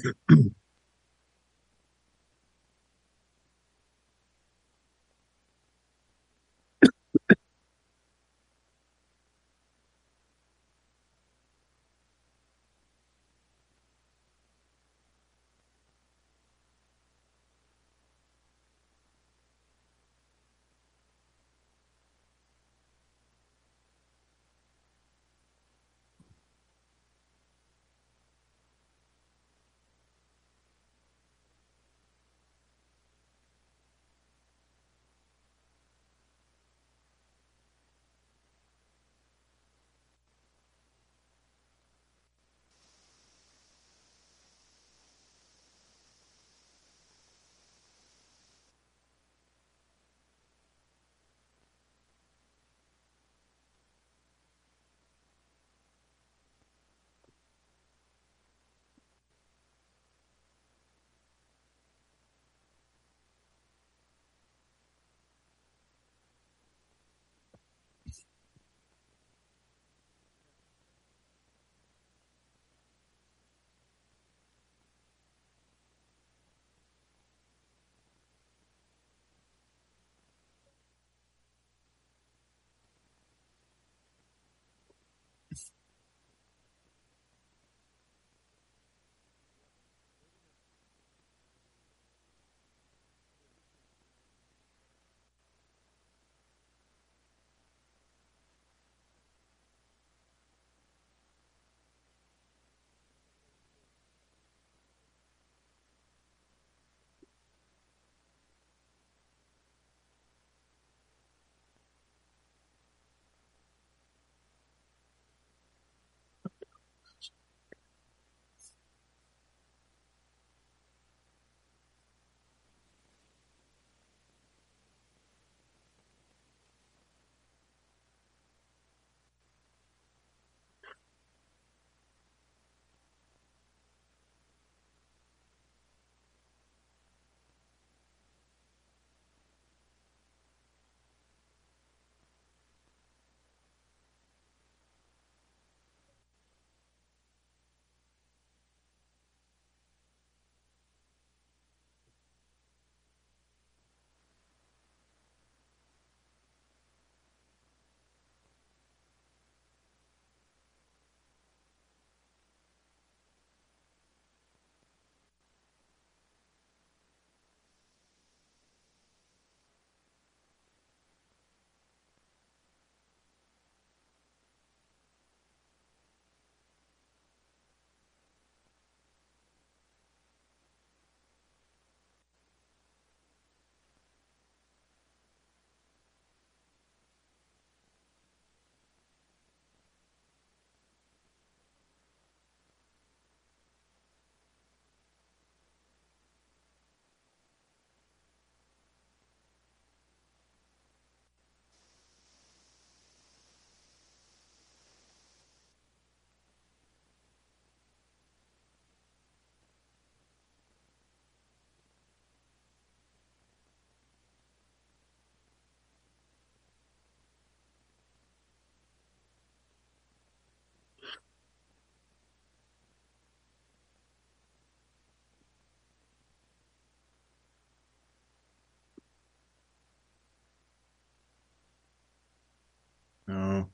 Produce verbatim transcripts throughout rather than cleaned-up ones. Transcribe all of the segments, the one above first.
No.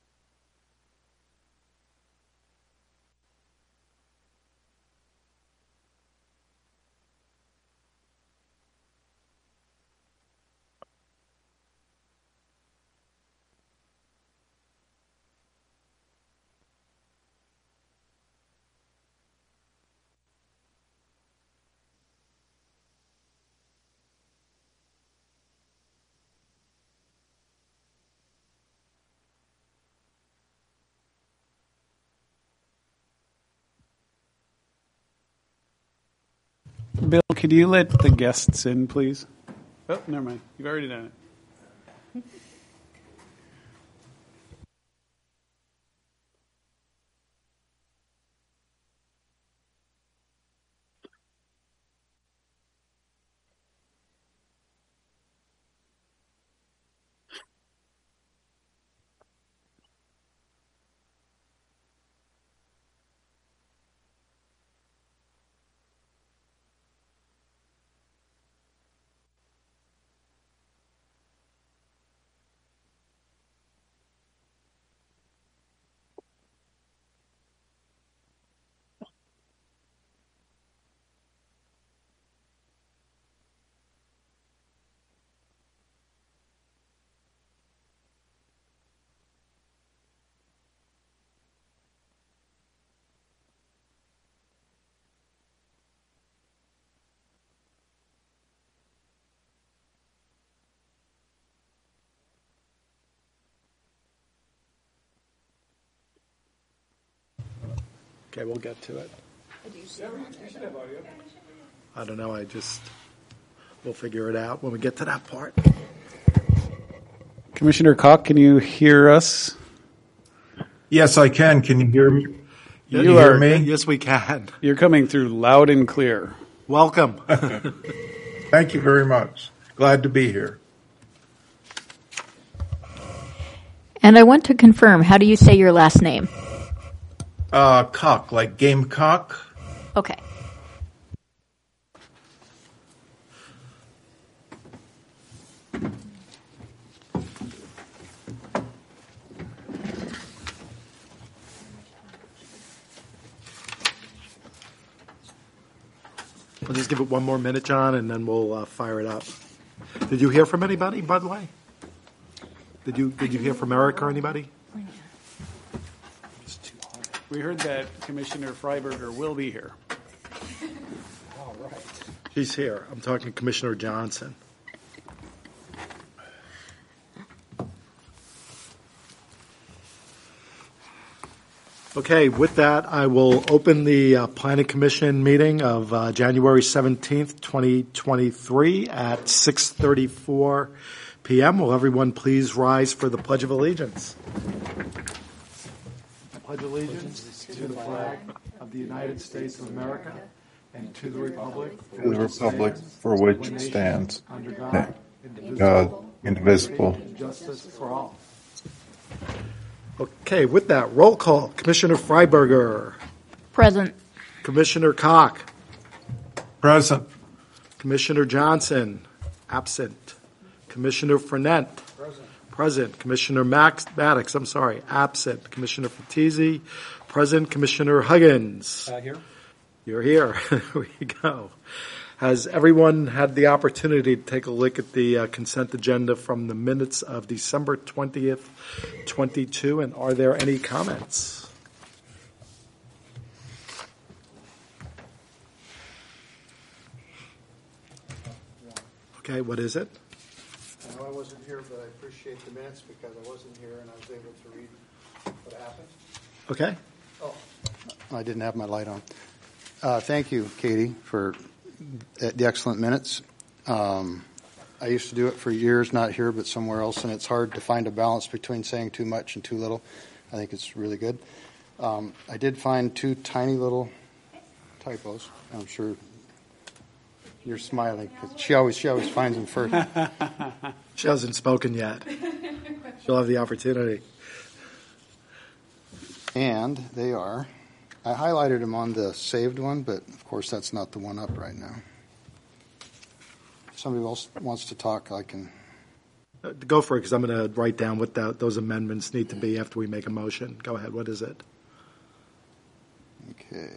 Bill, could you let the guests in, please? Oh, never mind. You've already done it. Okay, we'll get to it. I don't know, I just, we'll figure it out when we get to that part. Commissioner Koch, can you hear us? Yes, I can. Can you hear me? You, you are, hear me? Yes, we can. You're coming through loud and clear. Welcome. Thank you very much. Glad to be here. And I want to confirm, how do you say your last name? Uh, cock, like gamecock. Okay. We'll just give it one more minute, John, and then we'll uh, fire it up. Did you hear from anybody, by the way? Did you Did you hear from Eric or anybody? We heard that Commissioner Freiberger will be here. All right. She's here. I'm talking Commissioner Johnson. Okay, with that, I will open the uh, Planning Commission meeting of uh, January seventeenth, twenty twenty-three at six thirty-four p.m. Will everyone please rise for the Pledge of Allegiance? I pledge allegiance to the flag of the United States of America and to the republic To the republic for which it stands, under God, God, indivisible. justice for all. Okay, with that, roll call. Commissioner Freiberger. Present. Commissioner Koch. Present. Commissioner Johnson. Absent. Commissioner Frenet. Present. Present. Commissioner Max Maddox, I'm sorry, absent. Commissioner Fatizzi. Present. Commissioner Huggins. Uh, here. You're here. There we go. Has everyone had the opportunity to take a look at the uh, consent agenda from the minutes of December twentieth, twenty-two, and are there any comments? Okay, what is it? I know I wasn't here, but I appreciate the minutes because I wasn't here and I was able to read what happened. Okay. Oh, I didn't have my light on. Uh, thank you, Katie, for the excellent minutes. Um, I used to do it for years, not here, but somewhere else, and it's hard to find a balance between saying too much and too little. I think it's really good. Um, I did find two tiny little typos. I'm sure you're smiling because she always she always finds them first. She hasn't spoken yet. She'll have the opportunity. And they are, I highlighted them on the saved one, but of course that's not the one up right now. If somebody else wants to talk, I can. Uh, Go for it, because I'm going to write down what that, those amendments need to be after we make a motion. Go ahead. What is it? Okay.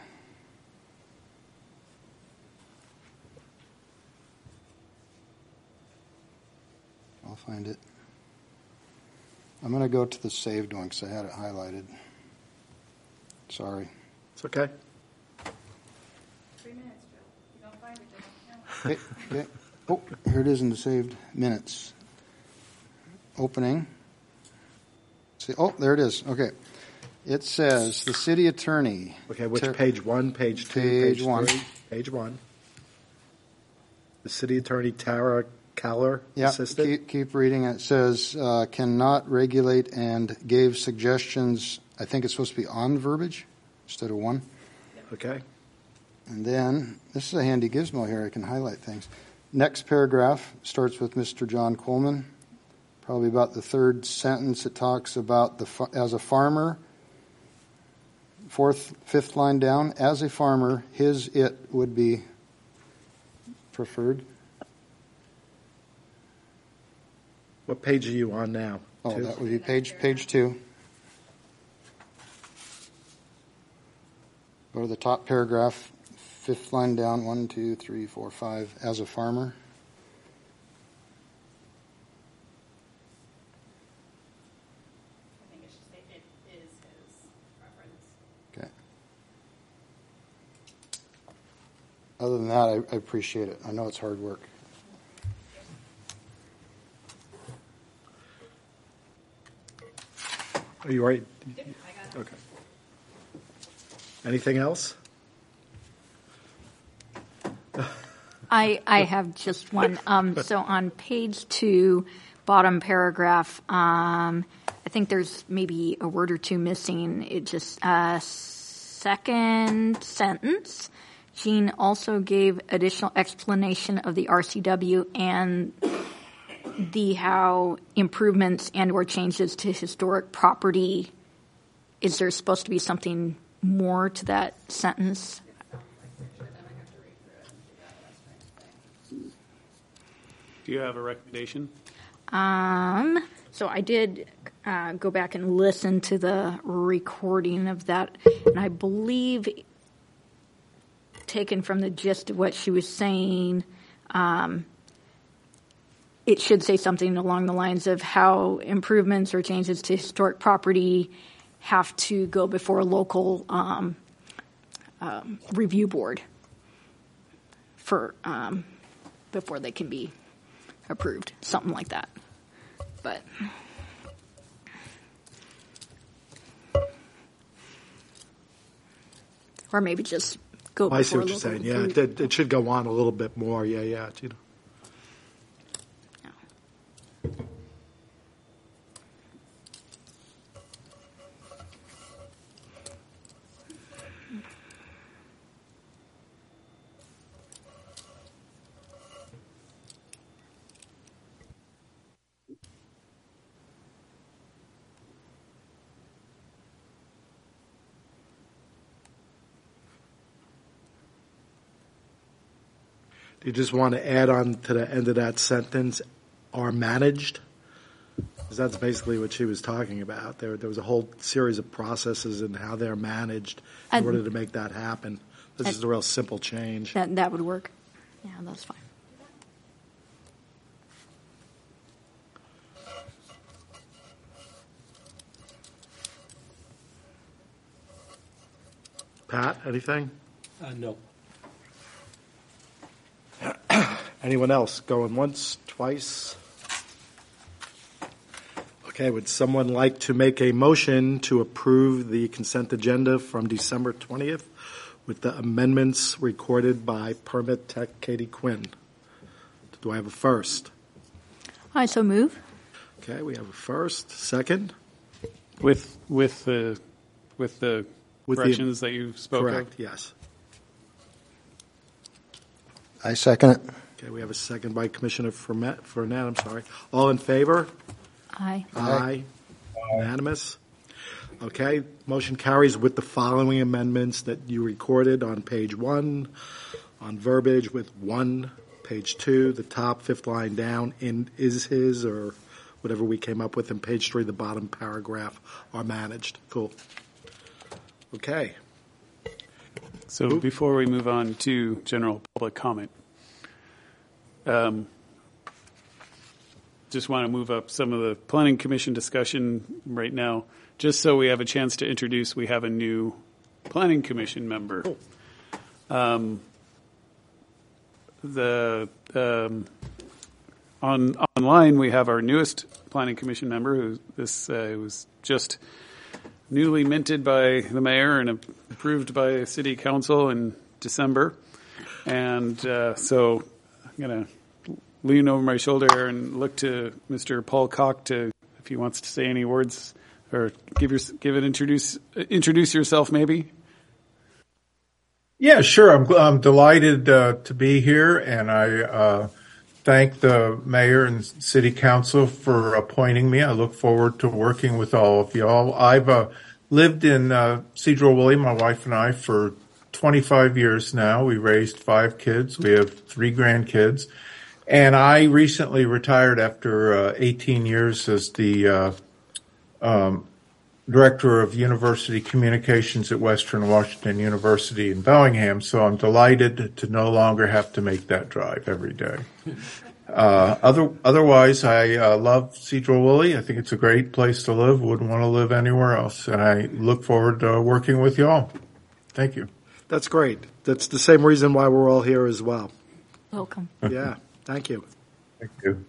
I'll find it. I'm going to go to the saved one because I had it highlighted. Sorry. It's okay. Three minutes, Joe. You don't find it, Joe. No. Okay, okay. Oh, here it is in the saved minutes. Opening. See, oh, there it is. Okay. It says the city attorney. Okay, which Ter- page one, page two, Page page, one. three? Page one. The city attorney Tara Keller, Yeah, assistant. keep, keep reading. It says uh, cannot regulate and gave suggestions. I think it's supposed to be on verbiage instead of one. Okay. And then, this is a handy gizmo here. I can highlight things. Next paragraph starts with Mister John Coleman. Probably about the third sentence, it talks about the fa- as a farmer. Fourth, fifth line down. As a farmer, his, it would be preferred. What page are you on now? Oh, Two? that would be page page two. Go to the top paragraph, fifth line down, one, two, three, four, five, as a farmer. I think it should say it is his preference. Okay. Other than that, I, I appreciate it. I know it's hard work. Are you right? Yep, I got it. Okay. Anything else? I, I have just one. Um, so on page two, bottom paragraph, um, I think there's maybe a word or two missing. It just, uh, second sentence. Jean also gave additional explanation of the R C W and the how improvements and or changes to historic property. Is there supposed to be something more to that sentence? Do you have a recommendation? Um, so I did uh, go back and listen to the recording of that, and I believe, taken from the gist of what she was saying, um, it should say something along the lines of how improvements or changes to historic property have to go before a local um, um, review board for um, before they can be approved, something like that. But or maybe just go I see before what you're local saying. Yeah, review. it, it should go on a little bit more. Yeah, yeah. You know. Do you just want to add on to the end of that sentence, are managed? Because that's basically what she was talking about. There, there was a whole series of processes and how they're managed in And- order to make that happen. This and- is a real simple change. That that would work. Yeah, that's fine. Pat, anything? Uh, no. Anyone else? Going once, twice? Okay, would someone like to make a motion to approve the consent agenda from December twentieth with the amendments recorded by Permit Tech Katie Quinn? Do I have a first? I so move. Okay, we have a first. Second? With with the with the With the- corrections that you spoke Correct, of? yes. I second it. Okay, we have a second by Commissioner Fournette, Fournette, I'm sorry. All in favor? Aye. Aye. Unanimous? Okay, motion carries with the following amendments that you recorded on page one, on verbiage with one, page two, the top fifth line down, in is his, or whatever we came up with, and page three, the bottom paragraph are managed. Cool. Okay. So before we move on to general public comment, um, just want to move up some of the planning commission discussion right now, just so we have a chance to introduce, we have a new planning commission member. Um, the um, on online we have our newest planning commission member, who this uh, was just newly minted by the mayor and approved by city council in December. And uh, so I'm going to lean over my shoulder and look to Mister Paul Koch to, if he wants to say any words or give your, give it, introduce, introduce yourself maybe. Yeah, sure. I'm, I'm delighted uh, to be here, and I uh, thank the mayor and city council for appointing me. I look forward to working with all of y'all. I've uh, lived in uh, Sedro-Woolley, my wife and I, for twenty-five years now. We raised five kids. We have three grandkids. And I recently retired after uh, eighteen years as the uh, um, director of university communications at Western Washington University in Bellingham. So I'm delighted to no longer have to make that drive every day. Uh, other, otherwise, I uh, love Sedro-Woolley. I think it's a great place to live. Wouldn't want to live anywhere else. And I look forward to working with you all. Thank you. That's great. That's the same reason why we're all here as well. Welcome. Yeah, thank you. Thank you.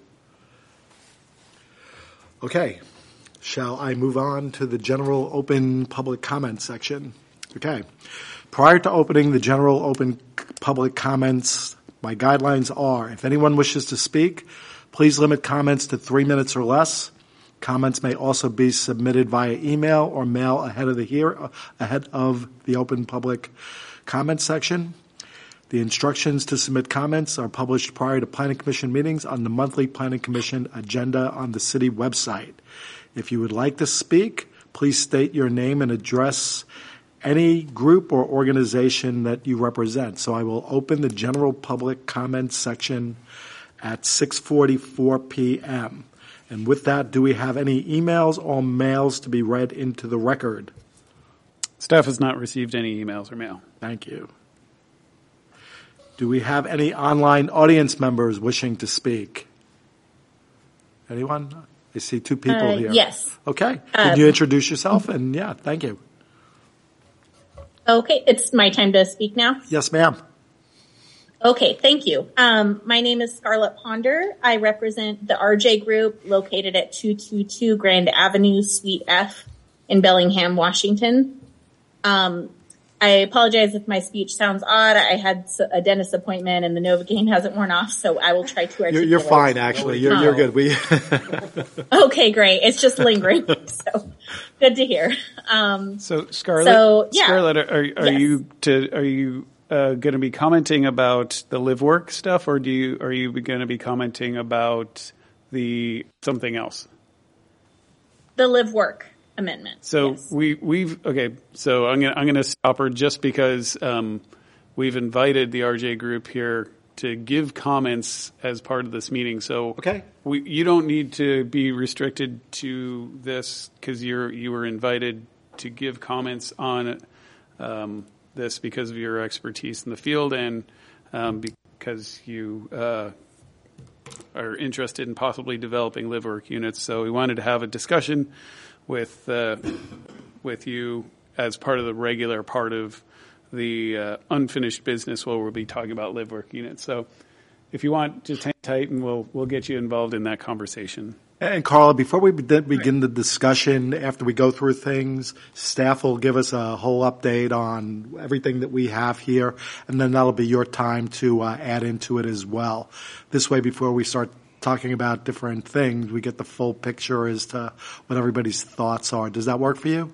Okay, shall I move on to the general open public comment section? Okay. Prior to opening the general open public comments, my guidelines are, if anyone wishes to speak, please limit comments to three minutes or less. Comments may also be submitted via email or mail ahead of the hear, ahead of the open public comment section. The instructions to submit comments are published prior to Planning Commission meetings on the monthly Planning Commission agenda on the city website. If you would like to speak, please state your name and address any group or organization that you represent. So I will open the general public comment section at six forty-four p.m. And with that, do we have any emails or mails to be read into the record? Staff has not received any emails or mail. Thank you. Do we have any online audience members wishing to speak? Anyone? I see two people Uh, here. yes. Okay. Can Um, you introduce yourself? And yeah, thank you. Okay, it's my time to speak now. Yes, ma'am. Okay, thank you. Um, my name is Scarlett Ponder. I represent the R J Group located at two twenty-two Grand Avenue, Suite F in Bellingham, Washington. Um, I apologize if my speech sounds odd. I had a dentist appointment and the Novocaine hasn't worn off, so I will try to You're, articulate. you're fine, actually. You're, you're good. We Okay, great. It's just lingering, so good to hear. Um, So Scarlett, So, yeah. Scarlett, are, are Yes. you to are you uh, going to be commenting about the live work stuff, or do you are you going to be commenting about the something else? the live work amendment. So Yes. we we've okay. So I'm gonna I'm gonna stop her just because um, we've invited the R J Group here to give comments as part of this meeting. So Okay. we you don't need to be restricted to this because you're you were invited to give comments on um, this because of your expertise in the field and um, because you uh, are interested in possibly developing live work units. So we wanted to have a discussion with uh, with you as part of the regular part of the uh, unfinished business where we'll be talking about live work units. So if you want, just hang tight and we'll we'll get you involved in that conversation. And Carla, before we be- begin the discussion, after we go through things, staff will give us a whole update on everything that we have here, and then that'll be your time to uh, add into it as well. This way, before we start talking about different things, we get the full picture as to what everybody's thoughts are. Does that work for you?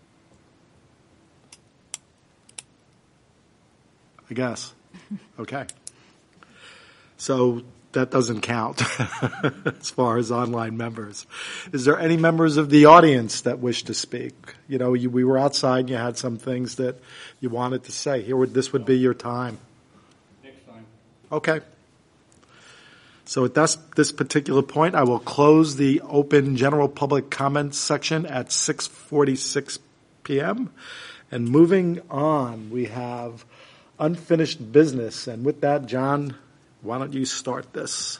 I guess. Okay. So that doesn't count as far as online members. Is there any members of the audience that wish to speak? You know, you, we were outside and you had some things that you wanted to say. Here, would, this would be your time. Next time. Okay. So at this, this particular point, I will close the open general public comments section at six forty-six p.m. And moving on, we have unfinished business. And with that, John, why don't you start this?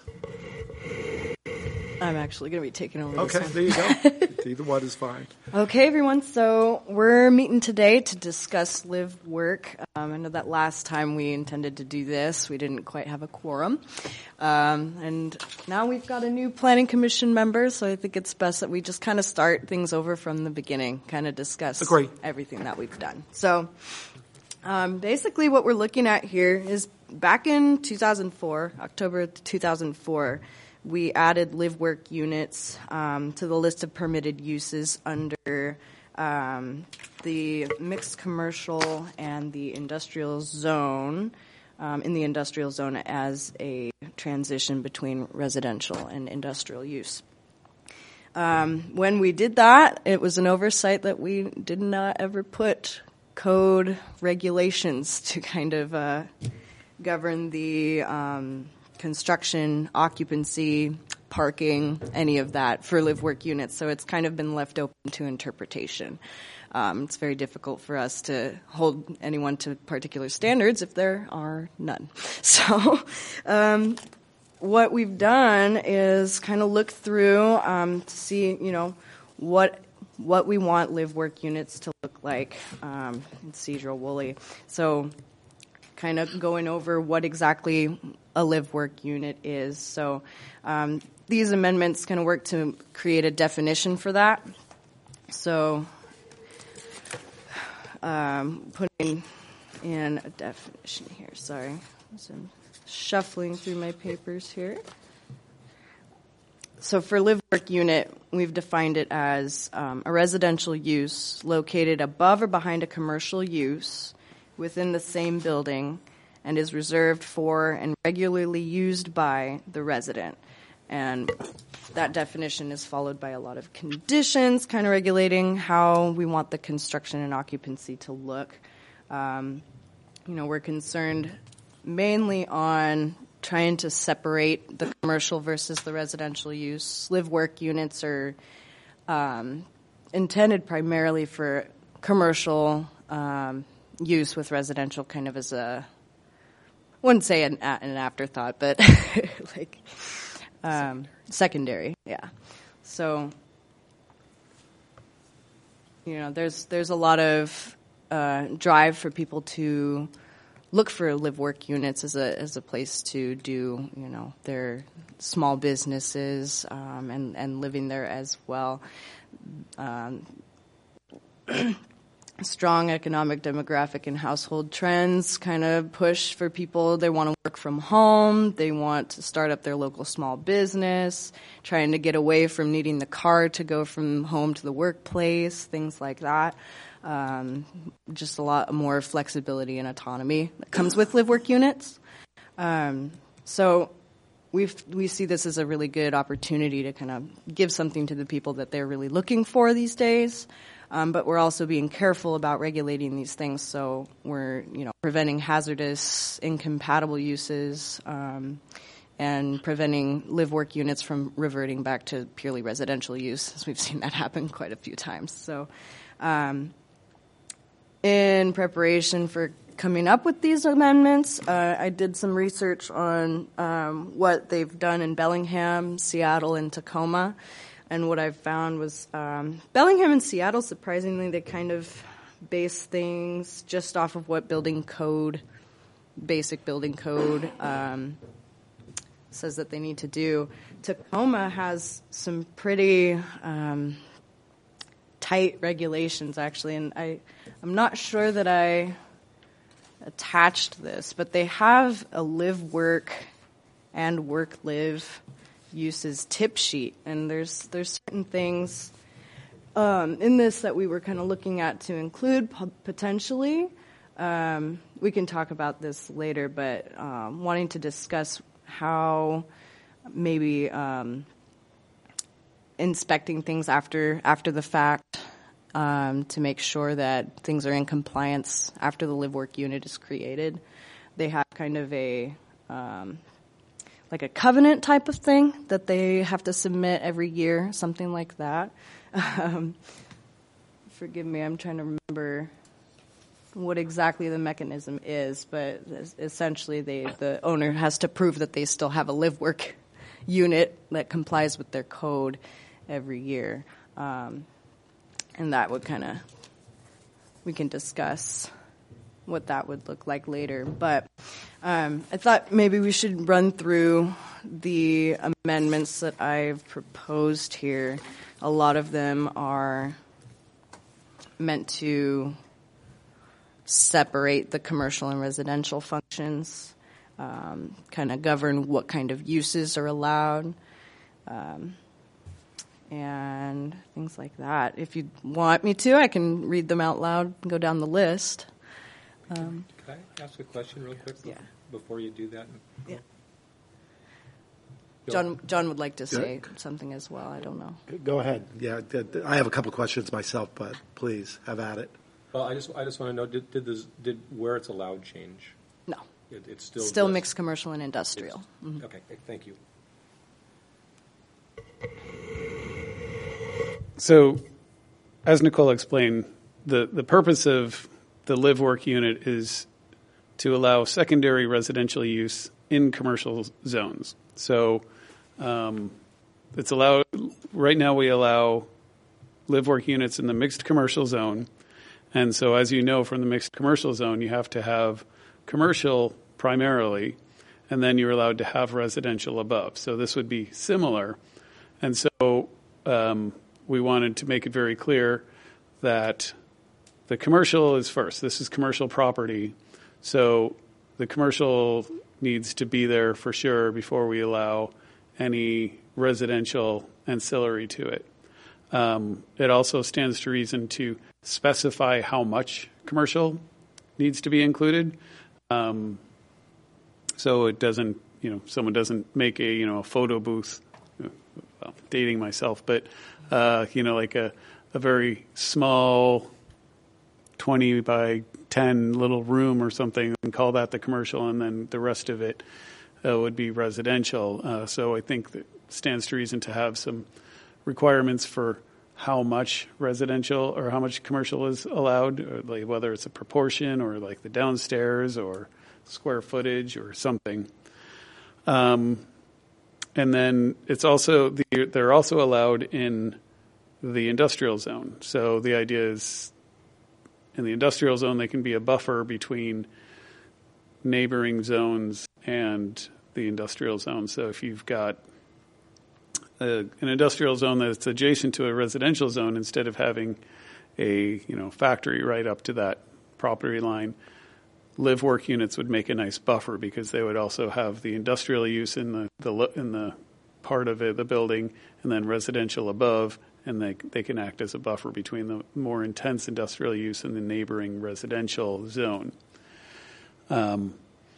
I'm actually going to be taking over Okay, this one. there you go. Either one is fine. Okay, everyone. So we're meeting today to discuss live work. Um, I know that last time we intended to do this, we didn't quite have a quorum. Um, and now we've got a new planning commission member, so I think it's best that we just kind of start things over from the beginning, kind of discuss Agree. everything that we've done. So um, basically what we're looking at here is back in two thousand four, October two thousand four, we added live work units um, to the list of permitted uses under um, the mixed commercial and the industrial zone, um, in the industrial zone as a transition between residential and industrial use. Um, when we did that, it was an oversight that we did not ever put code regulations to kind of uh, govern the um, construction, occupancy, parking, any of that for live work units. So it's kind of been left open to interpretation. Um, it's very difficult for us to hold anyone to particular standards if there are none. So um, what we've done is kind of look through um, to see, you know, what what we want live work units to look like um, in Cedro Woolley. So kind of going over what exactly a live work unit is. So um, these amendments kind of work to create a definition for that. So um, putting in a definition here. Sorry, as I'm shuffling through my papers here. So for live work unit, we've defined it as um, a residential use located above or behind a commercial use within the same building and is reserved for and regularly used by the resident. And that definition is followed by a lot of conditions, kind of regulating how we want the construction and occupancy to look. Um, you know, we're concerned mainly on trying to separate the commercial versus the residential use. Live work units are um, intended primarily for commercial um, use with residential kind of as a, I wouldn't say an, an afterthought, but like um, secondary. secondary, yeah. So, you know, there's there's a lot of uh, drive for people to look for live work units as a as a place to do, you know, their small businesses um, and and living there as well. Um, strong economic, demographic, and household trends kind of push for people. They want to work from home. They want to start up their local small business, trying to get away from needing the car to go from home to the workplace, things like that. Um, just a lot more flexibility and autonomy that comes with live work units. Um, so we we see this as a really good opportunity to kind of give something to the people that they're really looking for these days. Um, but we're also being careful about regulating these things, so we're, you know, preventing hazardous, incompatible uses, um, and preventing live work units from reverting back to purely residential use, as we've seen that happen quite a few times. So, um, in preparation for coming up with these amendments, uh, I did some research on um, what they've done in Bellingham, Seattle, and Tacoma. And what I've found was um, Bellingham and Seattle, surprisingly, they kind of base things just off of what building code, basic building code, um, says that they need to do. Tacoma has some pretty um, tight regulations, actually, and I, I'm not sure that I attached this, but they have a live work and work live uses tip sheet, and there's there's certain things um, in this that we were kind of looking at to include p- potentially. Um, we can talk about this later, but um, wanting to discuss how maybe um, inspecting things after after the fact um, to make sure that things are in compliance after the live work unit is created. They have kind of a um, like a covenant type of thing that they have to submit every year, something like that. Um, forgive me, I'm trying to remember what exactly the mechanism is, but essentially they, the owner has to prove that they still have a live work unit that complies with their code every year. Um, and that would kind of, we can discuss what that would look like later. But um, I thought maybe we should run through the amendments that I've proposed here. A lot of them are meant to separate the commercial and residential functions, um, kind of govern what kind of uses are allowed, um, and things like that. If you want me to, I can read them out loud and go down the list. Um, Could I ask a question real quick yeah. before you do that? Yeah. John John would like to say something as well. I don't know. Go ahead. Yeah, I have a couple questions myself, but please have at it. Well, I just I just want to know did did, this, did where it's allowed change? No. It, it's still still just, mixed commercial and industrial. Mm-hmm. Okay, thank you. So, as Nicole explained, the, the purpose of the live work unit is to allow secondary residential use in commercial zones. So um, it's allowed, right now we allow live work units in the mixed commercial zone. And so as you know from the mixed commercial zone, you have to have commercial primarily, and then you're allowed to have residential above. So this would be similar. And so um, we wanted to make it very clear that the commercial is first. This is commercial property. So the commercial needs to be there for sure before we allow any residential ancillary to it. Um, it also stands to reason to specify how much commercial needs to be included. Um, so it doesn't, you know, someone doesn't make a, you know, a photo booth, well, dating myself, but, uh, you know, like a, a very small twenty by ten little room or something and call that the commercial, and then the rest of it uh, would be residential. Uh, so I think that stands to reason to have some requirements for how much residential or how much commercial is allowed, or like whether it's a proportion or like the downstairs or square footage or something. Um, and then it's also the, they're also allowed in the industrial zone. So the idea is in the industrial zone, they can be a buffer between neighboring zones and the industrial zone. So if you've got a, an industrial zone that's adjacent to a residential zone, instead of having a you know factory right up to that property line, live work units would make a nice buffer because they would also have the industrial use in the, the in the part of it, the building, and then residential above, and they they can act as a buffer between the more intense industrial use and the neighboring residential zone. Um,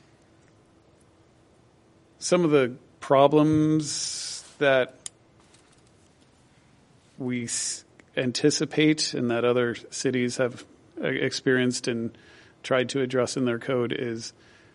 some of the problems that we s- anticipate and that other cities have uh, experienced and tried to address in their code is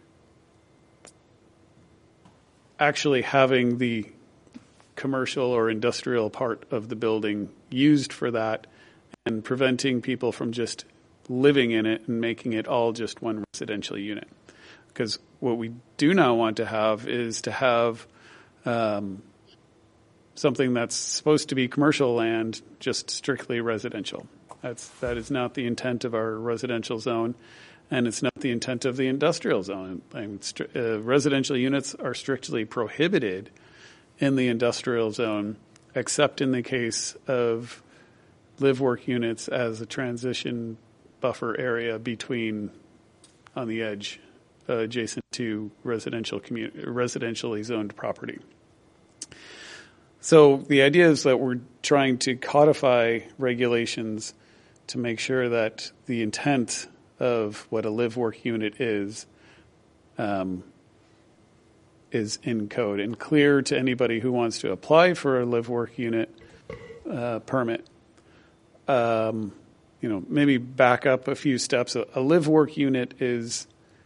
actually having the commercial or industrial part of the building used for that and preventing people from just living in it and making it all just one residential unit. Because what we do not want to have is to have um, something that's supposed to be commercial land just strictly residential. That's, that is not the intent of our residential zone, and it's not the intent of the industrial zone. I mean, stri- uh, residential units are strictly prohibited in the industrial zone, except in the case of live-work units as a transition buffer area between, on the edge, uh, adjacent to residential commu- residentially zoned property. So the idea is that we're trying to codify regulations to make sure that the intent of what a live-work unit is um, is in code and clear to anybody who wants to apply for a live-work unit uh, permit. Um, you know, maybe back up a few steps. A, a live-work unit is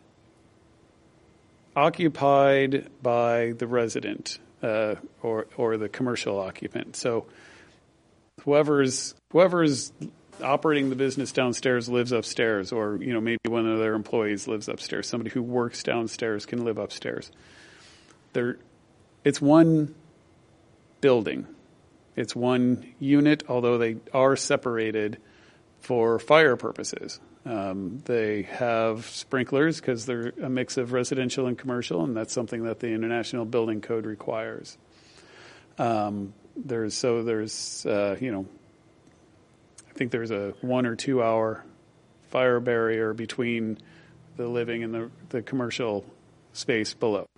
occupied by the resident uh, or or the commercial occupant. So whoever's whoever's operating the business downstairs lives upstairs, or you know maybe one of their employees lives upstairs. Somebody who works downstairs can live upstairs. There, it's one building. It's one unit, although they are separated for fire purposes. Um, they have sprinklers because they're a mix of residential and commercial, and that's something that the International Building Code requires. Um, there's so there's uh, you know, I think there's a one or two hour fire barrier between the living and the the commercial space below.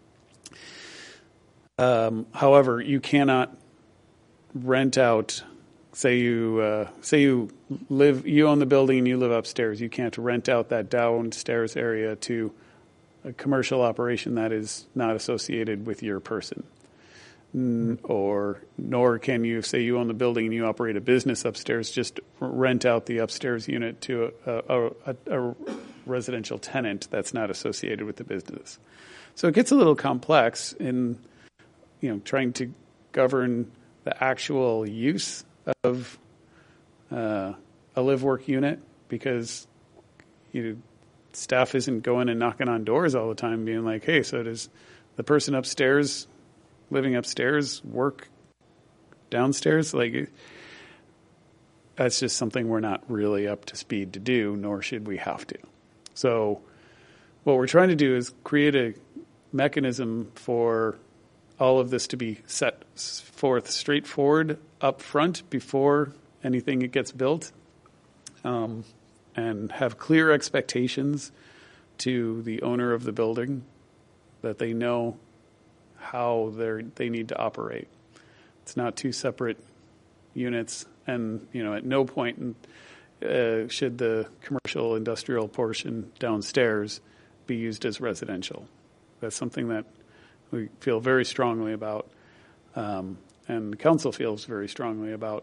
Um, however, you cannot rent out. Say you uh, say you live, you own the building and you live upstairs. You can't rent out that downstairs area to a commercial operation that is not associated with your person. N- or nor can you say you own the building and you operate a business upstairs. Just rent out the upstairs unit to a, a, a, a residential tenant that's not associated with the business. So it gets a little complex in you know trying to govern the actual use of uh, a live-work unit, because you know, staff isn't going and knocking on doors all the time being like, hey, so does the person upstairs, living upstairs, work downstairs? Like, that's just something we're not really up to speed to do, nor should we have to. So what we're trying to do is create a mechanism for all of this to be set forth straightforward up front before anything gets built. Um, and have clear expectations to the owner of the building that they know how they they need to operate. It's not two separate units, and you know, at no point in, uh, should the commercial industrial portion downstairs be used as residential. That's something that we feel very strongly about, um, and the council feels very strongly about.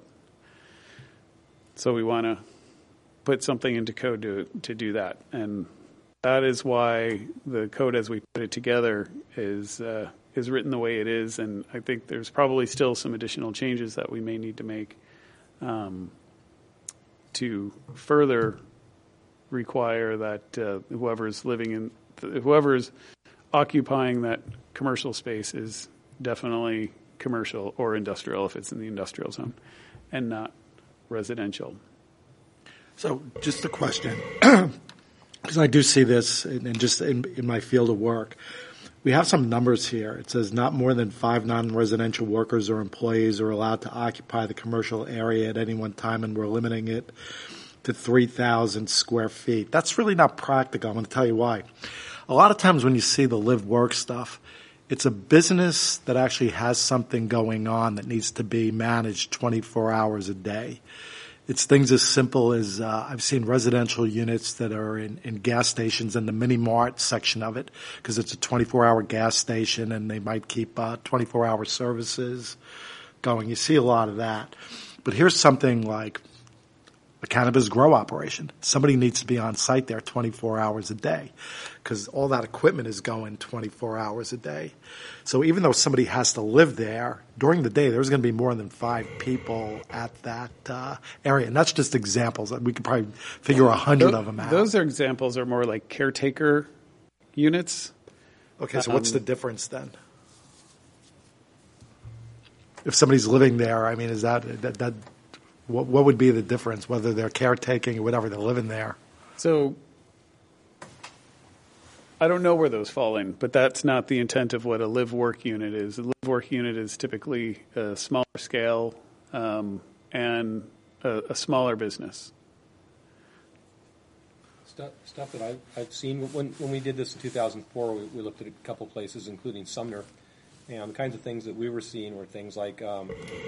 So we want to put something into code to to do that, and that is why the code, as we put it together, is uh, is written the way it is. And I think there's probably still some additional changes that we may need to make um, to further require that uh, whoever's living in, whoever's occupying that commercial space is definitely commercial or industrial if it's in the industrial zone, and not residential. So just a question, because I do see this and in, in just in, in my field of work. We have some numbers here. It says not more than five non-residential workers or employees are allowed to occupy the commercial area at any one time, and we're limiting it to three thousand square feet. That's really not practical. I'm going to tell you why. A lot of times when you see the live work stuff, it's a business that actually has something going on that needs to be managed twenty-four hours a day. It's things as simple as uh, I've seen residential units that are in, in gas stations in the mini mart section of it, because it's a twenty-four hour gas station and they might keep uh, twenty-four hour services going. You see a lot of that. But here's something like a cannabis grow operation. Somebody needs to be on site there twenty-four hours a day, because all that equipment is going twenty-four hours a day. So even though somebody has to live there, during the day there's going to be more than five people at that uh, area. And that's just examples. We could probably figure a hundred of them out. Those are examples are more like caretaker units. Okay, so what's the difference then? If somebody's living there, I mean, is that that, that what, what would be the difference, whether they're caretaking or whatever, they're living there? So I don't know where those fall in, but that's not the intent of what a live-work unit is. A live-work unit is typically a smaller scale um, and a, a smaller business. Stuff, stuff that I've, I've seen. When, when we did this in two thousand four, we, we looked at a couple places, including Sumner, and the kinds of things that we were seeing were things like um,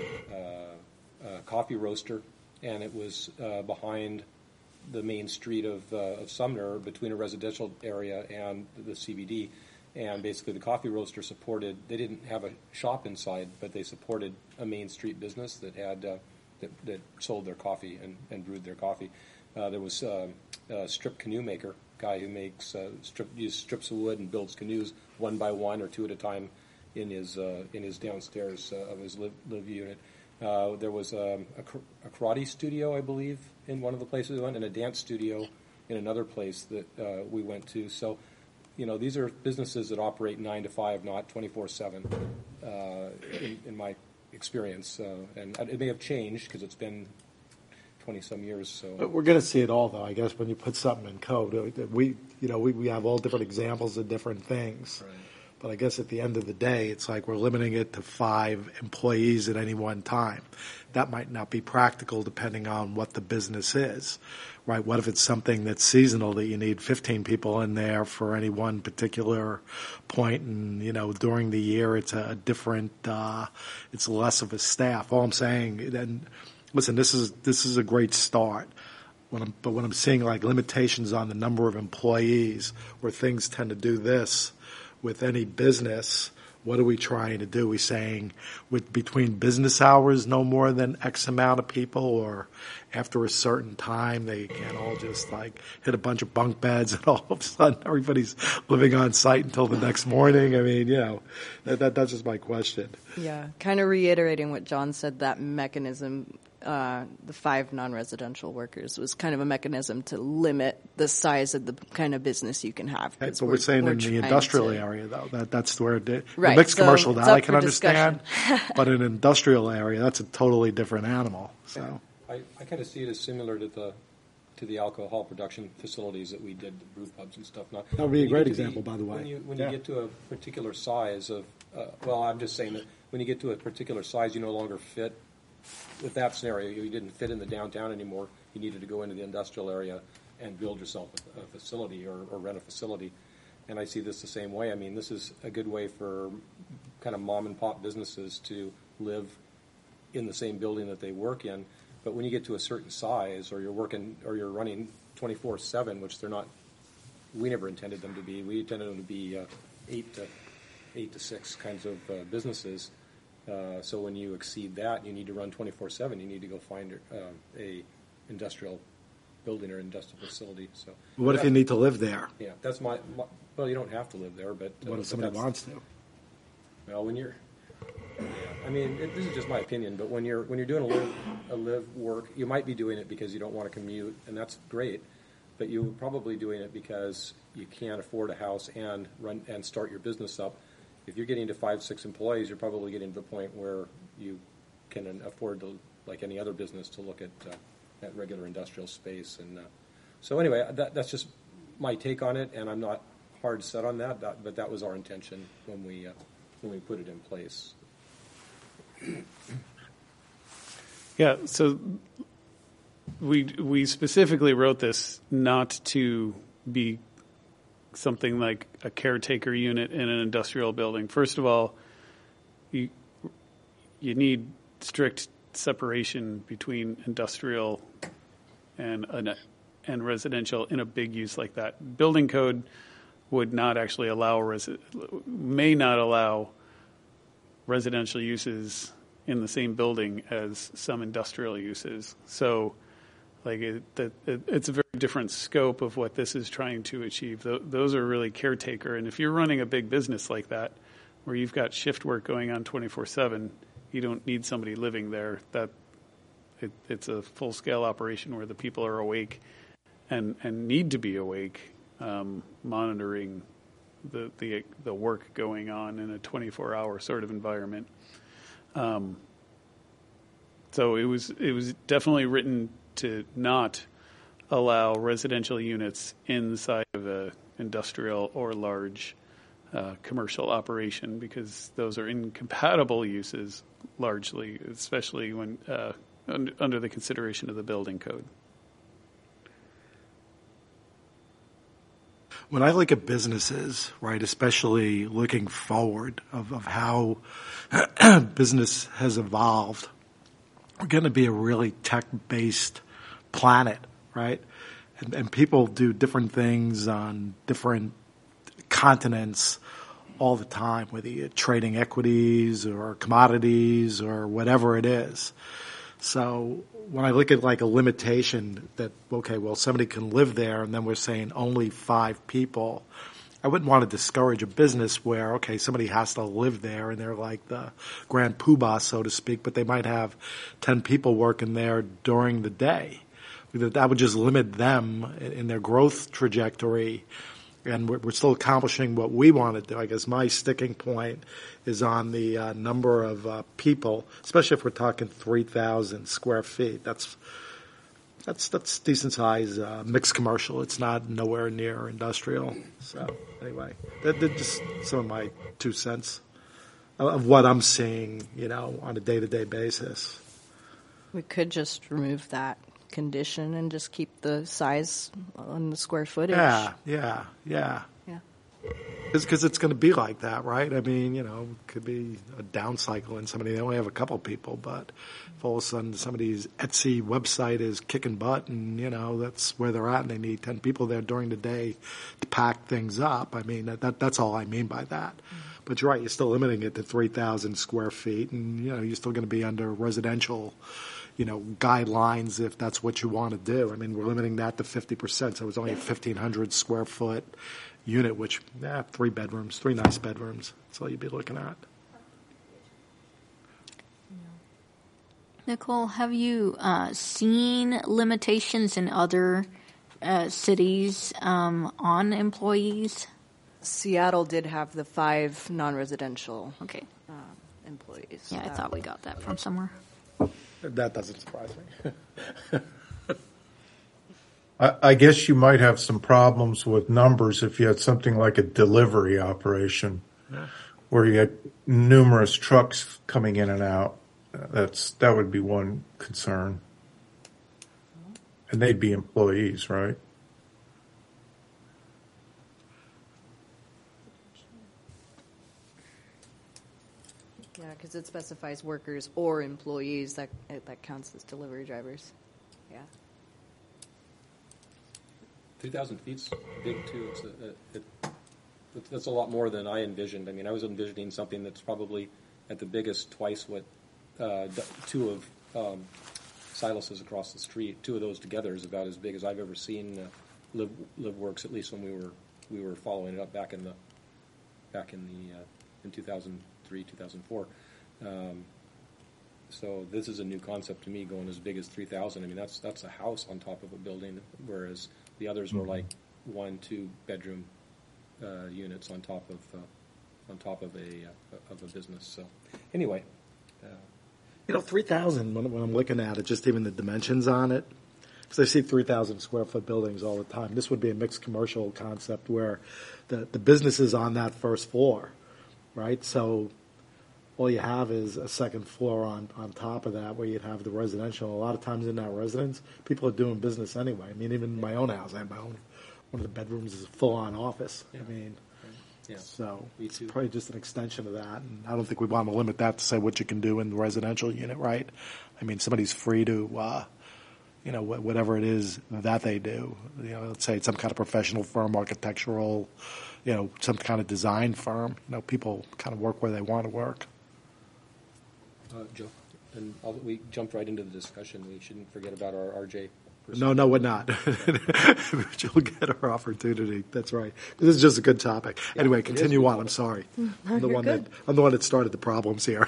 uh, a coffee roaster, and it was uh, behind the main street of, uh, of Sumner, between a residential area and the C B D. And basically the coffee roaster supported, they didn't have a shop inside, but they supported a main street business that had uh, that, that sold their coffee and, and brewed their coffee. Uh, there was uh, a strip canoe maker, guy who makes uh, strip, uses strips of wood and builds canoes one by one or two at a time in his uh, in his downstairs uh, of his live, live unit. Uh, there was um, a, a karate studio, I believe, in one of the places we went, and a dance studio in another place that uh, we went to. So, you know, these are businesses that operate nine to five, not twenty-four seven, uh, in, in my experience. Uh, and it may have changed because it's been twenty-some years. So But we're going to see it all, though, I guess, when you put something in code. We, you know, we, we have all different examples of different things. Right. But I guess at the end of the day, it's like we're limiting it to five employees at any one time. That might not be practical depending on what the business is, right? What if it's something that's seasonal that you need fifteen people in there for any one particular point, and, you know, during the year it's a different, uh, it's less of a staff. All I'm saying, then, listen, this is this is a great start. When I'm, but when I'm seeing like limitations on the number of employees, where things tend to do this, with any business, what are we trying to do? Are we saying with between business hours, no more than X amount of people, or after a certain time, they can't all just like hit a bunch of bunk beds and all of a sudden everybody's living on site until the next morning? I mean, you know, that, that that's just my question. Yeah, kind of reiterating what John said, that mechanism, uh, the five non-residential workers was kind of a mechanism to limit the size of the kind of business you can have. Right, but we're, we're saying we're in the industrial to, area, though, that that's where it, the right, mixed so commercial, that I can understand, discussion. But in an industrial area, that's a totally different animal. So I, I kind of see it as similar to the to the alcohol production facilities that we did, the brew pubs and stuff. Now, that would be a great example, the, by the way. When you when yeah. you get to a particular size of, uh, well, I'm just saying that when you get to a particular size, you no longer fit. With that scenario, you didn't fit in the downtown anymore. You needed to go into the industrial area. and build yourself a, a facility or, or rent a facility. And I see this the same way. I mean, this is a good way for kind of mom and pop businesses to live in the same building that they work in. But when you get to a certain size, or you're working, or you're running twenty-four seven, which they're not, we never intended them to be. We intended them to be uh, eight to eight to six kinds of uh, businesses. Uh, so when you exceed that, you need to run twenty-four seven. You need to go find uh, a industrial building or industrial facility. So What if you need to live there? Yeah, that's my, my. Well, you don't have to live there, but uh, What if somebody that's- wants to? Well, when you're, yeah, I mean, it, this is just my opinion, but when you're when you're doing a live a live work, you might be doing it because you don't want to commute, and that's great. But you're probably doing it because you can't afford a house and run and start your business up. If you're getting to five, six employees, you're probably getting to the point where you can afford to, like any other business, to look at uh, at regular industrial space. And uh, so, anyway, that, that's just my take on it, and I'm not hard set on that. that but that was our intention when we uh, when we put it in place. Yeah, so we we specifically wrote this not to be something like a caretaker unit in an industrial building. First of all, you you need strict separation between industrial and an, and residential in a big use like that. Building code would not actually allow resi- may not allow residential uses in the same building as some industrial uses. So, like, it, it, it's a very different scope of what this is trying to achieve. Th- those are really caretaker. And if you're running a big business like that, where you've got shift work going on twenty-four seven, you don't need somebody living there. That it, it's a full-scale operation where the people are awake and, and need to be awake, um, monitoring the, the the work going on in a twenty-four hour sort of environment. Um, so it was it was definitely written to not allow residential units inside of a industrial or large uh, commercial operation, because those are incompatible uses largely, especially when uh, un- under the consideration of the building code. When I look at businesses, right, especially looking forward of, of how business has evolved, we're going to be a really tech-based planet, right? And, and people do different things on different continents all the time, whether you're trading equities or commodities or whatever it is. So when I look at like a limitation that, okay, well, somebody can live there, and then we're saying only five people, I wouldn't want to discourage a business where, okay, somebody has to live there and they're like the grand poobah, so to speak, but they might have ten people working there during the day. That would just limit them in their growth trajectory, and we're still accomplishing what we want to do. I guess my sticking point is on the uh, number of uh, people, especially if we're talking three thousand square feet. That's that's that's decent size uh, mixed commercial. It's not nowhere near industrial. So anyway, that, that's just some of my two cents of what I'm seeing, you know, on a day-to-day basis. We could just remove that condition and just keep the size on the square footage. Yeah, yeah, yeah. Yeah. Because it's going to be like that, right? I mean, you know, it could be a down cycle in somebody. They only have a couple people, but if all of a sudden somebody's Etsy website is kicking butt and, you know, that's where they're at and they need ten people there during the day to pack things up, I mean, that, that that's all I mean by that. Mm-hmm. But you're right, you're still limiting it to three thousand square feet, and, you know, you're still going to be under residential, you know, guidelines if that's what you want to do. I mean, we're limiting that to fifty percent, so it's only a fifteen hundred square foot unit, which, yeah, three bedrooms, three nice bedrooms. That's all you'd be looking at. Nicole, have you uh, seen limitations in other uh, cities um, on employees? Seattle did have the five non-residential Okay. uh, employees. Yeah, I Uh, thought we got that from somewhere. That doesn't surprise me. I, I guess you might have some problems with numbers if you had something like a delivery operation, yeah, where you had numerous trucks coming in and out. That's that would be one concern. And they'd be employees, right? because it specifies workers or employees, that that counts as delivery drivers. Yeah. three thousand feet's big, too. It's a, it, it, that's a lot more than I envisioned. I mean, I was envisioning something that's probably at the biggest twice what uh, two of um, Silas's across the street. Two of those together is about as big as I've ever seen uh, Live Live Works. At least when we were we were following it up back in the back in the uh, in two thousand three, two thousand four. Um, so this is a new concept to me, going as big as three thousand. I mean, that's that's a house on top of a building, whereas the others were like one, two bedroom uh, units on top of uh, on top of a uh, of a business. So anyway. Uh, You know, three thousand, when, when I'm looking at it, just even the dimensions on it, because I see three thousand square foot buildings all the time. This would be a mixed commercial concept where the, the business is on that first floor, right? So all you have is a second floor on, on top of that where you'd have the residential. A lot of times in that residence, people are doing business anyway. I mean, even in my own house, I have my own, one of the bedrooms is a full-on office. Yeah. I mean, yeah. so Me it's too. probably just an extension of that. And I don't think we want to limit that to say what you can do in the residential unit, right? I mean, somebody's free to, uh, you know, wh- whatever it is that they do. You know, let's say it's some kind of professional firm, architectural, you know, some kind of design firm. You know, people kind of work where they want to work. Uh, Joe, and I'll, we jumped right into the discussion. We shouldn't forget about our R J. person. No, no, we're not. She'll get her opportunity. That's right. This is just a good topic. Yeah, Anyway, it is continue good on. topic. I'm sorry. No, I'm the you're one good. that I'm the one that started the problems here.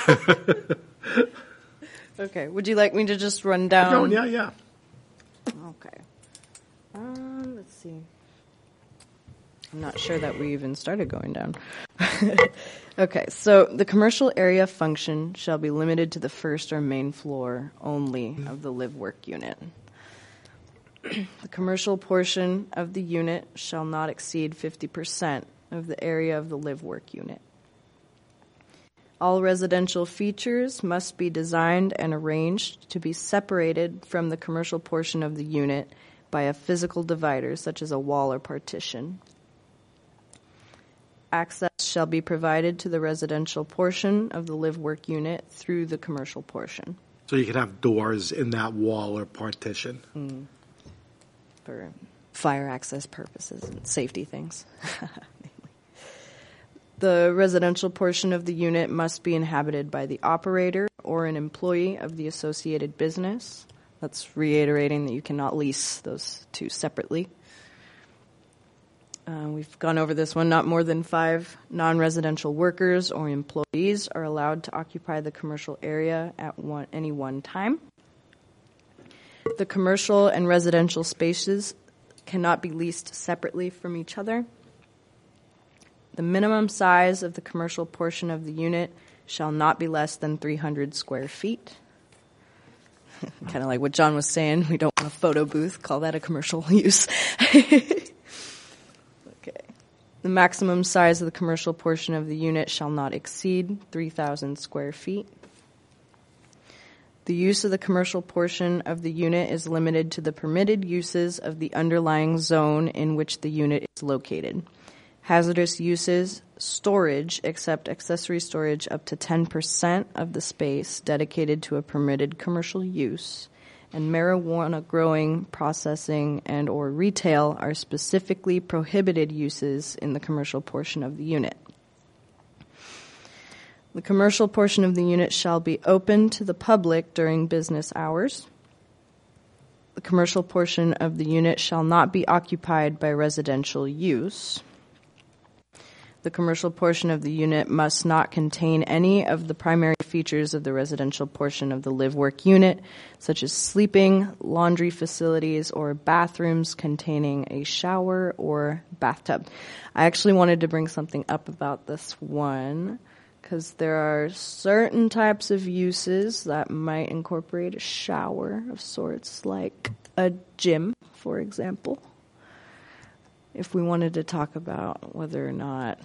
Okay. Would you like me to just run down? Going, yeah, yeah. Okay. Um, let's see. I'm not sure that we even started going down. Okay, so the commercial area function shall be limited to the first or main floor only of the live work unit. The commercial portion of the unit shall not exceed fifty percent of the area of the live work unit. All residential features must be designed and arranged to be separated from the commercial portion of the unit by a physical divider, such as a wall or partition. Access shall be provided to the residential portion of the live-work unit through the commercial portion. So you can have doors in that wall or partition. Mm. For fire access purposes and safety things. The residential portion of the unit must be inhabited by the operator or an employee of the associated business. That's reiterating that you cannot lease those two separately. Uh, we've gone over this one. Not more than five non-residential workers or employees are allowed to occupy the commercial area at one, any one time. The commercial and residential spaces cannot be leased separately from each other. The minimum size of the commercial portion of the unit shall not be less than three hundred square feet. Kind of like what John was saying, we don't want a photo booth, call that a commercial use. Okay. The maximum size of the commercial portion of the unit shall not exceed three thousand square feet. The use of the commercial portion of the unit is limited to the permitted uses of the underlying zone in which the unit is located. Hazardous uses, storage, except accessory storage up to ten percent of the space dedicated to a permitted commercial use, and marijuana growing, processing, and or retail are specifically prohibited uses in the commercial portion of the unit. The commercial portion of the unit shall be open to the public during business hours. The commercial portion of the unit shall not be occupied by residential use. The commercial portion of the unit must not contain any of the primary features of the residential portion of the live-work unit, such as sleeping, laundry facilities, or bathrooms containing a shower or bathtub. I actually wanted to bring something up about this one, because there are certain types of uses that might incorporate a shower of sorts, like a gym, for example. If we wanted to talk about whether or not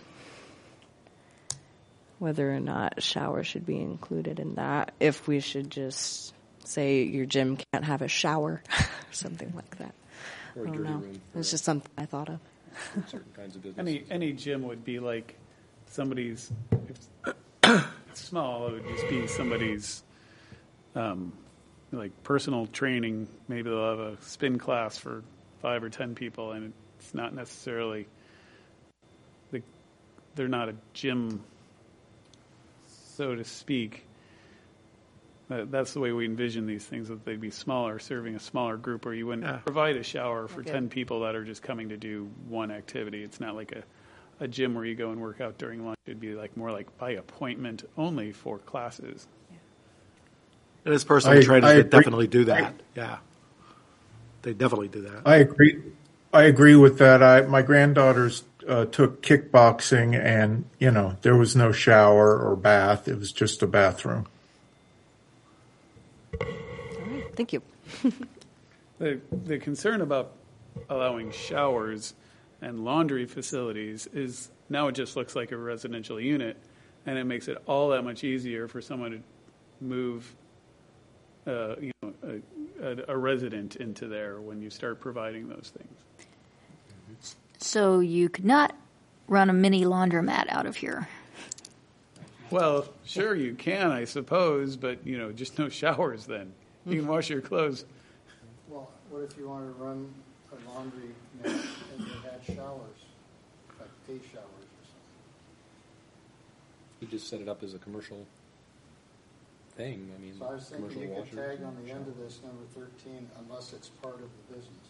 whether or not a shower should be included in that, if we should just say your gym can't have a shower or something like that. Or a I don't dirty know. room for It's just something I thought of. certain kinds of businesses. Any any gym would be like somebody's. If small. It would just be somebody's um, like personal training. Maybe they'll have a spin class for five or ten people, and it's not necessarily the, they're not a gym, so to speak. That, that's the way we envision these things, that they'd be smaller, serving a smaller group, where you wouldn't Yeah. provide a shower for Okay. ten people that are just coming to do one activity. It's not like a, a gym where you go and work out during lunch. It'd be like more like by appointment only for classes. And as personal I- trainers, I they agree. definitely do that. I- Yeah. They definitely do that. I agree. I agree with that. I my granddaughters uh, took kickboxing, and you know there was no shower or bath. It was just a bathroom. All right, thank you. The, the concern about allowing showers and laundry facilities is now it just looks like a residential unit, and it makes it all that much easier for someone to move uh, you know, a, a, a resident into there when you start providing those things. So you could not run a mini laundromat out of here. Well, sure you can, I suppose, but you know, just no showers then. You can wash your clothes. Well, what if you wanted to run a laundry mat and you had showers, like paid showers or something? You just set it up as a commercial thing. I mean, So I was thinking commercial you could washers. tag on the end of this, number thirteen, unless it's part of the business.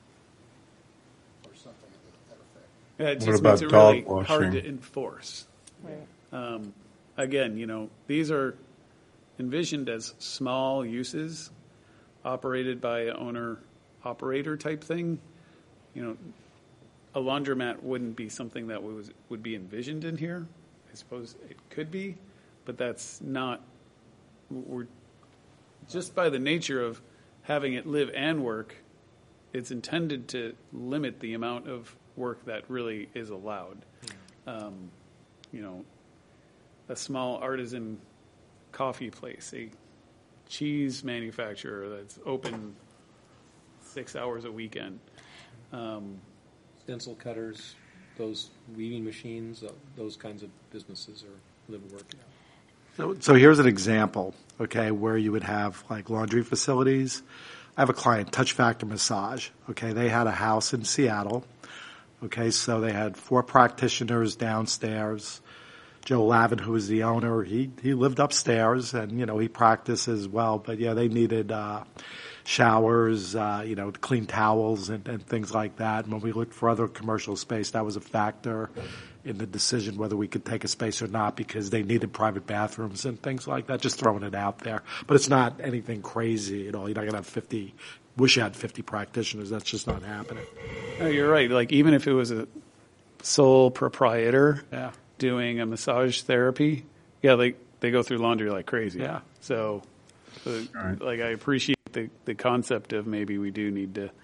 Or something to that effect. Yeah, it What just about makes it really dog hard washing? to enforce. Um, again, you know, these are envisioned as small uses operated by an owner-operator type thing. You know, a laundromat wouldn't be something that was would be envisioned in here. I suppose it could be, but that's not. We're just by the nature of having it live and work, it's intended to limit the amount of work that really is allowed. Um, you know, a small artisan coffee place, a cheese manufacturer that's open six hours a weekend. Um, Stencil cutters, those weaving machines, uh, those kinds of businesses are live and work. So, so here's an example, okay, where you would have like laundry facilities. I have a client, Touch Factor Massage. Okay, they had a house in Seattle. Okay, so they had four practitioners downstairs. Joe Lavin, who was the owner, he he lived upstairs, and you know he practiced as well. But yeah, they needed uh, showers, uh, you know, clean towels and, and things like that. And when we looked for other commercial space, that was a factor in the decision whether we could take a space or not, because they needed private bathrooms and things like that. Just throwing it out there, but it's not anything crazy at all. You're not going to have fifty. Wish you had fifty practitioners. That's just not happening. no, you're right. Like even if it was a sole proprietor Yeah. doing a massage therapy, yeah, they they go through laundry like crazy. Yeah. So, uh, Right. like I appreciate the the concept of maybe we do need to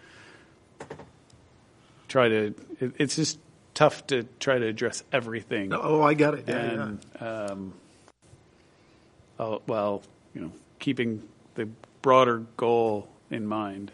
try to. It, it's just tough to try to address everything. Oh, I got it. Yeah, yeah. and um, oh, well, you know, keeping the broader goal in mind.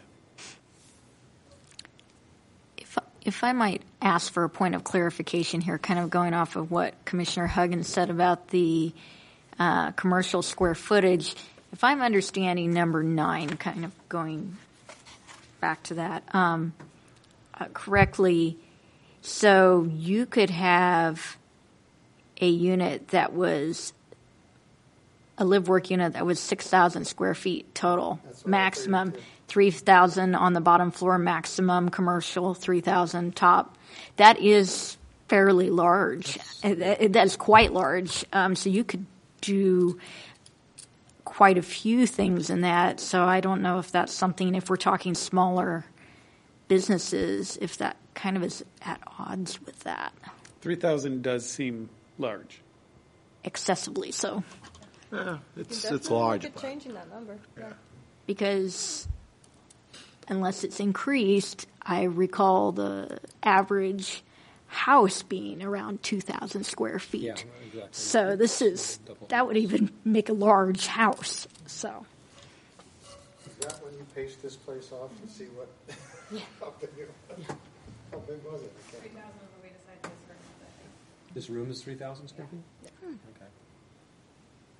If, if I might ask for a point of clarification here, kind of going off of what Commissioner Huggins said about the uh, commercial square footage, if I'm understanding number nine, kind of going back to that um, uh, correctly, so you could have a unit that was a live-work unit that was six thousand square feet total, That's what I maximum, figured, too. three thousand on the bottom floor, maximum commercial, three thousand top. That is fairly large. It- it- That's quite large. Um, So you could do quite a few things in that. So I don't know if that's something, if we're talking smaller businesses, if that kind of is at odds with that, Three thousand does seem large. excessively so. Yeah, it's Definitely it's large. look at but- changing that number. Yeah. Because unless it's increased, I recall the average house being around two thousand square feet. Yeah, exactly. So this is, that would even make a large house, so. Is that when you paced this place off to see what, how big it was? How big was it? Three thousand is what we decided this room was, I think. This room is three thousand square feet? Okay.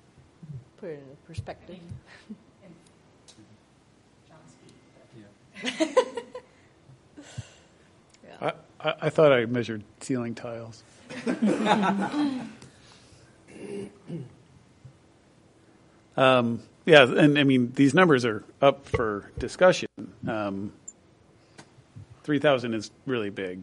Put it in perspective. I, I, I thought I measured ceiling tiles. um, yeah, and I mean, these numbers are up for discussion. Um, three thousand is really big.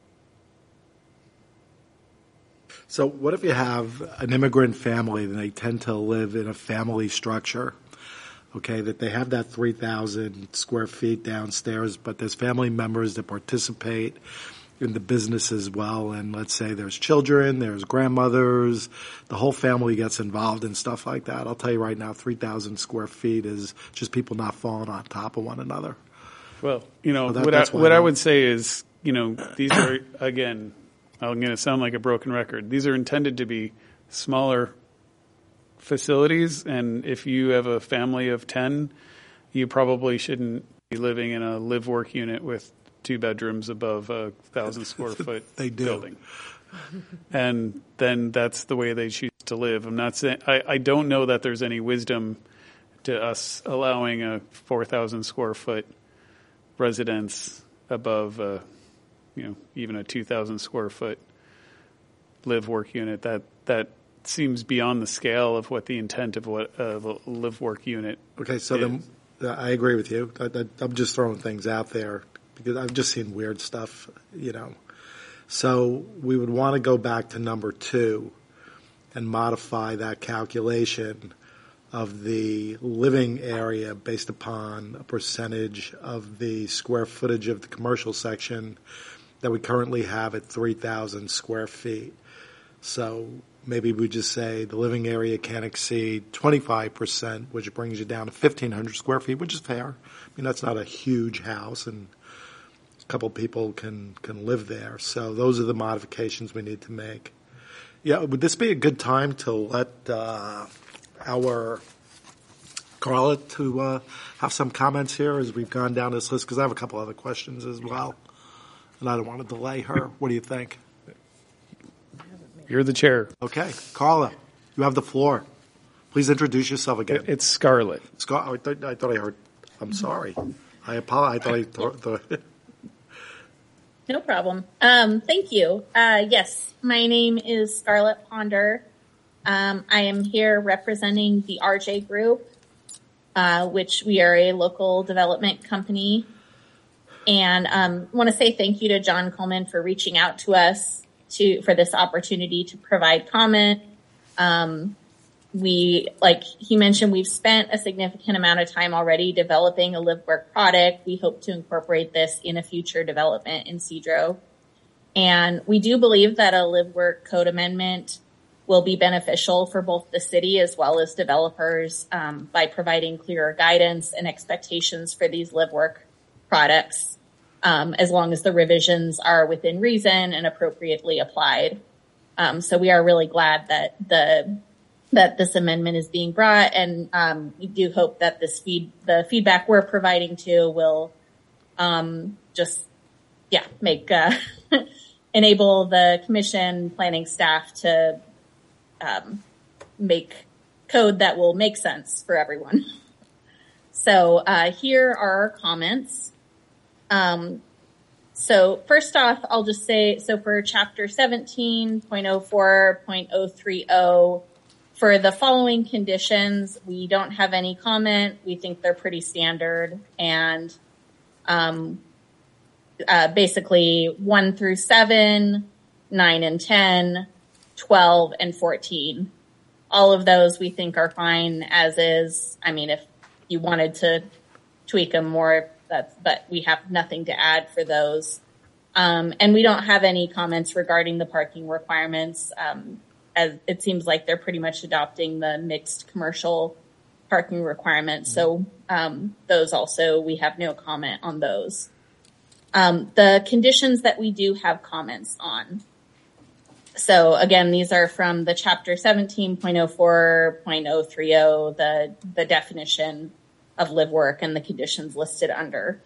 So what if you have an immigrant family and they tend to live in a family structure, okay, that they have that three thousand square feet downstairs, but there's family members that participate in the business as well, and let's say there's children, there's grandmothers, the whole family gets involved in stuff like that. I'll tell you right now, three thousand square feet is just people not falling on top of one another. Well, you know, So that- what, I, that's why what I I'm- would say is, you know, these are, again, I'm going to sound like a broken record. These are intended to be smaller facilities, and if you have a family of ten, you probably shouldn't be living in a live-work unit with two bedrooms above a thousand square foot They do. building. And then that's the way they choose to live. I'm not saying, I, I don't know that there's any wisdom to us allowing a four thousand square foot residence above a, you know, even a two thousand square foot live work unit. That, that seems beyond the scale of what the intent of what of a live work unit. Okay, so then uh, I agree with you. I, I, I'm just throwing things out there because I've just seen weird stuff, you know. So we would want to go back to number two and modify that calculation of the living area based upon a percentage of the square footage of the commercial section that we currently have at three thousand square feet. So maybe we just say the living area can't exceed twenty-five percent, which brings you down to fifteen hundred square feet, which is fair. I mean, that's not a huge house, and a couple people can, can live there. So those are the modifications we need to make. Yeah, would this be a good time to let uh, our Carla to uh, have some comments here as we've gone down this list? Because I have a couple other questions as well, and I don't want to delay her. What do you think? You're the chair. Okay, Carla, you have the floor. Please introduce yourself again. It's Scarlett. Scar- I, thought, I thought I heard. I'm sorry. I apologize. I thought I thought. thought No problem. Um, thank you. Uh, yes, my name is Scarlett Ponder. Um, I am here representing the R J Group, uh, which we are a local development company. And um, want to say thank you to John Coleman for reaching out to us to for this opportunity to provide comment. Um, we, like he mentioned, we've spent a significant amount of time already developing a live work product. We hope to incorporate this in a future development in Cedro. And we do believe that a live work code amendment will be beneficial for both the city as well as developers um, by providing clearer guidance and expectations for these live work products, um, as long as the revisions are within reason and appropriately applied. Um, so we are really glad that the that this amendment is being brought, and um, we do hope that this feed the feedback we're providing to will um, just yeah make uh, enable the commission planning staff to um, make code that will make sense for everyone. So uh, here are our comments. Um, so first off, I'll just say, so for chapter seventeen point oh four point oh three oh, for the following conditions, we don't have any comment. We think they're pretty standard. And um, uh, basically one through seven, nine and ten, twelve and fourteen. All of those we think are fine as is. I mean, if you wanted to tweak them more, that's, but we have nothing to add for those. Um, and we don't have any comments regarding the parking requirements. Um, as it seems like they're pretty much adopting the mixed commercial parking requirements. So um, those also, we have no comment on those. Um, the conditions that we do have comments on. So again, these are from the chapter seventeen point oh four point oh three oh, the, the definition of live work and the conditions listed under.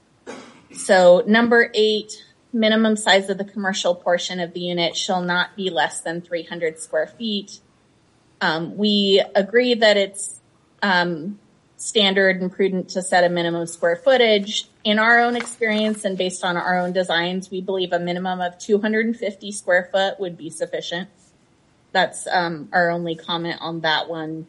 So number eight, minimum size of the commercial portion of the unit shall not be less than three hundred square feet. Um, we agree that it's um, standard and prudent to set a minimum square footage. In our own experience and based on our own designs, we believe a minimum of two hundred fifty square foot would be sufficient. That's um, our only comment on that one.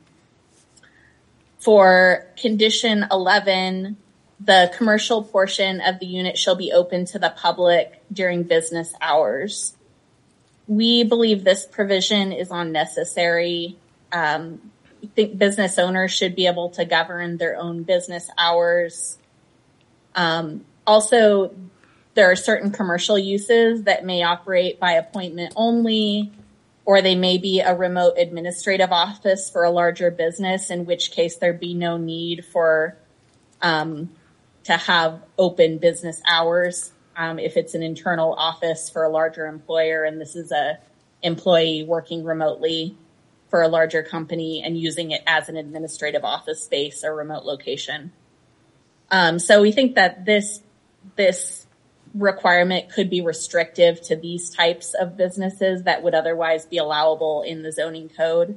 For condition eleven, the commercial portion of the unit shall be open to the public during business hours. We believe this provision is unnecessary. Um, I think business owners should be able to govern their own business hours. Um, also, there are certain commercial uses that may operate by appointment only, or they may be a remote administrative office for a larger business, in which case there'd be no need for um, to have open business hours um, if it's an internal office for a larger employer and this is a employee working remotely for a larger company and using it as an administrative office space or remote location. Um, so we think that this this requirement could be restrictive to these types of businesses that would otherwise be allowable in the zoning code.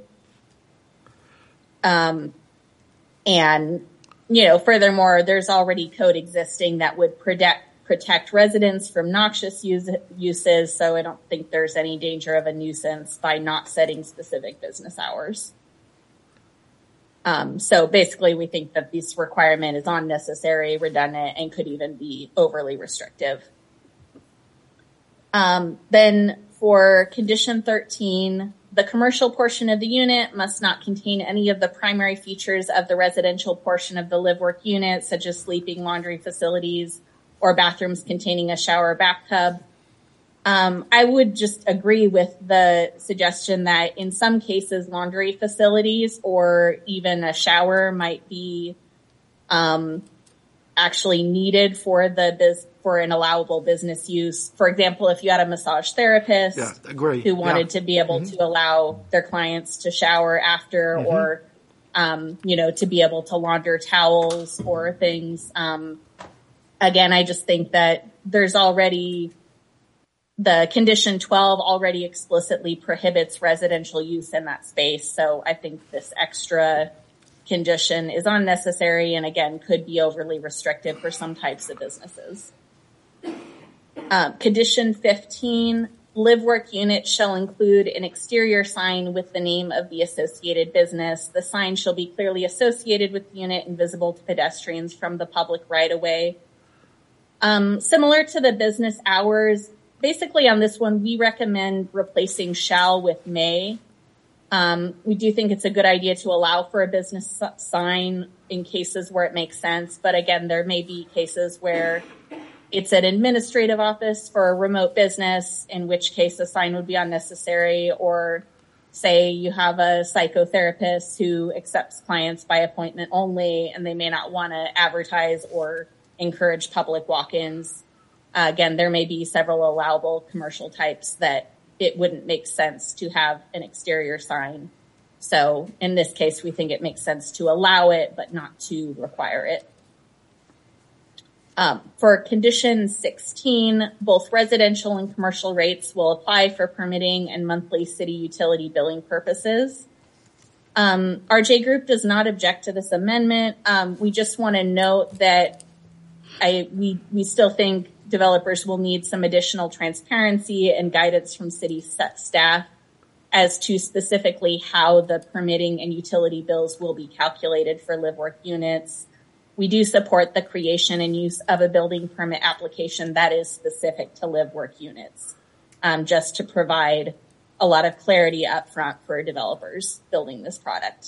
Um, and, you know, furthermore, there's already code existing that would protect protect residents from noxious use, uses, so I don't think there's any danger of a nuisance by not setting specific business hours. Um, so basically, we think that this requirement is unnecessary, redundant, and could even be overly restrictive. Um, then for condition thirteen, the commercial portion of the unit must not contain any of the primary features of the residential portion of the live-work unit, such as sleeping, laundry facilities, or bathrooms containing a shower or bathtub. Um, I would just agree with the suggestion that in some cases, laundry facilities or even a shower might be um, actually needed for the biz- for an allowable business use. For example, if you had a massage therapist Yeah, agree. who wanted Yeah. to be able Mm-hmm. to allow their clients to shower after, Mm-hmm. or um, you know, to be able to launder towels or things. Um, again, I just think that there's already the condition twelve already explicitly prohibits residential use in that space. So I think this extra condition is unnecessary and again, could be overly restrictive for some types of businesses. Um, condition fifteen, live work unit shall include an exterior sign with the name of the associated business. The sign shall be clearly associated with the unit and visible to pedestrians from the public right of way. Um, similar to the business hours, basically on this one, we recommend replacing shall with may. Um, we do think it's a good idea to allow for a business sign in cases where it makes sense. But again, there may be cases where it's an administrative office for a remote business, in which case a sign would be unnecessary. Or say you have a psychotherapist who accepts clients by appointment only, and they may not want to advertise or encourage public walk-ins. Uh, again, there may be several allowable commercial types that it wouldn't make sense to have an exterior sign. So in this case, we think it makes sense to allow it, but not to require it. Um, for condition sixteen, both residential and commercial rates will apply for permitting and monthly city utility billing purposes. Um, R J Group does not object to this amendment. Um, we just want to note that I, we, we still think developers will need some additional transparency and guidance from city staff as to specifically how the permitting and utility bills will be calculated for live work units. We do support the creation and use of a building permit application that is specific to live work units, um, just to provide a lot of clarity up front for developers building this product.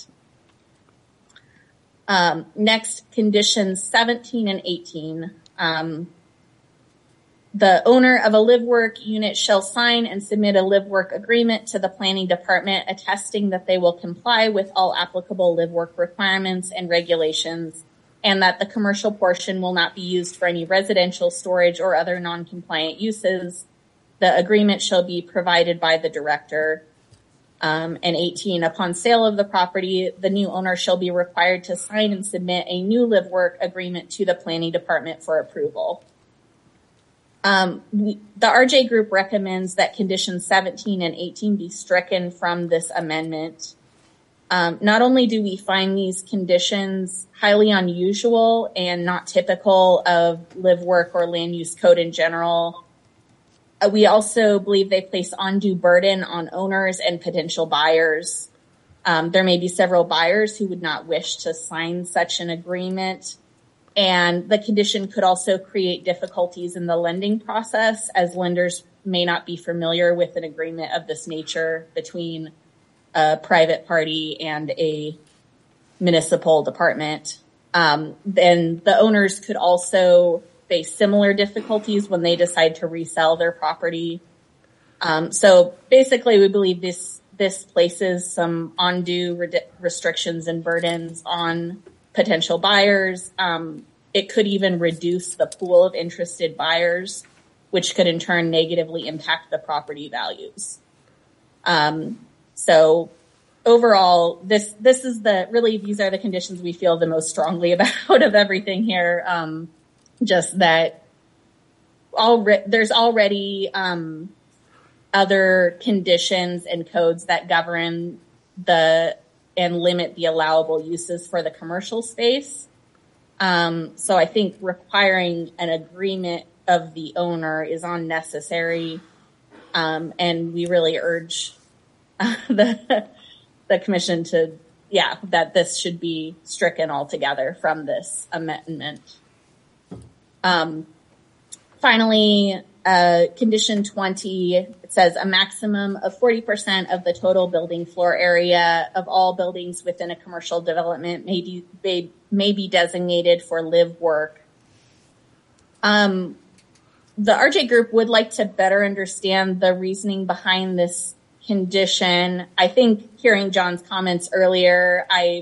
Um, next, conditions seventeen and eighteen. Um, the owner of a live work unit shall sign and submit a live work agreement to the planning department attesting that they will comply with all applicable live work requirements and regulations, and that the commercial portion will not be used for any residential storage or other non-compliant uses. The agreement shall be provided by the director. Um, and eighteen, upon sale of the property, the new owner shall be required to sign and submit a new live work agreement to the planning department for approval. Um, we, the R J Group recommends that conditions seventeen and eighteen be stricken from this amendment. Um, not only do we find these conditions highly unusual and not typical of live, work, or land use code in general, uh, we also believe they place undue burden on owners and potential buyers. Um, there may be several buyers who would not wish to sign such an agreement. And the condition could also create difficulties in the lending process, as lenders may not be familiar with an agreement of this nature between a private party and a municipal department. Um, then the owners could also face similar difficulties when they decide to resell their property. Um, so basically, we believe this this places some undue re- restrictions and burdens on potential buyers. Um, it could even reduce the pool of interested buyers, which could in turn negatively impact the property values. Um, so overall, this this is the really these are the conditions we feel the most strongly about of everything here. Um, just that alre- there's already um, other conditions and codes that govern the and limit the allowable uses for the commercial space. Um, so I think requiring an agreement of the owner is unnecessary, um, and we really urge uh, the the commission to, yeah, that this should be stricken altogether from this amendment. Um, finally, uh, condition twenty, it says a maximum of forty percent of the total building floor area of all buildings within a commercial development may be, may, may be designated for live work. Um, the R J Group would like to better understand the reasoning behind this condition. I think hearing John's comments earlier, I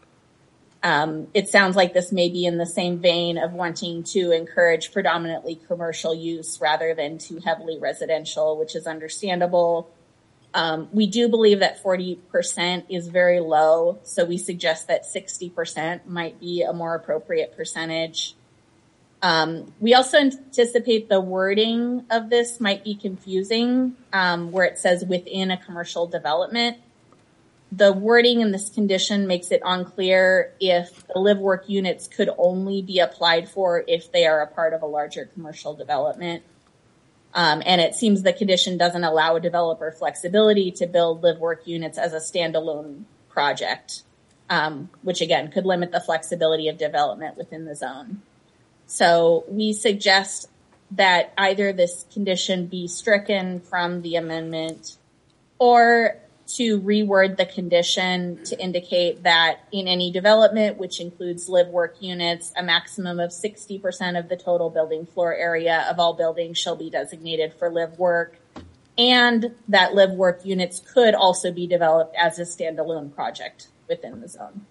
um, it sounds like this may be in the same vein of wanting to encourage predominantly commercial use rather than too heavily residential, which is understandable. Um, we do believe that forty percent is very low, so we suggest that sixty percent might be a more appropriate percentage. Um, we also anticipate the wording of this might be confusing, um, where it says within a commercial development. The wording in this condition makes it unclear if the live work units could only be applied for if they are a part of a larger commercial development. Um, and it seems the condition doesn't allow a developer flexibility to build live work units as a standalone project, um, which again could limit the flexibility of development within the zone. So we suggest that either this condition be stricken from the amendment or to reword the condition to indicate that in any development, which includes live work units, a maximum of sixty percent of the total building floor area of all buildings shall be designated for live work, and that live work units could also be developed as a standalone project within the zone.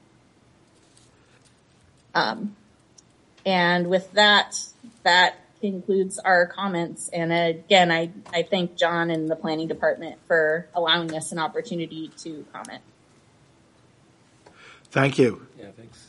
Um, and with that, that concludes our comments. And again, I, I thank John and the planning department for allowing us an opportunity to comment. Thank you. Yeah, thanks.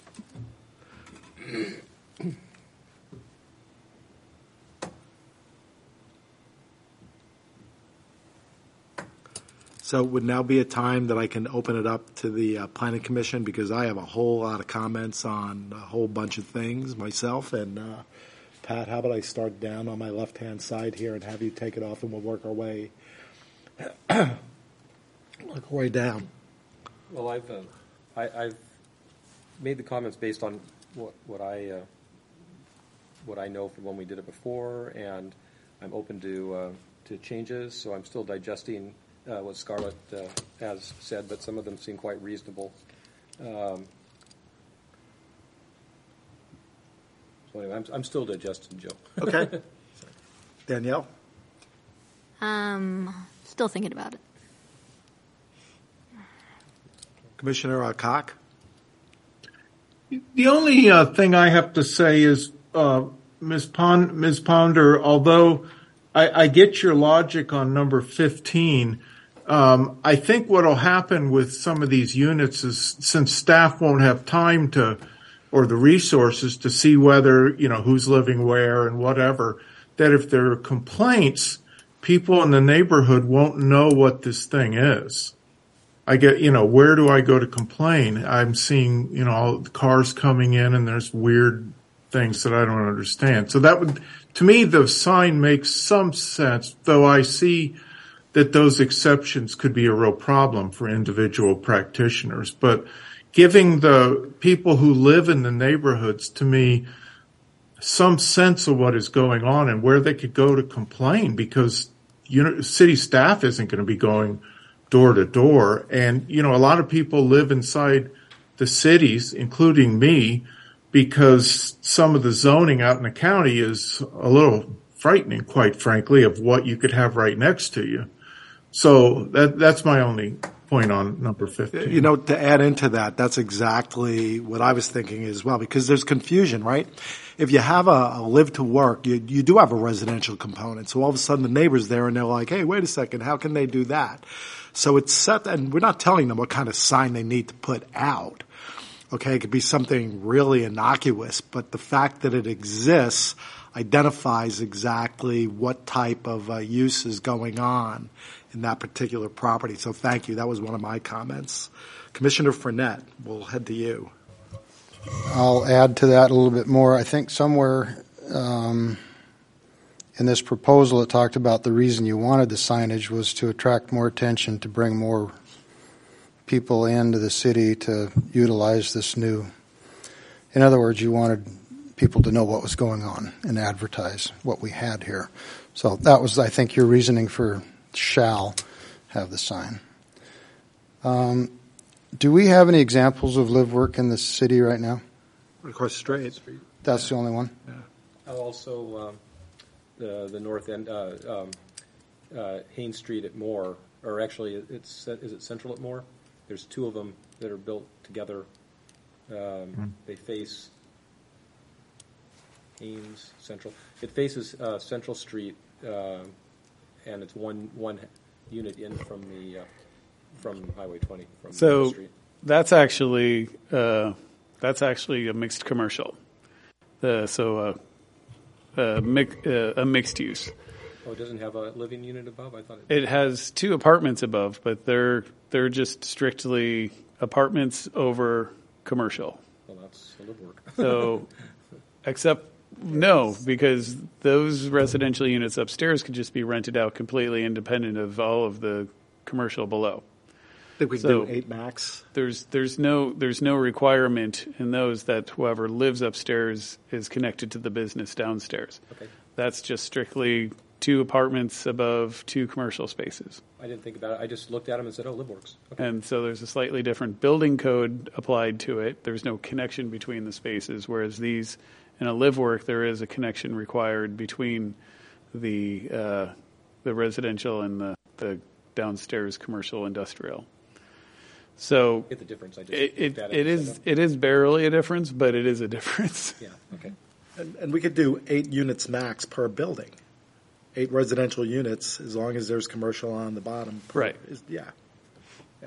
So it would now be a time that I can open it up to the uh, Planning Commission, because I have a whole lot of comments on a whole bunch of things myself. And uh, Pat, how about I start down on my left-hand side here and have you take it off, and we'll work our way work our way down. Well, I've uh, I, I've made the comments based on what what I uh, what I know from when we did it before, and I'm open to uh, to changes. So I'm still digesting uh, what Scarlett uh, has said, but some of them seem quite reasonable. Um, so anyway, I'm I'm still digesting, Joe. Okay. Danielle? Um, still thinking about it. Commissioner uh, Koch? The only uh, thing I have to say is, uh, Miz Pond, Miz Ponder, although I, I get your logic on number fifteen, um, I think what will happen with some of these units is, since staff won't have time to, or the resources to see whether, you know, who's living where and whatever, that if there are complaints, people in the neighborhood won't know what this thing is. I get, you know, where do I go to complain? I'm seeing, you know, all the cars coming in and there's weird things that I don't understand. So that would, to me, the sign makes some sense, though I see that those exceptions could be a real problem for individual practitioners. But giving the people who live in the neighborhoods, to me, some sense of what is going on and where they could go to complain, because, you know, city staff isn't going to be going door to door. And, you know, a lot of people live inside the cities, including me, because some of the zoning out in the county is a little frightening, quite frankly, of what you could have right next to you. So that that's my only point on number fifteen. You know, to add into that, that's exactly what I was thinking as well, because there's confusion, right? If you have a, a live to work, you, you do have a residential component. So all of a sudden the neighbor's there and they're like, hey, wait a second, how can they do that? So it's set, and we're not telling them what kind of sign they need to put out. Okay, it could be something really innocuous, but the fact that it exists identifies exactly what type of uh, use is going on in that particular property. So thank you. That was one of my comments. Commissioner Fournette, we'll head to you. I'll add to that a little bit more. I think somewhere um, in this proposal it talked about the reason you wanted the signage was to attract more attention, to bring more people into the city to utilize this new. In other words, you wanted people to know what was going on and advertise what we had here. So that was, I think, your reasoning for shall have the sign. Um, do we have any examples of live work in the city right now? Across the street. That's the only one? Yeah. Also, um, the the north end, uh, um, uh, Haines Street at Moore, or actually, it's is it Central at Moore? There's two of them that are built together. Um, mm. They face Haines Central. It faces uh, Central Street, uh, and it's one one unit in from the uh, from Highway twenty. From so the street. that's actually uh, that's actually a mixed commercial. Uh, so uh, uh, mi- uh, a mixed use. Oh, it doesn't have a living unit above? I thought it, it has two apartments above, but they're they're just strictly apartments over commercial. Well, that's a live work. So, except no, because those residential units upstairs could just be rented out completely independent of all of the commercial below. I think we can So do eight max. There's there's no there's no requirement in those that whoever lives upstairs is connected to the business downstairs. Okay. That's just strictly two apartments above two commercial spaces. I didn't think about it. I just looked at them and said, oh, live works. Okay. And so there's a slightly different building code applied to it. There's no connection between the spaces, whereas these, in a live work, there is a connection required between the uh, the residential and the, the downstairs commercial industrial. So Get the difference. I just it it, looked at it and is said, it is barely a difference, but it is a difference. oh. Yeah, okay. And, and we could do eight units max per building. Eight residential units, as long as there's commercial on the bottom. Per, Right. Is, yeah. Yeah.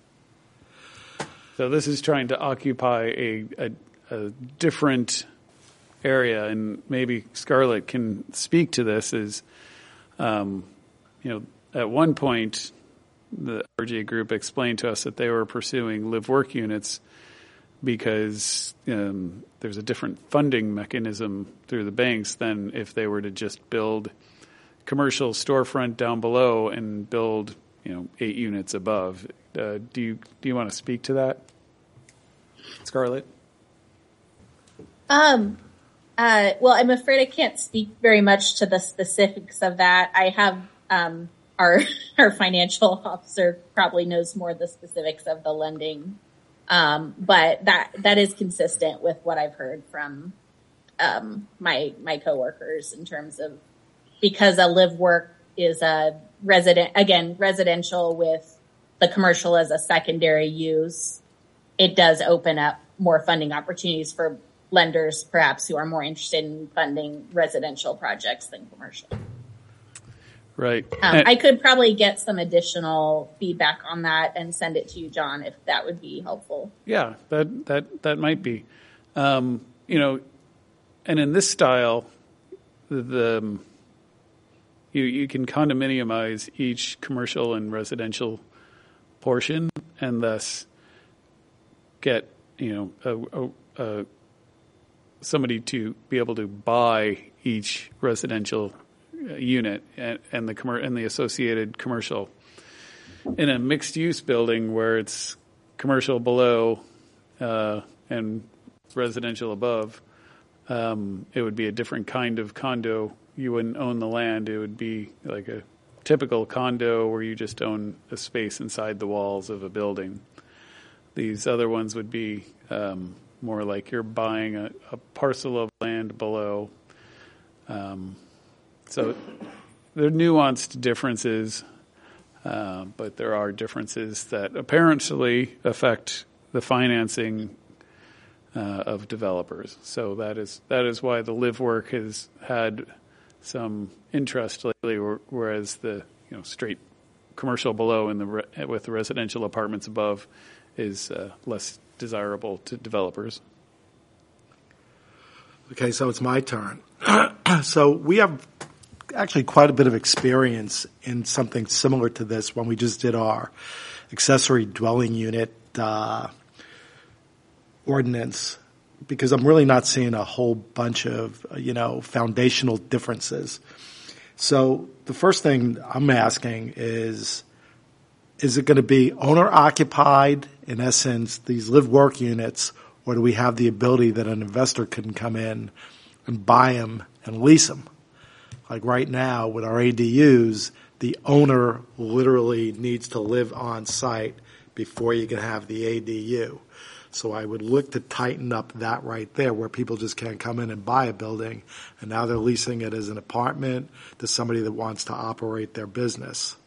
So this is trying to occupy a, a, a different area, and maybe Scarlett can speak to this. Is um, you know, at one point, the R J group explained to us that they were pursuing live-work units because um, there's a different funding mechanism through the banks than if they were to just build commercial storefront down below and build, you know, eight units above. Uh, do you do you want to speak to that, Scarlett? Um, uh, well, I'm afraid I can't speak very much to the specifics of that. I have um, our our financial officer probably knows more of the specifics of the lending, um, but that that is consistent with what I've heard from um, my my coworkers in terms of, because a live work is a resident, again, residential with the commercial as a secondary use, it does open up more funding opportunities for lenders, perhaps, who are more interested in funding residential projects than commercial. Right. Um, I could probably get some additional feedback on that and send it to you, John, if that would be helpful. Yeah, that that that might be. Um, you know, and in this style, the, the you you can condominiumize each commercial and residential portion, and thus get, you know, a, a, a, somebody to be able to buy each residential unit and, and the commer- and the associated commercial. In a mixed-use building where it's commercial below uh, and residential above, um, it would be a different kind of condo. You wouldn't own the land. It would be like a typical condo where you just own a space inside the walls of a building. These other ones would be um, more like you're buying a, a parcel of land below. Um, so there are nuanced differences. Uh, but there are differences that apparently affect the financing uh, of developers. So that is that is why the live work has had some interest lately, whereas the you know straight commercial below and the re- with the residential apartments above is uh, less desirable to developers. Okay, so it's my turn. So we have actually quite a bit of experience in something similar to this when we just did our accessory dwelling unit uh, ordinance, because I'm really not seeing a whole bunch of, you know, foundational differences. So the first thing I'm asking is, is it going to be owner occupied, in essence, these live work units, or do we have the ability that an investor can come in and buy them and lease them? Like right now with our A D Us, the owner literally needs to live on site before you can have the A D U. So I would look to tighten up that right there, where people just can't come in and buy a building, and now they're leasing it as an apartment to somebody that wants to operate their business.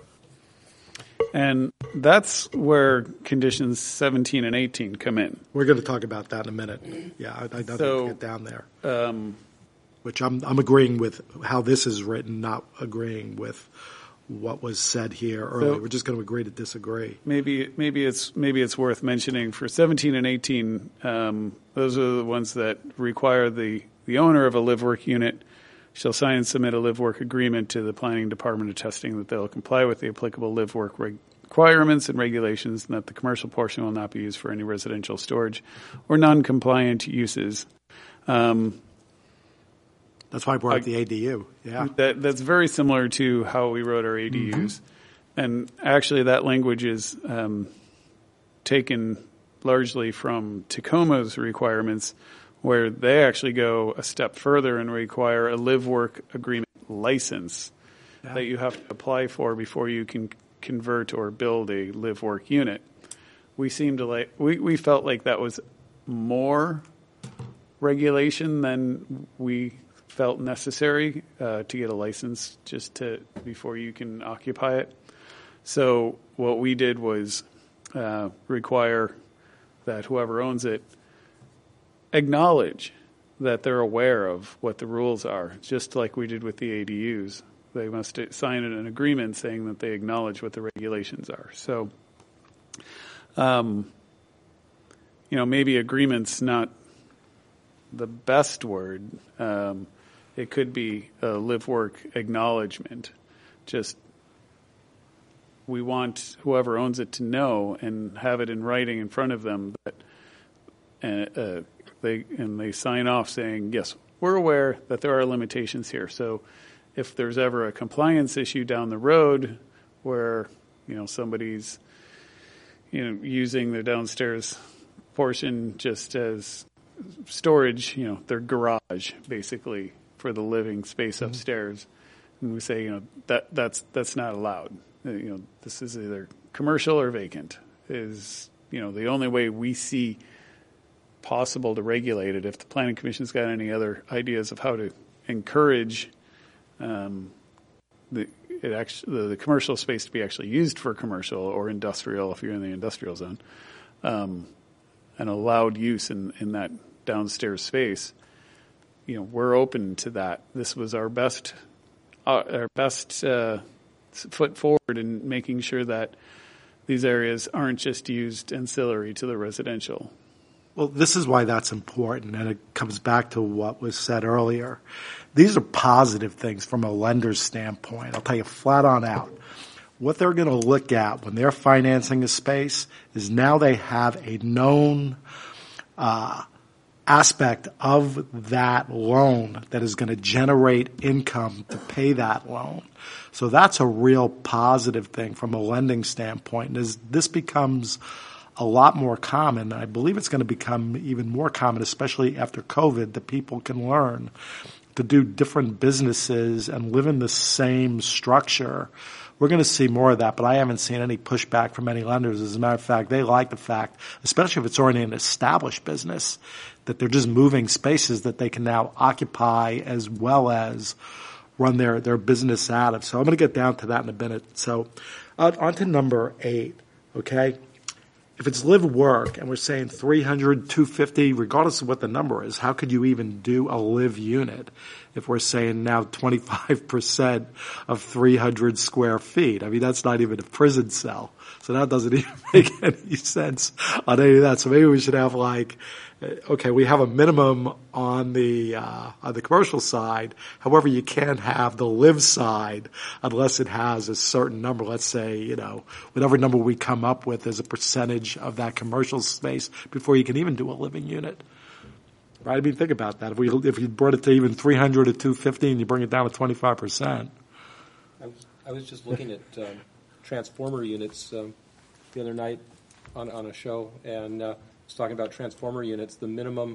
And that's where conditions seventeen and eighteen come in. We're going to talk about that in a minute. Yeah, I, I'd so, like to get down there. Um, Which I'm, I'm agreeing with how this is written, not agreeing with what was said here earlier. So We're just going to agree to disagree. Maybe maybe it's maybe it's worth mentioning for seventeen and eighteen. Um, those are the ones that require the the owner of a live work unit shall sign and submit a live work agreement to the planning department attesting that they'll comply with the applicable live work reg- requirements and regulations, and that the commercial portion will not be used for any residential storage or non-compliant uses. Um, That's why I brought I, up the A D U. Yeah, that, that's very similar to how we wrote our A D Us, mm-hmm. and actually that language is um, taken largely from Tacoma's requirements, where they actually go a step further and require a live work agreement license yeah. that you have to apply for before you can convert or build a live work unit. We seemed to like we, we felt like that was more regulation than we felt necessary uh, to get a license just to before you can occupy it. So what we did was uh, require that whoever owns it acknowledge that they're aware of what the rules are, just like we did with the A D Us. They must sign an agreement saying that they acknowledge what the regulations are. So, um, you know, maybe agreement's not the best word. Um, it could be a live-work acknowledgement. Just we want whoever owns it to know and have it in writing in front of them that uh, uh, they and they sign off saying, yes, we're aware that there are limitations here. So if there's ever a compliance issue down the road where, you know, somebody's, you know, using their downstairs portion just as storage, you know, their garage basically for the living space mm-hmm. upstairs, and we say, you know, that that's that's not allowed. You know, this is either commercial or vacant. Is, you know, the only way we see possible to regulate it. If the Planning Commission's got any other ideas of how to encourage um, the it actually the, the commercial space to be actually used for commercial or industrial, if you're in the industrial zone, um, and allowed use in, in that downstairs space, you know, we're open to that. This was our best uh, our best uh, foot forward in making sure that these areas aren't just used ancillary to the residential. Well, this is why that's important, and it comes back to what was said earlier. These are positive things from a lender's standpoint. I'll tell you flat on out. what they're going to look at when they're financing a space is now they have a known uh, aspect of that loan that is going to generate income to pay that loan. So that's a real positive thing from a lending standpoint. And as this becomes a lot more common, I believe it's going to become even more common, especially after COVID, that people can learn to do different businesses and live in the same structure. We're going to see more of that, but I haven't seen any pushback from any lenders. As a matter of fact, they like the fact, especially if it's already an established business, that they're just moving spaces that they can now occupy as well as run their, their business out of. So I'm going to get down to that in a minute. So uh, on to number eight, okay? If it's live work and we're saying three hundred, two fifty, regardless of what the number is, how could you even do a live unit if we're saying now twenty-five percent of three hundred square feet? I mean, that's not even a prison cell. So that doesn't even make any sense on any of that. So maybe we should have like, okay, we have a minimum on the uh, on the commercial side. However, you can't have the live side unless it has a certain number. Let's say, you know, whatever number we come up with as a percentage of that commercial space before you can even do a living unit. Right? I mean, think about that. If we if you brought it to even three hundred or two fifty and you bring it down to twenty-five percent. I was, I was just looking at um, transformer units um, the other night on, on a show, and uh, was talking about transformer units. The minimum,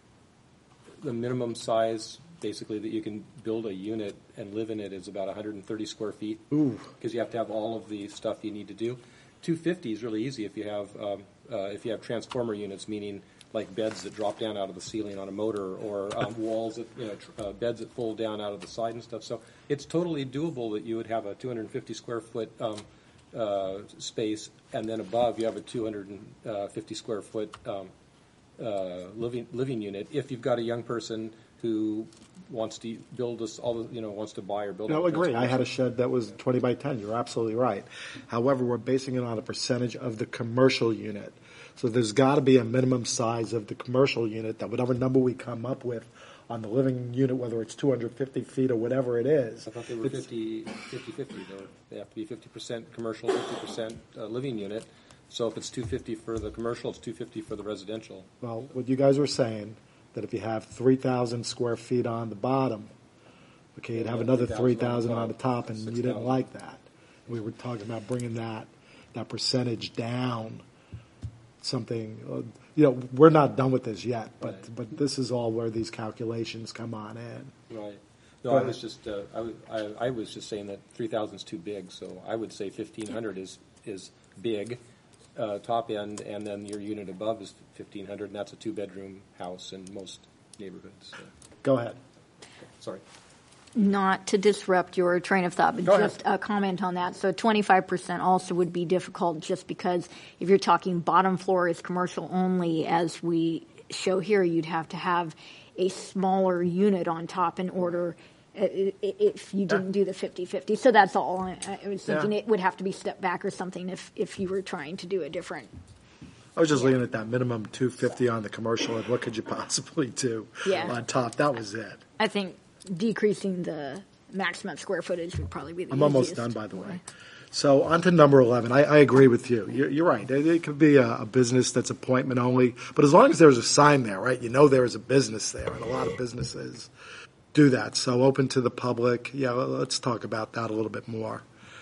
the minimum size, basically, that you can build a unit and live in it is about one hundred thirty square feet. Ooh. Because you have to have all of the stuff you need to do. two fifty is really easy if you have um, uh, if you have transformer units, meaning like beds that drop down out of the ceiling on a motor, or um, walls that, you know, tr- uh, beds that fold down out of the side and stuff. So it's totally doable that you would have a two hundred fifty square foot um, uh, space, and then above you have a two hundred fifty square foot um, uh, living living unit. If you've got a young person who wants to build this, all the, you know, wants to buy or build. No, a agree. I had a shed that was twenty by ten. You're absolutely right. However, we're basing it on a percentage of the commercial unit. So there's got to be a minimum size of the commercial unit that whatever number we come up with on the living unit, whether it's two hundred fifty feet or whatever it is. I thought they were fifty, fifty, fifty. They're, they have to be fifty percent commercial, fifty percent uh, living unit. So if it's two fifty for the commercial, it's two fifty for the residential. Well, what you guys were saying, that if you have three thousand square feet on the bottom, okay, you'd have Yeah, another three three thousand thousand on the top, and you didn't six thousand. like that. We were talking about bringing that, that percentage down. Something, uh, you know, we're not done with this yet, but Right. but this is all where these calculations come on in. Right. No, Go I ahead. was just uh, I, w- I, I was just saying that three thousand is too big. So I would say fifteen hundred is is big, uh, top end, and then your unit above is fifteen hundred, and that's a two bedroom house in most neighborhoods. So, Go ahead. sorry. Not to disrupt your train of thought, but Go ahead. just a comment on that. So twenty-five percent also would be difficult just because if you're talking bottom floor is commercial only, as we show here, you'd have to have a smaller unit on top in order uh, i- i- if you didn't do the fifty-fifty. So that's all. I I was thinking Yeah. it would have to be stepped back or something if, if you were trying to do a different. I was just looking at that minimum two fifty on the commercial, and what could you possibly do Yeah. on top? That was it. I think decreasing the maximum square footage would probably be the I'm almost easiest. done, by the way. So on to number eleven. I, I agree with you. You're, you're right. It, it could be a, a business that's appointment only, but as long as there's a sign there, right, you know there is a business there, and a lot of businesses do that. So open to the public. Yeah, let's talk about that a little bit more.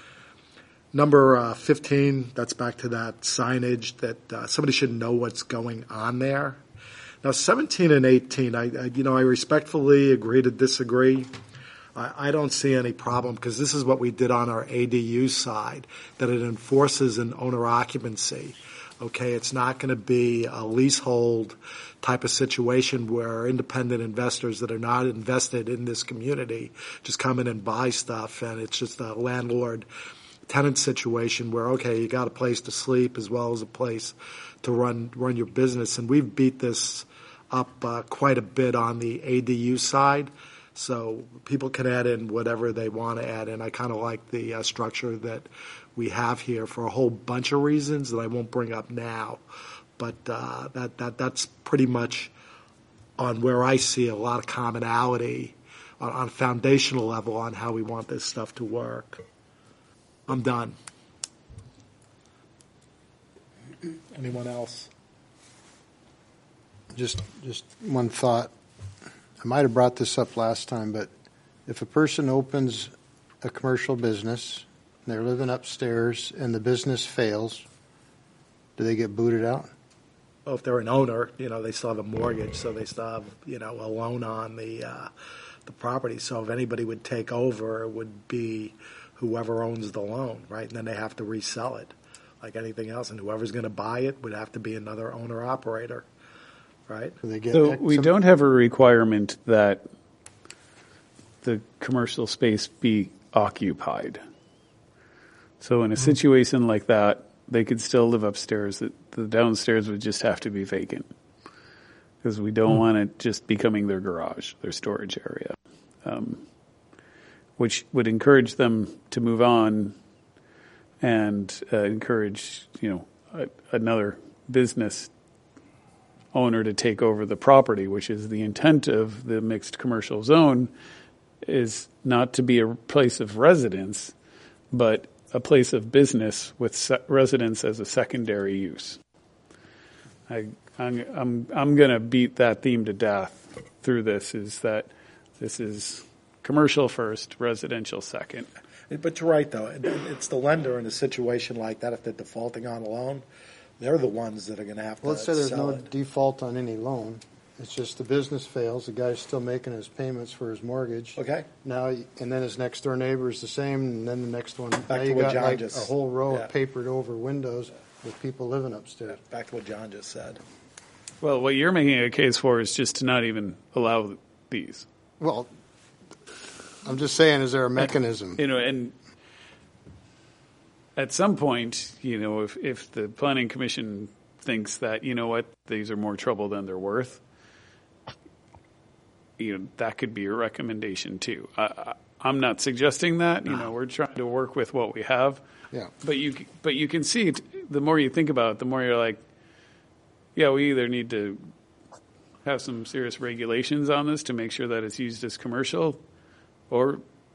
Number uh, fifteen, that's back to that signage that uh, somebody should know what's going on there. Now, seventeen and eighteen, I, I you know, I respectfully agree to disagree. I, I don't see any problem because this is what we did on our A D U side, that it enforces an owner occupancy. Okay, it's not going to be a leasehold type of situation where independent investors that are not invested in this community just come in and buy stuff, and it's just a landlord tenant situation where, okay, you got a place to sleep as well as a place to run run your business. And we've beat this up uh, quite a bit on the A D U side. So people can add in whatever they want to add in. I kind of like the uh, structure that we have here for a whole bunch of reasons that I won't bring up now. But uh, that, that that's pretty much on where I see a lot of commonality on, on a foundational level on how we want this stuff to work. I'm done. Anyone else? Just, just one thought. I might have brought this up last time, but if a person opens a commercial business, and they're living upstairs, and the business fails, do they get booted out? Well, if they're an owner, you know, they still have a mortgage, so they still have, you know, a loan on the, uh, the property. So if anybody would take over, it would be whoever owns the loan, right? And then they have to resell it like anything else. And whoever's going to buy it would have to be another owner-operator, right? Do they get So X we am- don't have a requirement that the commercial space be occupied. So in a situation like that, they could still live upstairs. The the downstairs would just have to be vacant because we don't want it just becoming their garage, their storage area, um, which would encourage them to move on and uh, encourage, you know, a, another business owner to take over the property, which is the intent of the mixed commercial zone, is not to be a place of residence, but a place of business with se- residence as a secondary use. I, I'm, I'm, I'm going to beat that theme to death through this, is that this is commercial first, residential second. But you're right, though. It- It's the lender in a situation like that, if they're defaulting on a loan, they're the ones that are going to have to Well, let's say there's sell no it. default on any loan. It's just the business fails, the guy's still making his payments for his mortgage. Okay. Now, and then his next door neighbor is the same, and then the next one. Now to you what got John like just- a whole row yeah. of papered over windows with people living upstairs. Back to what John just said. Well, what you're making a case for is just to not even allow these. Well, I'm just saying, is there a mechanism? You know, and at some point, you know, if, if the planning commission thinks that, you know what, these are more trouble than they're worth, you know, that could be a recommendation too. I, I, I'm not suggesting that. You know, we're trying to work with what we have. Yeah. But you, but you can see it, the more you think about it, the more you're like, yeah, we either need to have some serious regulations on this to make sure that it's used as commercial, or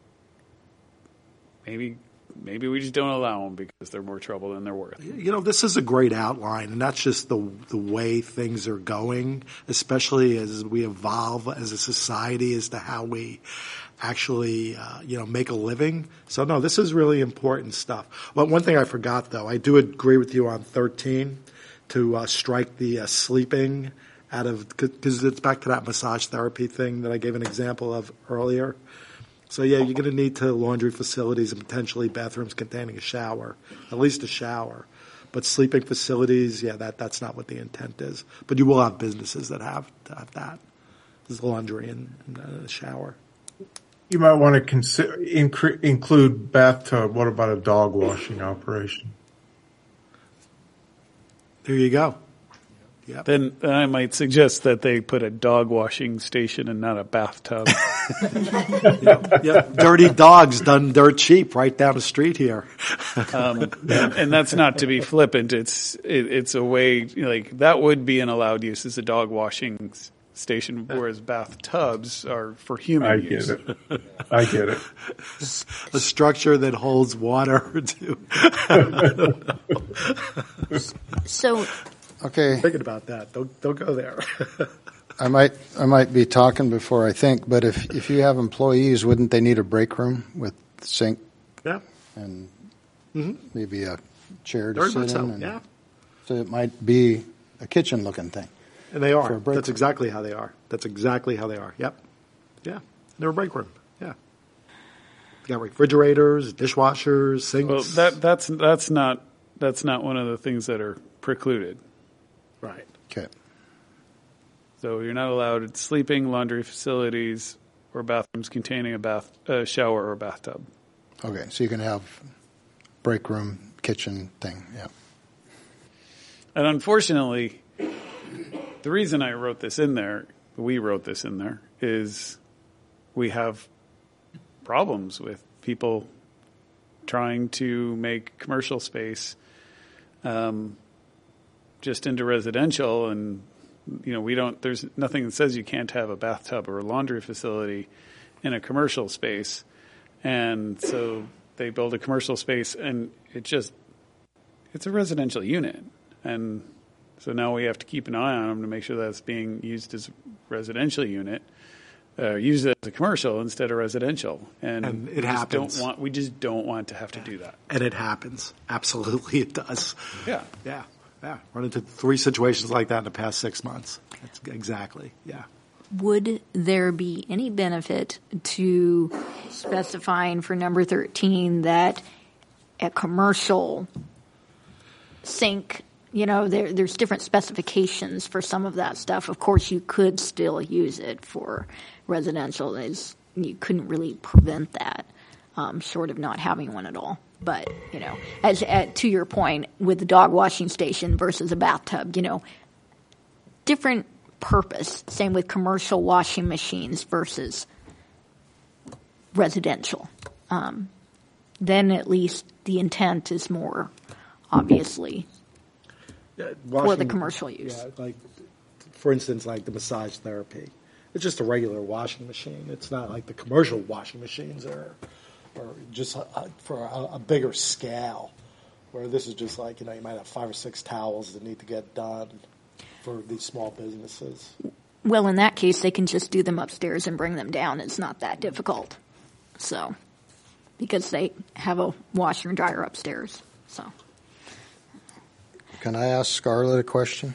maybe maybe we just don't allow them because they're more trouble than they're worth. You know, this is a great outline, and that's just the the way things are going, especially as we evolve as a society as to how we actually, uh, you know, make a living. So, no, this is really important stuff. Well, one thing I forgot, though, I do agree with you on thirteen to uh, strike the uh, sleeping out of, because it's back to that massage therapy thing that I gave an example of earlier. So, yeah, you're going to need to laundry facilities and potentially bathrooms containing a shower, at least a shower. But sleeping facilities, yeah, that, that's not what the intent is. But you will have businesses that have, have that. There's laundry and, and a shower. You might want to consider, incre- include bathtub. What about a dog washing operation? There you go. Yep. Then I might suggest that they put a dog washing station and not a bathtub. Yep. Yep. Dirty dogs done dirt cheap right down the street here. Um, and, and that's not to be flippant. It's it, it's a way, like, that would be an allowed use as a dog washing s- station, whereas bathtubs are for human I use. get it. I get it. A structure that holds water to. So Okay, Thinking about that. Don't don't go there. I might, I might be talking before I think, but if, if you have employees, wouldn't they need a break room with sink Yeah. and Mhm. maybe a chair to Very sit much so. in? and- Yeah. So it might be a kitchen-looking thing. And they For are. a break That's room. exactly how they are. That's exactly how they are. Yep. Yeah. They're a break room. Yeah. You got refrigerators, dishwashers, sinks. Well, that that's that's not that's not one of the things that are precluded. right. Okay. So you're not allowed sleeping, laundry facilities, or bathrooms containing a bath, a shower, or bathtub. Okay, so you can have break room, kitchen thing, yeah. And unfortunately, the reason I wrote this in there, we wrote this in there, is we have problems with people trying to make commercial space um, just into residential, and you know we don't. There's nothing that says you can't have a bathtub or a laundry facility in a commercial space, and so they build a commercial space, and it just, it's a residential unit. And so now we have to keep an eye on them to make sure that's being used as a residential unit, uh, used as a commercial instead of residential. And, And it we just happens. Don't want, we just don't want to have to do that. And it happens. Absolutely it does. Yeah. Yeah. Yeah. Run into three situations like that in the past six months. That's exactly. Yeah. Would there be any benefit to specifying for number thirteen that a commercial sink, you know, there, there's different specifications for some of that stuff. Of course, you could still use it for residential. There's, you couldn't really prevent that, um, short of not having one at all. But, you know, as, uh, to your point, with the dog washing station versus a bathtub, you know, different purpose. Same with commercial washing machines versus residential. Um, then at least the intent is more obviously Yeah, for the washing- commercial use. Yeah, like, for instance, like the massage therapy. It's just a regular washing machine. It's not like the commercial washing machines are, or just uh, for a, a bigger scale, where this is just like, you know, you might have five or six towels that need to get done for these small businesses. Well, in that case, they can just do them upstairs and bring them down. It's not that difficult. So, because they have a washer and dryer upstairs. So, Can I ask Scarlett a question?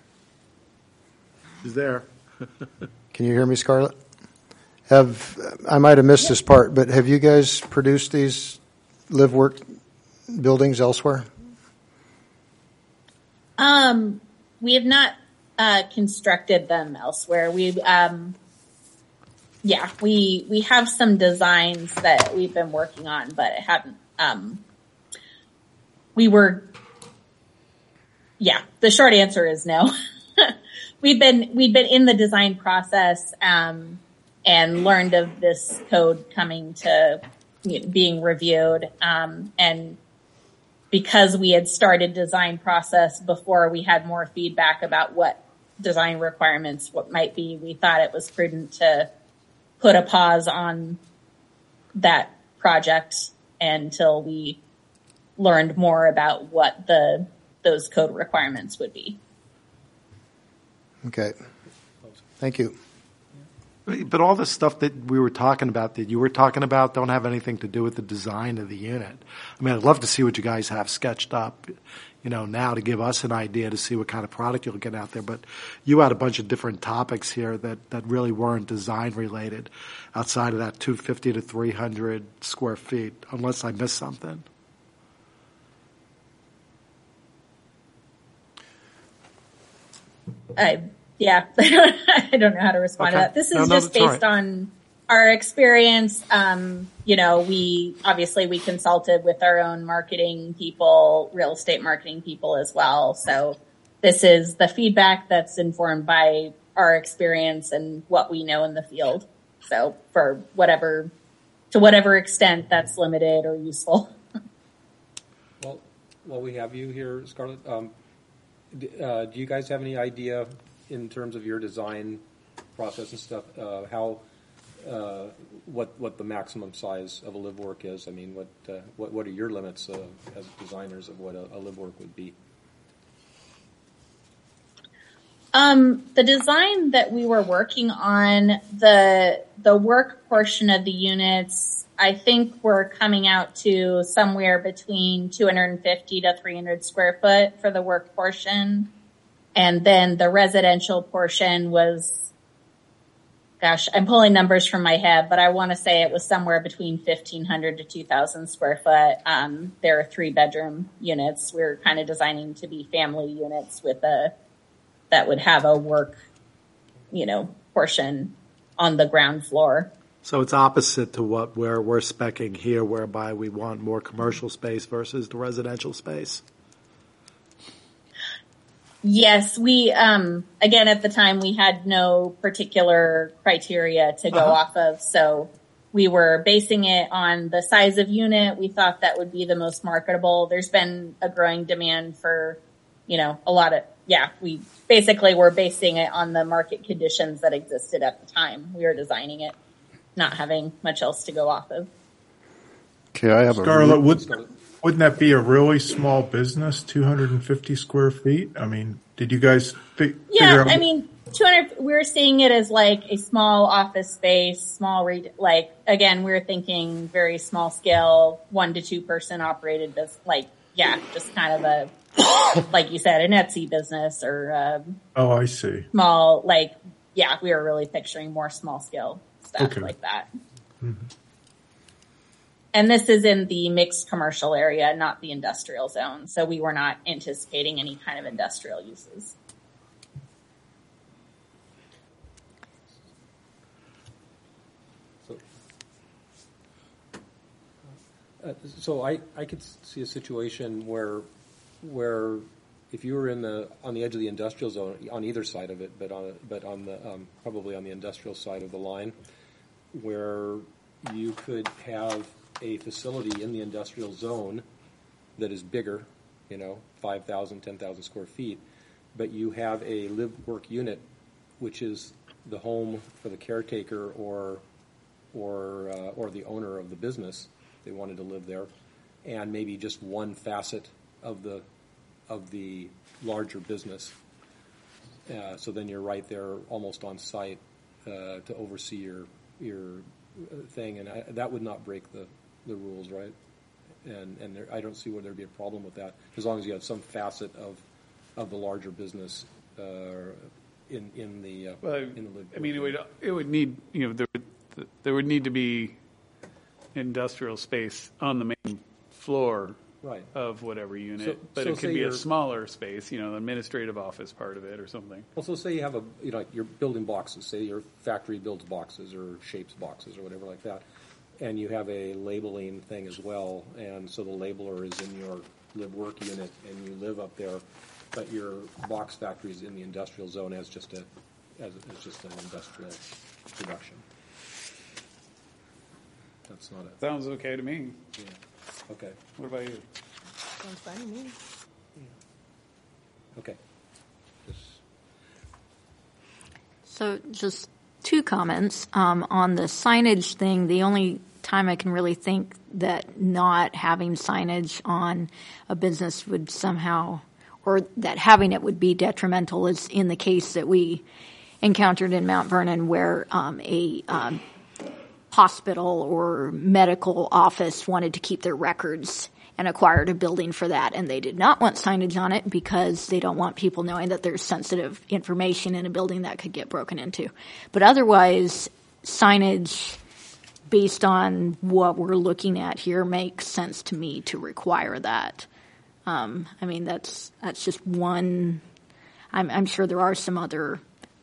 She's there. Can you hear me, Scarlett? Have I might have missed this part, but have you guys produced these live work buildings elsewhere? Um, we have not uh, constructed them elsewhere. We, um, yeah, we we have some designs that we've been working on, but it hadn't. Um, we were, yeah. The short answer is no. we've been we've been in the design process um, and learned of this code coming to you know, being reviewed, um, and because we had started design process before we had more feedback about what design requirements what might be, we thought it was prudent to put a pause on that project until we learned more about what the those code requirements would be. Okay. Thank you. But all the stuff that we were talking about, that you were talking about, don't have anything to do with the design of the unit. I mean, I'd love to see what you guys have sketched up, you know, now to give us an idea to see what kind of product you'll get out there. But you had a bunch of different topics here that, that really weren't design related outside of that two hundred fifty to three hundred square feet, unless I missed something. I, yeah, I don't know how to respond Okay. to that. This is No, no, just that's all based right. on our experience. Um, you know, we obviously we consulted with our own marketing people, real estate marketing people as well. So this is the feedback that's informed by our experience and what we know in the field. So for whatever, to whatever extent that's limited or useful. Well, while we have you here, Scarlett, um, d- uh, do you guys have any idea in terms of your design process and stuff, uh, how, uh, what what the maximum size of a live work is? I mean, what uh, what what are your limits uh, as designers of what a, a live work would be? Um, the design that we were working on, the the work portion of the units, I think we're coming out to somewhere between two hundred fifty to three hundred square foot for the work portion. And then the residential portion was, gosh, I'm pulling numbers from my head, but I want to say it was somewhere between fifteen hundred to two thousand square foot. Um, there are three bedroom units. We're kind of designing to be family units with a, that would have a work, you know, portion on the ground floor. So it's opposite to what we're, we're speccing here, whereby we want more commercial space versus the residential space. Yes, we, um, again, at the time we had no particular criteria to go Uh-huh. off of. So we were basing it on the size of unit. We thought that would be the most marketable. There's been a growing demand for, you know, a lot of, yeah, we basically were basing it on the market conditions that existed at the time we were designing it, not having much else to go off of. Okay, I have Scarlett, a. would, wouldn't that be a really small business, two hundred fifty square feet? I mean, did you guys fi- figure Yeah, out? I mean, two hundred. We're seeing it as like a small office space, small re- like again, we're thinking very small scale, one to two person operated business. Like, yeah, just kind of a, like you said, an Etsy business or um, Oh, I see. small. Like, yeah, we were really picturing more small scale stuff Okay. like that. Mm-hmm. And this is in the mixed commercial area, not the industrial zone. So we were not anticipating any kind of industrial uses. So, uh, so I, I could see a situation where, where if you were in the, on the edge of the industrial zone, on either side of it, but on, but on the, um, probably on the industrial side of the line, where you could have a facility in the industrial zone that is bigger, you know, five thousand, ten thousand square feet, but you have a live-work unit, which is the home for the caretaker or or uh, or the owner of the business. They wanted to live there, and maybe just one facet of the of the larger business. Uh, so then you're right there, almost on site, uh, to oversee your your thing, and I, that would not break the, the rules, right? And and there, I don't see where there'd be a problem with that, as long as you have some facet of of the larger business uh, in in the uh, Well, in the. I mean, it would it would need you know there would, there would need to be industrial space on the main floor Right. of whatever unit, So- but so it could say be a you're- smaller space, you know, the administrative office part of it or something. Also, say you have a, you know, like you're building boxes, say your factory builds boxes or shapes boxes or whatever like that, and you have a labeling thing as well, and so the labeler is in your live-work unit and you live up there, but your box factory is in the industrial zone as just a, as, as just an industrial production. That's not a, Sounds okay to me. yeah, okay, What about you? Sounds fine to me. okay. Just, So just two comments. Um, on the signage thing, the only time I can really think that not having signage on a business would somehow, or that having it would be detrimental is in the case that we encountered in Mount Vernon where um, a um, hospital or medical office wanted to keep their records and acquired a building for that, and they did not want signage on it because they don't want people knowing that there's sensitive information in a building that could get broken into. But otherwise, signage based on what we're looking at here makes sense to me to require that. Um, I mean, that's that's just one. I'm, I'm sure there are some other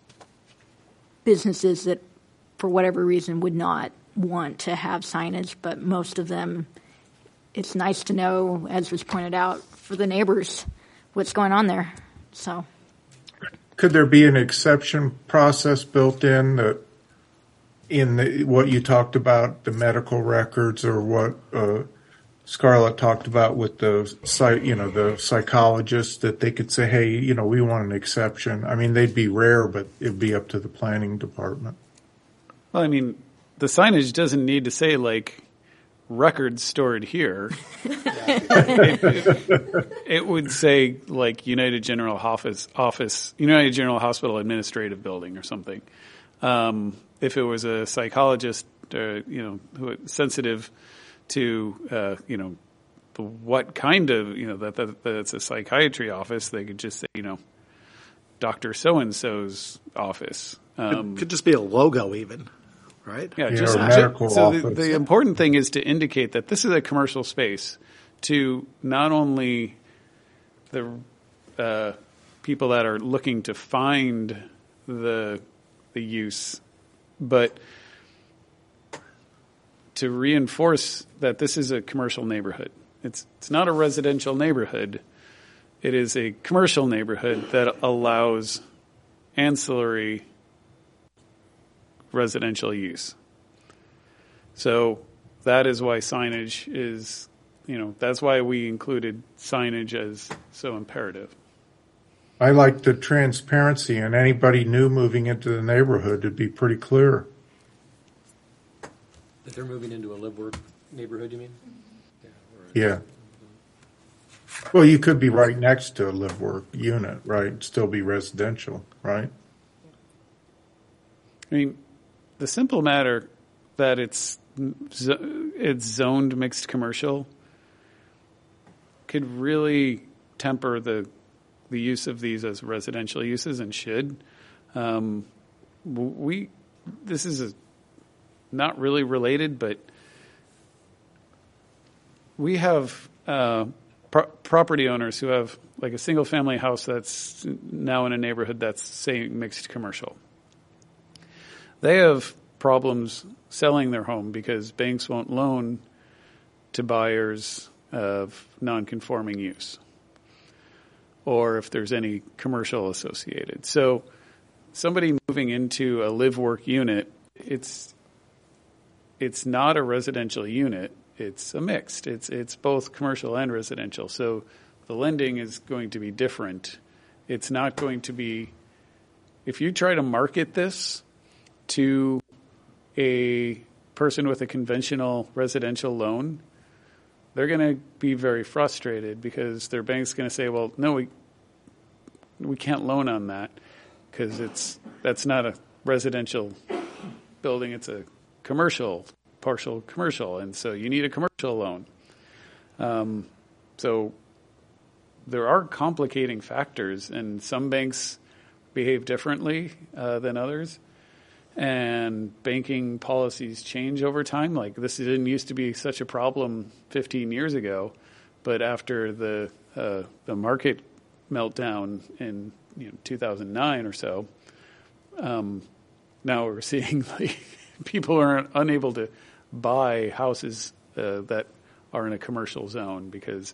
businesses that, for whatever reason, would not want to have signage, but most of them, it's nice to know, as was pointed out, for the neighbors, what's going on there. So, Could there be an exception process built in that, in the, what you talked about, the medical records, or what uh, Scarlett talked about with the psych, you know, the psychologists, that they could say, hey, you know, we want an exception. I mean, they'd be rare, but it'd be up to the planning department. Well, I mean, the signage doesn't need to say like records stored here. it, it, it would say like United General Office, Office, United General Hospital Administrative Building or something. Um, if it was a psychologist, uh, you know, who sensitive to, uh, you know, the, what kind of, you know, that, that, that it's a psychiatry office, they could just say, you know, Doctor So-and-so's office. Um, It could just be a logo even, right? Yeah, Yeah, just, or medical so the, office. the important thing is to indicate that this is a commercial space to not only the uh, people that are looking to find the the use, but to reinforce that this is a commercial neighborhood. It's it's not a residential neighborhood. It is a commercial neighborhood that allows ancillary residential use. So that is why signage is, you know, that's why we included signage as so imperative. I like the transparency, and anybody new moving into the neighborhood, it'd be pretty clear. that they're moving into a live-work neighborhood, you mean? Yeah. or- Yeah. Well, you could be right next to a live work unit, right? Still be residential, right? I mean, the simple matter that it's zo- it's zoned mixed commercial could really temper the the use of these as residential uses, and should. Um, w- we this is a, not really related, but we have uh, pro- property owners who have like a single family house that's now in a neighborhood that's, say, mixed commercial. They have problems selling their home because banks won't loan to buyers of non-conforming use, or if there's any commercial associated. So somebody moving into a live-work unit, it's it's not a residential unit. It's a mixed. It's it's both commercial and residential. So the lending is going to be different. It's not going to be, if you try to market this to a person with a conventional residential loan, they're going to be very frustrated because their bank's going to say, well, no, we we can't loan on that because it's that's not a residential building. It's a commercial, partial commercial, and so you need a commercial loan. Um, so there are complicating factors, and some banks behave differently uh, than others. And banking policies change over time. Like, this didn't used to be such a problem fifteen years ago, but after the uh, the market meltdown in you know, two thousand nine or so, um, now we're seeing like people are unable to buy houses uh, that are in a commercial zone because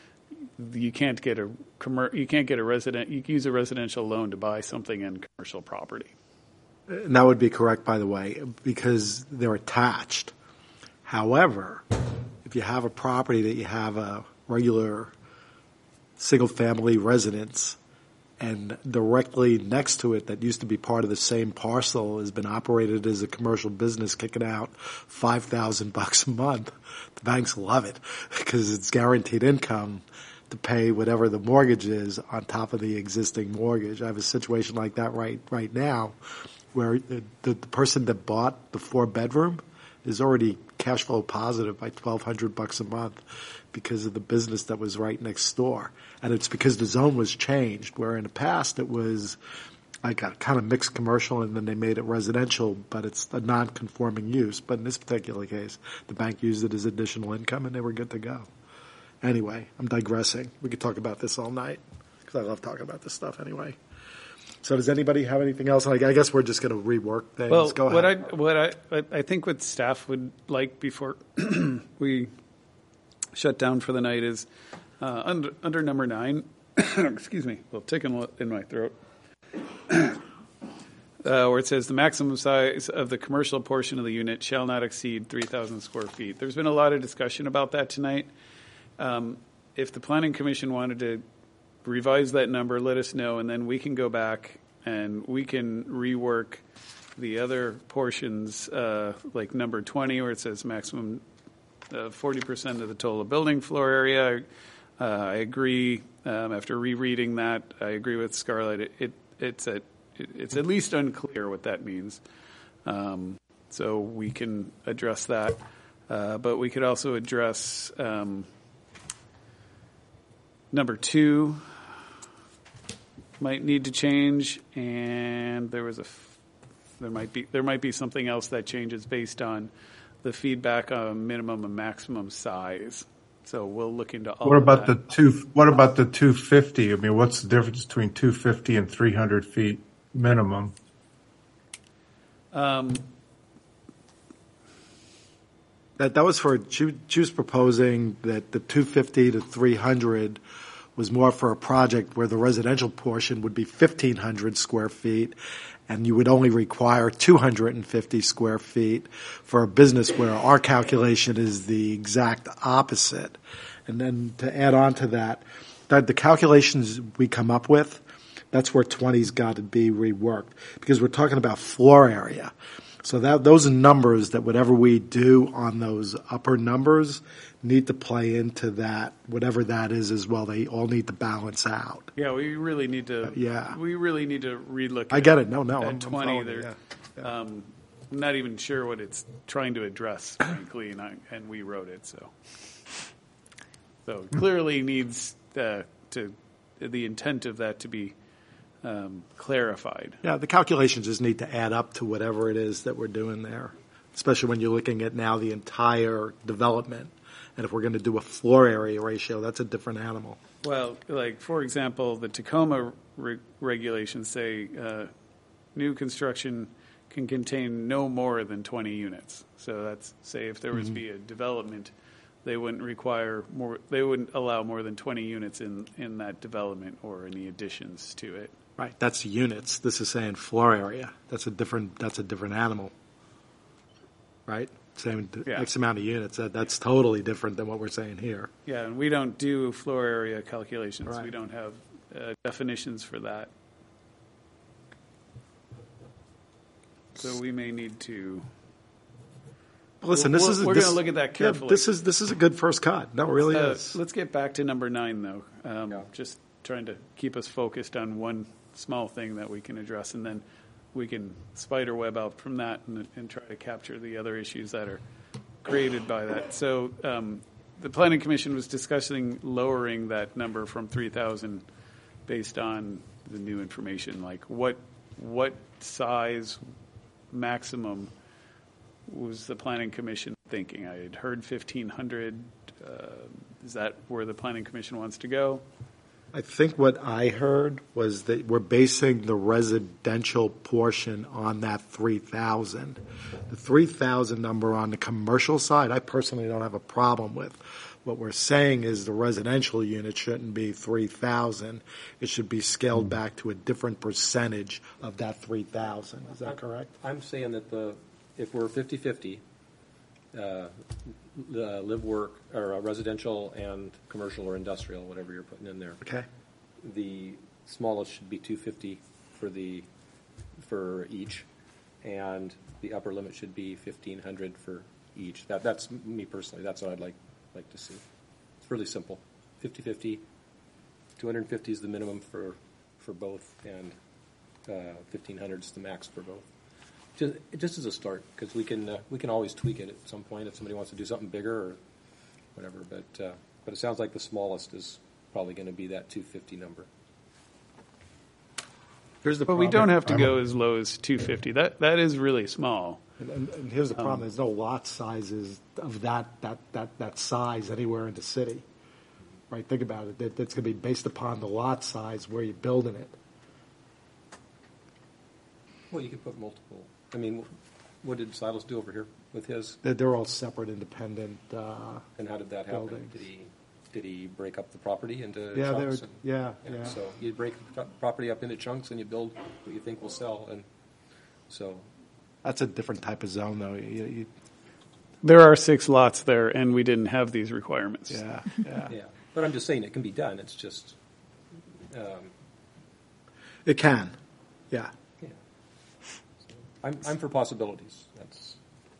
you can't get a commer- you can't get a resident you can use a residential loan to buy something in commercial property. And that would be correct, by the way, because they're attached. However, if you have a property that you have a regular single-family residence and directly next to it that used to be part of the same parcel has been operated as a commercial business kicking out five thousand bucks a month, the banks love it because it's guaranteed income to pay whatever the mortgage is on top of the existing mortgage. I have a situation like that right right now, where the, the person that bought the four bedroom is already cash flow positive by twelve hundred bucks a month because of the business that was right next door. And it's because the zone was changed, where in the past it was like a kind of mixed commercial and then they made it residential, but it's a non-conforming use. But in this particular case, the bank used it as additional income and they were good to go. Anyway, I'm digressing. We could talk about this all night because I love talking about this stuff anyway. So does anybody have anything else? I guess we're just going to rework things. Well, Go what I ahead. what I I think what staff would like before we shut down for the night is uh, under under number nine. Excuse me, a little tick in, in my throat. uh, where it says the maximum size of the commercial portion of the unit shall not exceed three thousand square feet. There's been a lot of discussion about that tonight. Um, if the Planning Commission wanted to revise that number, let us know, and then we can go back and we can rework the other portions, uh, like number twenty, where it says maximum uh, forty percent of the total building floor area. Uh, I agree. Um, after rereading that, I agree with Scarlett. It, it it's a, it, it's at least unclear what that means. Um, so we can address that, uh, but we could also address um, number two. Might need to change, and there was a there might be there might be something else that changes based on the feedback on minimum and maximum size. So we'll look into all What of about that. the two? What about the two fifty? I mean, what's the difference between two fifty and three hundred feet minimum? Um, That that was for she, she was proposing that the two fifty to three hundred was more for a project where the residential portion would be fifteen hundred square feet, and you would only require two hundred fifty square feet for a business, where our calculation is the exact opposite. And then to add on to that, that the calculations we come up with, that's where twenty's got to be reworked, because we're talking about floor area. So that those are numbers that whatever we do on those upper numbers need to play into that, whatever that is as well. They all need to balance out. Yeah, we really need to. yeah. we really need to relook. I at, get it. No, no, At I'm- I'm twenty, following there. you, yeah. Um, I'm not even sure what it's trying to address, frankly, and, I, and we wrote it so. So it clearly needs uh, to the intent of that to be um, clarified. Yeah, the calculations just need to add up to whatever it is that we're doing there, especially when you're looking at now the entire development. And if we're going to do a floor area ratio, that's a different animal. Well, like, for example, the Tacoma re- regulations say uh, new construction can contain no more than twenty units. So that's, say, if there was Mm-hmm. be a development, they wouldn't require more, they wouldn't allow more than twenty units in, in that development or any additions to it. Right, that's units. This is saying floor area. That's a different, that's a different animal. Right? Same Yeah. X amount of units. That, that's totally different than what we're saying here. Yeah, and we don't do floor area calculations. Right. We don't have uh, definitions for that. So we may need to. Listen, We're- this is we're this- gonna look at that yeah, carefully. this is this is a good first cut. No, it really Uh, is. Let's get back to number nine, though. Um, Yeah. Just trying to keep us focused on one small thing that we can address, and then we can spider web out from that and, and try to capture the other issues that are created by that. So um, the Planning Commission was discussing lowering that number from three thousand based on the new information. Like what what size maximum was the Planning Commission thinking? I had heard fifteen hundred. Uh, is that where the Planning Commission wants to go? I think what I heard was that we're basing the residential portion on that three thousand. The three thousand number on the commercial side, I personally don't have a problem with. What we're saying is the residential unit shouldn't be three thousand. It should be scaled back to a different percentage of that three thousand. Is that correct? I'm saying that the, if we're fifty-fifty, uh, the live work, or uh, residential and commercial or industrial, whatever you're putting in there, Okay. the smallest should be two fifty for the, for each, and the upper limit should be fifteen hundred for each. That, that's me personally, that's what I'd like, like to see. It's really simple. fifty-fifty, two hundred fifty is the minimum for, for both, and uh, fifteen hundred is the max for both. Just, just as a start, because we can, uh, we can always tweak it at some point if somebody wants to do something bigger or whatever, but, uh, but it sounds like the smallest is probably going to be that two fifty number. Here's the But we problem. don't have to go as low as two fifty. That that is really small. And, and, and here's the problem: there's no lot sizes of that that that that size anywhere in the city. Right? Think about it. That, that's going to be based upon the lot size where you're building it. Well, you could put multiple. I mean, what did Silas do over here with his? They're, they're all separate, independent. Uh, And how did that happen? Buildings. Did he did he break up the property into yeah, they were, chunks? and- yeah, yeah. So you break the pro- property up into chunks and you build what you think will sell, and so That's a different type of zone, though. You, you, There are six lots there, and we didn't have these requirements. yeah, yeah. yeah. But I'm just saying it can be done. It's just um, It can. Yeah. yeah. I'm I'm for possibilities. That's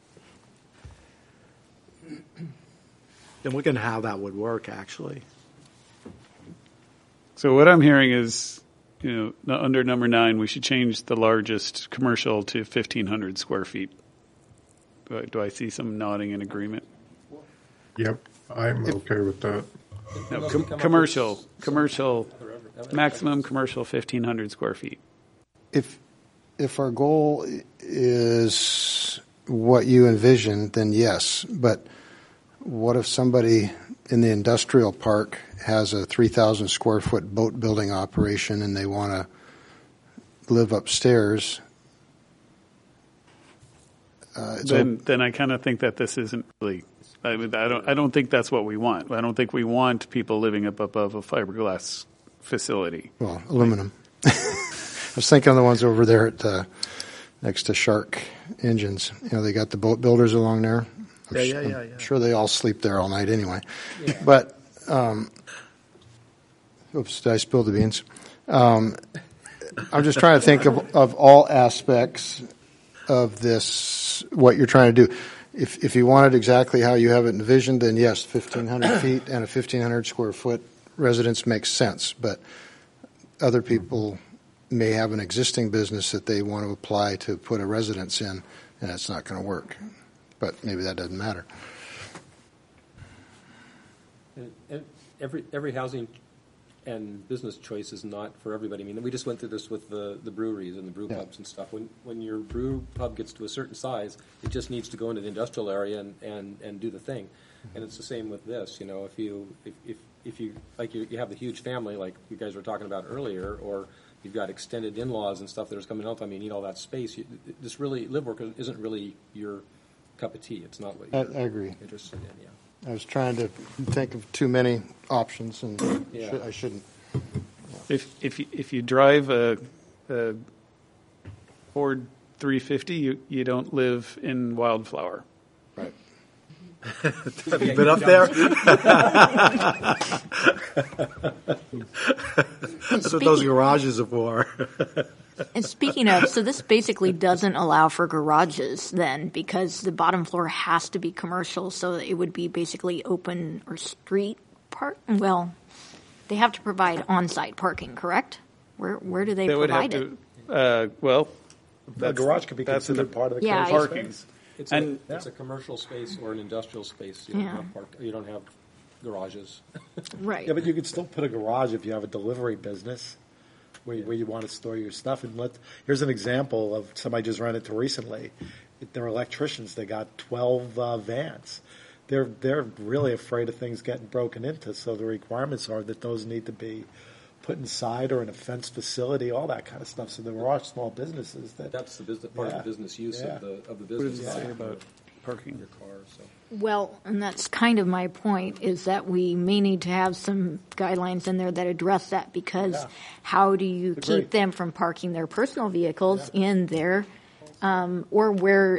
And look at how that would work, actually. So what I'm hearing is, you know, no- under number nine, we should change the largest commercial to fifteen hundred square feet. Do I, do I see some nodding in agreement? Yep, I'm okay with that. No, Unless com- we come up commercial, with commercial, whatever. maximum commercial fifteen hundred square feet. If, if our goal is what you envision, then yes. But what if somebody in the industrial park has a three thousand square foot boat building operation and they want to live upstairs? Uh, it's Then, then I kind of think that this isn't really. I, mean, I don't. I don't think that's what we want. I don't think we want people living up above a fiberglass facility. Well, aluminum. I was thinking of the ones over there at uh, next to Shark Engines. You know, they got the boat builders along there. I'm Yeah, s- yeah, I'm yeah, yeah. sure they all sleep there all night anyway. But, um, oops, did I spill the beans? Um, I'm just trying to think of, of all aspects of this, what you're trying to do. If, if you want it exactly how you have it envisioned, then yes, fifteen hundred feet and a fifteen hundred square foot residence makes sense. But other people may have an existing business that they want to apply to put a residence in, and that's not going to work. But maybe that doesn't matter. And, and every every housing and business choice is not for everybody. I mean, we just went through this with the, the breweries and the brew Yeah. pubs and stuff. When when your brew pub gets to a certain size, it just needs to go into the industrial area and, and, and do the thing. And it's the same with this. You know, if you if if, if you like you, you have the huge family like you guys were talking about earlier, or you've got extended in-laws and stuff that are coming out. I mean, you need all that space. You, this really live work isn't really your cup of tea. It's not what I, you're I agree. interested in. Yeah. I was trying to think of too many options, and Yeah. should, I shouldn't. If if you, if you drive a, a Ford three fifty, you, you don't live in Wildflower. Right. Have you been up there? That's what those garages are for. And speaking of, so this basically doesn't allow for garages then, because the bottom floor has to be commercial, so it would be basically open or street park. Well, they have to provide on-site parking, correct? Where where do they, They would have provide it? to, uh, well, A that's- garage could be that's in considered the part of the Yeah, commercial I- parking. space. It's And- a, it's a commercial space or an industrial space. You don't Yeah. have park. You don't have garages. Right. Yeah, but you could still put a garage if you have a delivery business where, where you want to store your stuff. And let, here's an example of somebody just ran into recently. They're electricians. They got twelve uh, vans. They're they're really afraid of things getting broken into. So the requirements are that those need to be put inside or in a fenced facility, all that kind of stuff. So there are small businesses that. That's the business part Yeah. of the business use Yeah. of the of the What does business it say side about of parking? your car. So Well, and that's kind of my point, is that we may need to have some guidelines in there that address that, because Yeah. how do you Agreed. keep them from parking their personal vehicles in there, um, or where,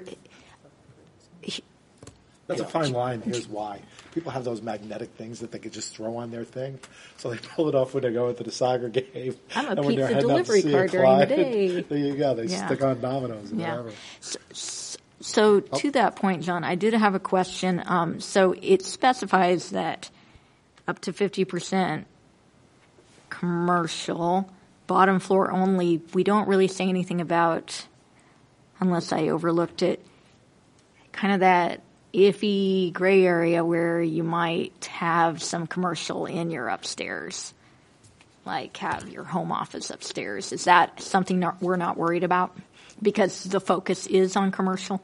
That's a fine line. Here's why. People have those magnetic things that they could just throw on their thing. So they pull it off when they go into the soccer game. I'm a and when they're pizza heading up to delivery see a car during the client, day. There you go. They Yeah. stick on dominoes and yeah. whatever. So, so to that point, John, I did have a question. Um, so it specifies that up to fifty percent commercial, bottom floor only. We don't really say anything about, unless I overlooked it, kind of that iffy gray area where you might have some commercial in your upstairs, like have your home office upstairs. Is that something that we're not worried about because the focus is on commercial?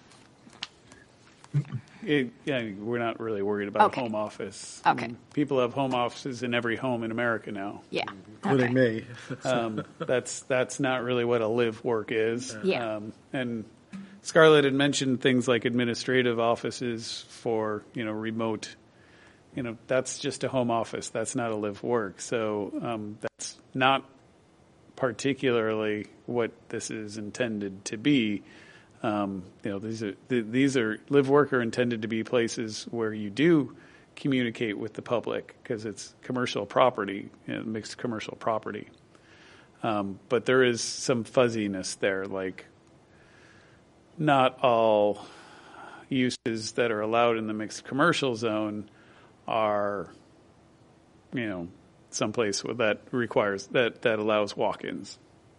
It, yeah, we're not really worried about Okay. home office. Okay. I mean, people have home offices in every home in America now. Yeah. Including Okay. me. Um, that's that's not really what a live work is. Yeah. Um, and Scarlett had mentioned things like administrative offices for, you know, remote, you know, that's just a home office. That's not a live work. So um, that's not particularly what this is intended to be. Um, you know, these are th- these are live work are intended to be places where you do communicate with the public because it's commercial property, you know, mixed commercial property. Um, but there is some fuzziness there, like not all uses that are allowed in the mixed commercial zone are, you know, someplace where that requires that that allows walk-ins.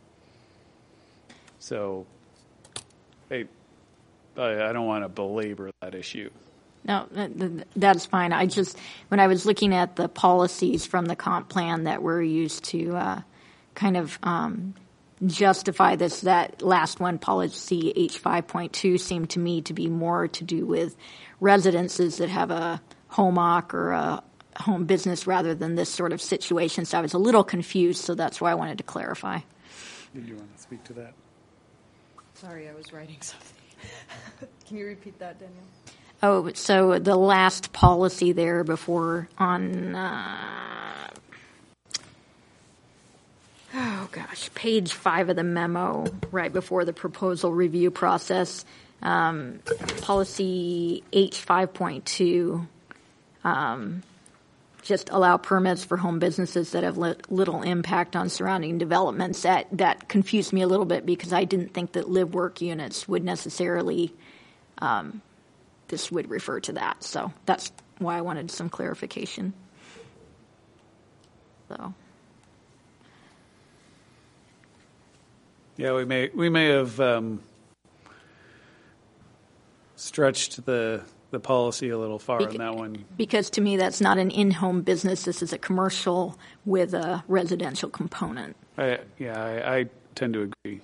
So. I, I don't want to belabor that issue. No, th- th- that's fine. I just, when I was looking at the policies from the comp plan that were used to uh, kind of um, justify this, that last one, policy H five point two, seemed to me to be more to do with residences that have a home occ or a home business rather than this sort of situation. So I was a little confused, so that's why I wanted to clarify. Did you want to speak to that? Sorry, I was writing something. Can you repeat that, Daniel? Oh, so the last policy there before on, uh, oh gosh, page five of the memo, right before the proposal review process, um, policy H five point two, um, just allow permits for home businesses that have li- little impact on surrounding developments. That that confused me a little bit because I didn't think that live work units would necessarily, um, this would refer to that. So that's why I wanted some clarification. So. Yeah, we may we may have um, stretched the the policy a little far Beca- on that one. Because to me, that's not an in-home business. This is a commercial with a residential component. I, yeah, I, I tend to agree.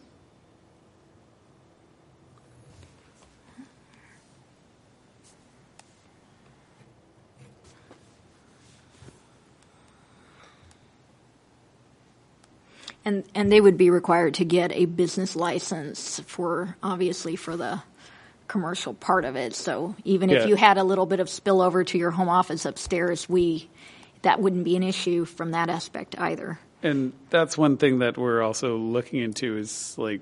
And and they would be required to get a business license for, obviously, for the commercial part of it. So even Yeah. if you had a little bit of spillover to your home office upstairs, we that wouldn't be an issue from that aspect either. And that's one thing that we're also looking into is like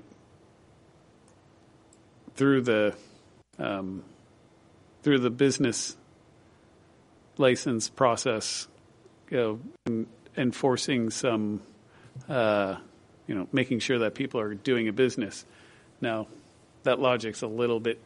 through the um, through the business license process, you know, en- enforcing some, uh, you know, making sure that people are doing a business. Now, that logic's a little bit,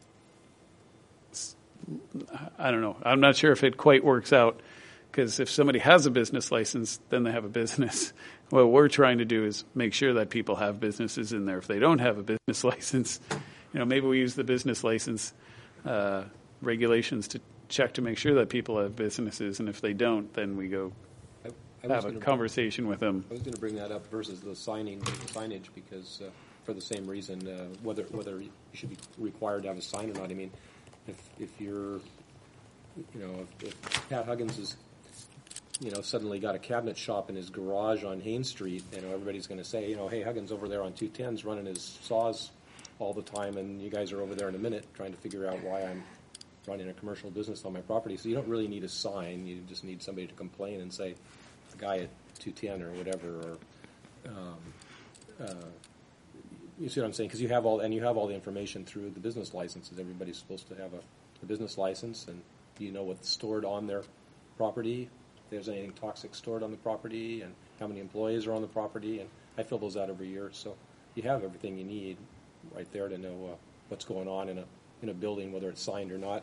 I don't know. I'm not sure if it quite works out, because if somebody has a business license, then they have a business. What we're trying to do is make sure that people have businesses in there. If they don't have a business license, you know, maybe we use the business license uh, regulations to check to make sure that people have businesses, and if they don't, then we go I, I was have a gonna conversation bring, with them. I was going to bring that up versus the signing, the signage, because uh, for the same reason, uh, whether whether you should be required to have a sign or not. I mean, if if you're, you know, if, if Pat Huggins is, you know, suddenly got a cabinet shop in his garage on Haines Street, you know, everybody's going to say, you know, hey, Huggins over there on two ten's running his saws all the time, and you guys are over there in a minute trying to figure out why I'm running a commercial business on my property. So you don't really need a sign. You just need somebody to complain and say, the guy at two ten or whatever, or um, uh, you see what I'm saying? Because you have all, and you have all the information through the business licenses. Everybody's supposed to have a, a business license, and you know what's stored on their property, if there's anything toxic stored on the property, and how many employees are on the property, and I fill those out every year. So you have everything you need right there to know uh, what's going on in a in a building, whether it's signed or not.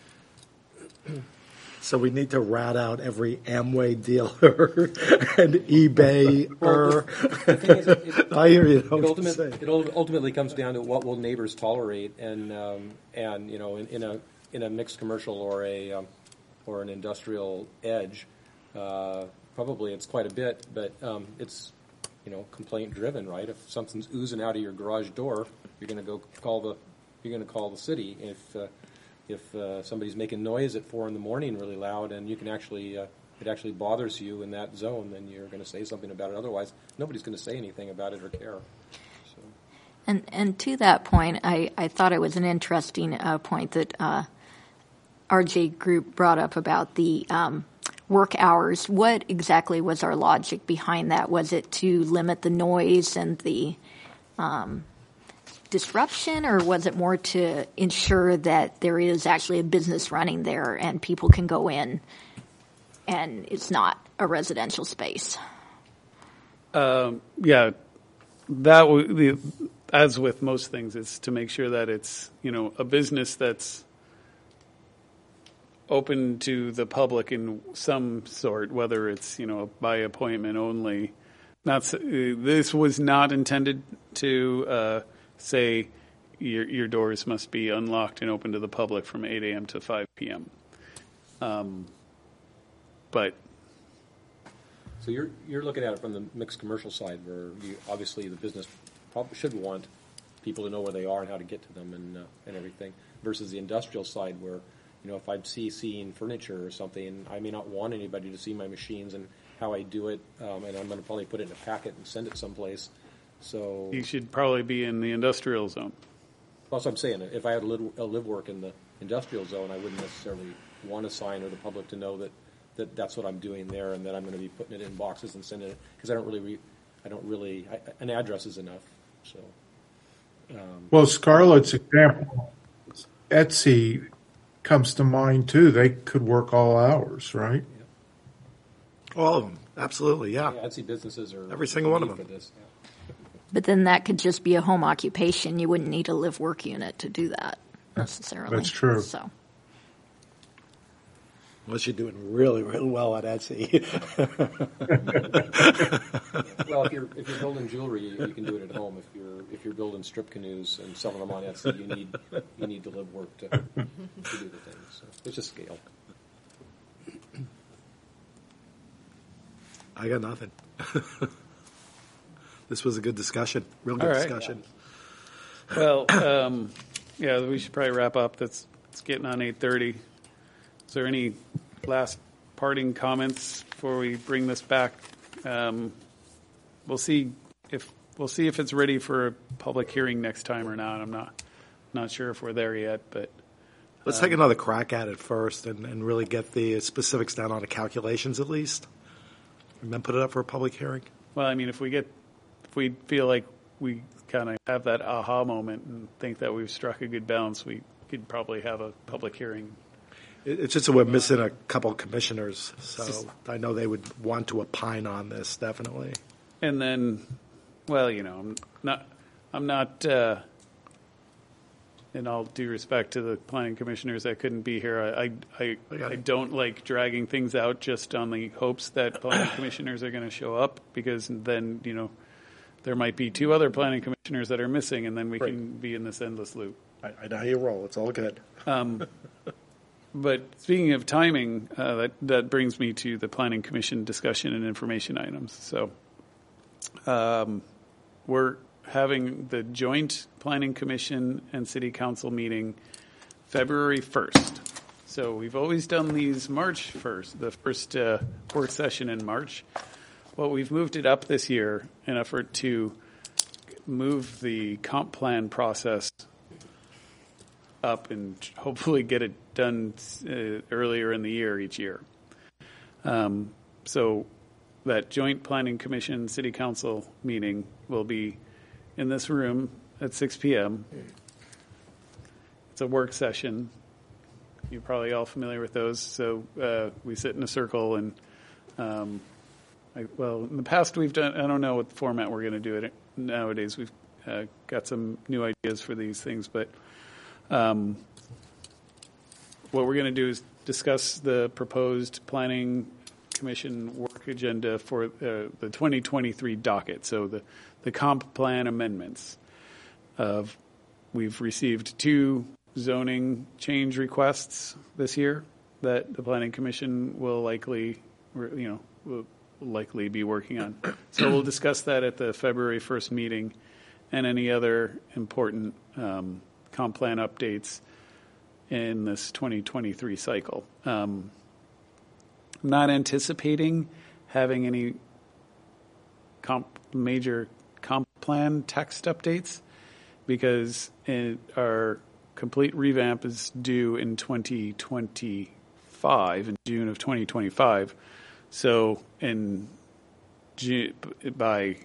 So we need to rat out every Amway dealer and eBay. Well, the, the thing is, it, it, I hear you. It, ultimate, it ultimately comes down to what will neighbors tolerate, and um, and you know, in, in a in a mixed commercial or a um, or an industrial edge, uh, probably it's quite a bit, but um, it's, you know, complaint driven, right? If something's oozing out of your garage door, you're going to go call the you're going to call the city. If uh, if uh, somebody's making noise at four in the morning really loud, and you can actually uh, it actually bothers you in that zone, then you're going to say something about it. Otherwise, nobody's going to say anything about it or care. So. And and to that point, I, I thought it was an interesting uh, point that uh, R J Group brought up about the um, work hours. What exactly was our logic behind that? Was it to limit the noise and the um, disruption, or was it more to ensure that there is actually a business running there and people can go in and it's not a residential space? Um, yeah, that w- the, as with most things, it's to make sure that it's, you know, a business that's open to the public in some sort, whether it's, you know, by appointment only. Not uh, this was not intended to uh, say your your doors must be unlocked and open to the public from eight a.m. to five p.m. Um, but So you're you're looking at it from the mixed commercial side, where you, obviously the business probably should want people to know where they are and how to get to them and uh, and everything, versus the industrial side, where, you know, if I'm see, seeing furniture or something, I may not want anybody to see my machines and how I do it, um, and I'm going to probably put it in a packet and send it someplace. So you should probably be in the industrial zone. that's what I'm saying. If I had a live, a live work in the industrial zone, I wouldn't necessarily want a sign or the public to know that, that that's what I'm doing there, and that I'm going to be putting it in boxes and sending it, because I don't really, re, I don't really, I, an address is enough. So, um, Well, Scarlett's example, Etsy comes to mind too. They could work all hours, right? All of them, absolutely, yeah. Yeah, I'd see businesses are Every single one of for them. this. Yeah. But then that could just be a home occupation. You wouldn't need a live work unit to do that necessarily. That's true. So. Unless you're doing really, really well at Etsy. Well, if you're if you're building jewelry, you, you can do it at home. If you're if you're building strip canoes and selling them on Etsy, you need you need to live work to to do the things. So it's just scale. I got nothing. This was a good discussion, real good All right. discussion. Well, um, yeah, we should probably wrap up. That's it's getting on eight thirty. Is there any last parting comments before we bring this back? Um, we'll see if we'll see if it's ready for a public hearing next time or not. I'm not not sure if we're there yet, but Let's take another crack at it first and, and really get the specifics down on the calculations at least, and then put it up for a public hearing. well, I mean, if we get if we feel like we kind of have that aha moment and think that we've struck a good balance, we could probably have a public hearing. It- It's just that we're missing a couple of commissioners, so I know they would want to opine on this, definitely. And then, well, you know, I'm not, I'm not, uh, in all due respect to the planning commissioners that couldn't be here, I, I, I, I don't like dragging things out just on the hopes that planning commissioners are going to show up, because then, you know, there might be two other planning commissioners that are missing, and then we can be in this endless loop. I, I know how you roll, it's all good. But speaking of timing, uh, that, that brings me to the Planning Commission discussion and information items. So um, we're having the joint Planning Commission and City Council meeting February first. So we've always done these March first, the first uh, work session in March. Well, we've moved it up this year in an effort to move the comp plan process up and hopefully get it done uh, earlier in the year each year. Um, so that joint planning commission city council meeting will be in this room at six p.m. It's a work session. You're probably all familiar with those. So uh, we sit in a circle and, um, I, well, in the past we've done, I don't know what format we're going to do it nowadays. We've uh, got some new ideas for these things, but Um, what we're going to do is discuss the proposed planning commission work agenda for uh, the twenty twenty-three docket. So the, the comp plan amendments. Of we've received two zoning change requests this year that the planning commission will likely, you know, will likely be working on. So we'll discuss that at the February first meeting, and any other important um, comp plan updates in this twenty twenty-three cycle. Um, I'm not anticipating having any comp, major comp plan text updates, because it, our complete revamp is due in twenty twenty-five, in June of twenty twenty-five. So in June, by,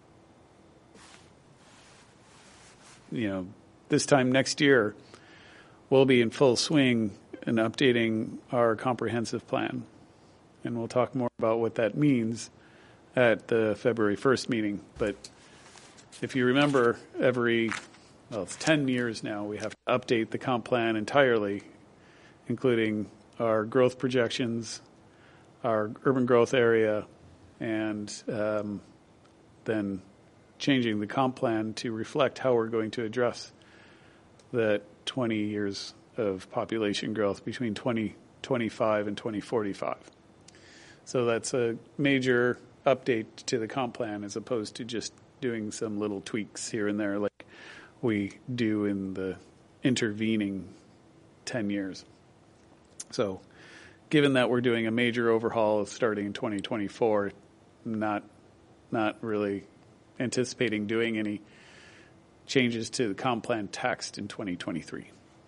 you know, this time next year, we'll be in full swing in updating our comprehensive plan. And we'll talk more about what that means at the February first meeting. But if you remember, every, well, it's ten years now, we have to update the comp plan entirely, including our growth projections, our urban growth area, and um, then changing the comp plan to reflect how we're going to address the twenty years of population growth between twenty twenty-five and twenty forty-five. So that's a major update to the comp plan, as opposed to just doing some little tweaks here and there like we do in the intervening ten years. So given that we're doing a major overhaul starting in twenty twenty-four, not not really anticipating doing any changes to the comp plan text in twenty twenty-three.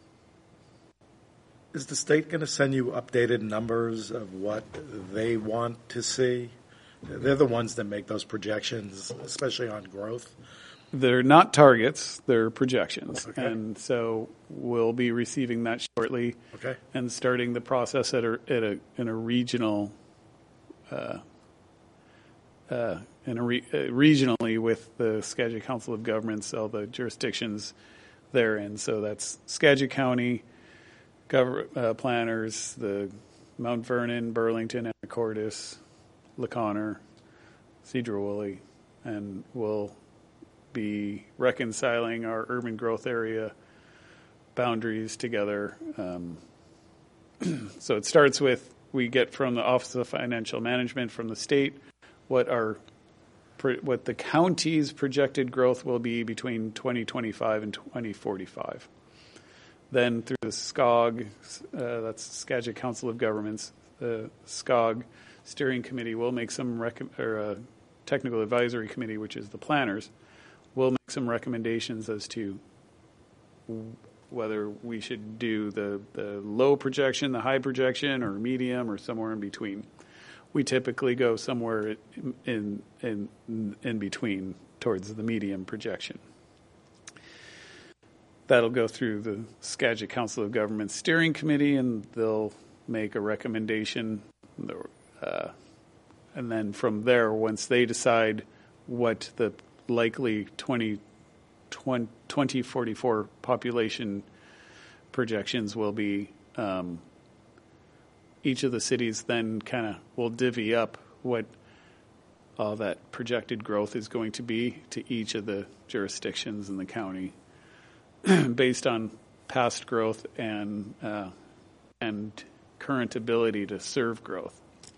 Is the state going to send you updated numbers of what they want to see? They're the ones that make those projections, especially on growth. They're not targets, they're projections. Okay. And so we'll be receiving that shortly. Okay. And starting the process at a, at a, in a regional uh, uh, in a re- uh, regionally with the Skagit Council of Governments, all the jurisdictions therein. So that's Skagit County, gov- uh, planners, the Mount Vernon, Burlington, Anacortes, LaConner, Sedro-Woolley, and we'll be reconciling our urban growth area boundaries together. Um, so it starts with, we get from the Office of Financial Management from the state what our what the county's projected growth will be between twenty twenty-five and twenty forty-five. Then through the S C O G, uh, that's Skagit Council of Governments, the S C O G steering committee will make some rec- or uh, technical advisory committee, which is the planners, will make some recommendations as to whether we should do the, the low projection, the high projection, or medium, or somewhere in between. We typically go somewhere in in in between towards the medium projection. That'll go through the Skagit Council of Governments steering committee, and they'll make a recommendation. Uh, and then from there, once they decide what the likely twenty forty-four population projections will be, um, each of the cities then kind of will divvy up what all that projected growth is going to be to each of the jurisdictions in the county based on past growth and uh, and current ability to serve growth.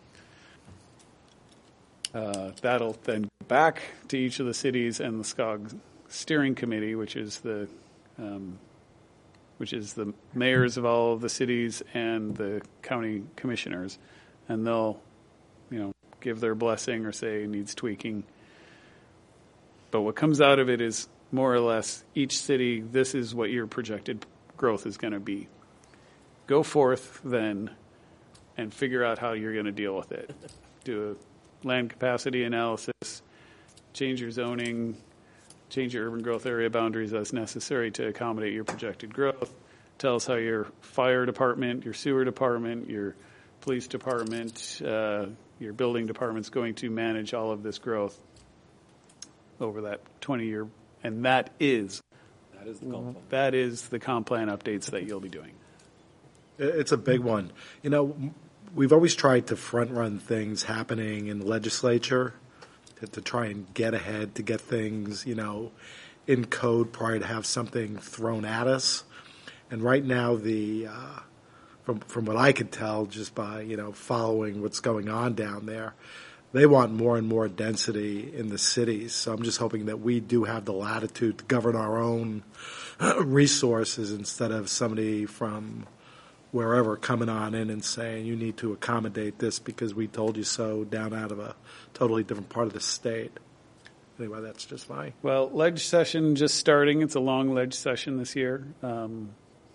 Uh, that'll then go back to each of the cities and the S C O G steering committee, which is the um, which is the mayors of all of the cities and the county commissioners, and they'll, you know, give their blessing or say it needs tweaking. But what comes out of it is more or less each city, this is what your projected growth is going to be. Go forth then and figure out how you're going to deal with it. Do a land capacity analysis, change your zoning, change your urban growth area boundaries as necessary to accommodate your projected growth. Tell us how your fire department, your sewer department, your police department, uh, your building department's going to manage all of this growth over that twenty-year. And that is, That is the comp plan. that is the comp plan updates that you'll be doing. It's a big one. You know, we've always tried to front run things happening in the legislature to, to try and get ahead, to get things, you know, in code prior to have something thrown at us. And right now, the uh, from from what I could tell, just by, you know, following what's going on down there, they want more and more density in the cities. So I'm just hoping that we do have the latitude to govern our own resources instead of somebody from wherever coming on in and saying you need to accommodate this because we told you so down out of a totally different part of the state. Anyway, that's just fine. Well, ledge session just starting. It's a long ledge session this year. Um,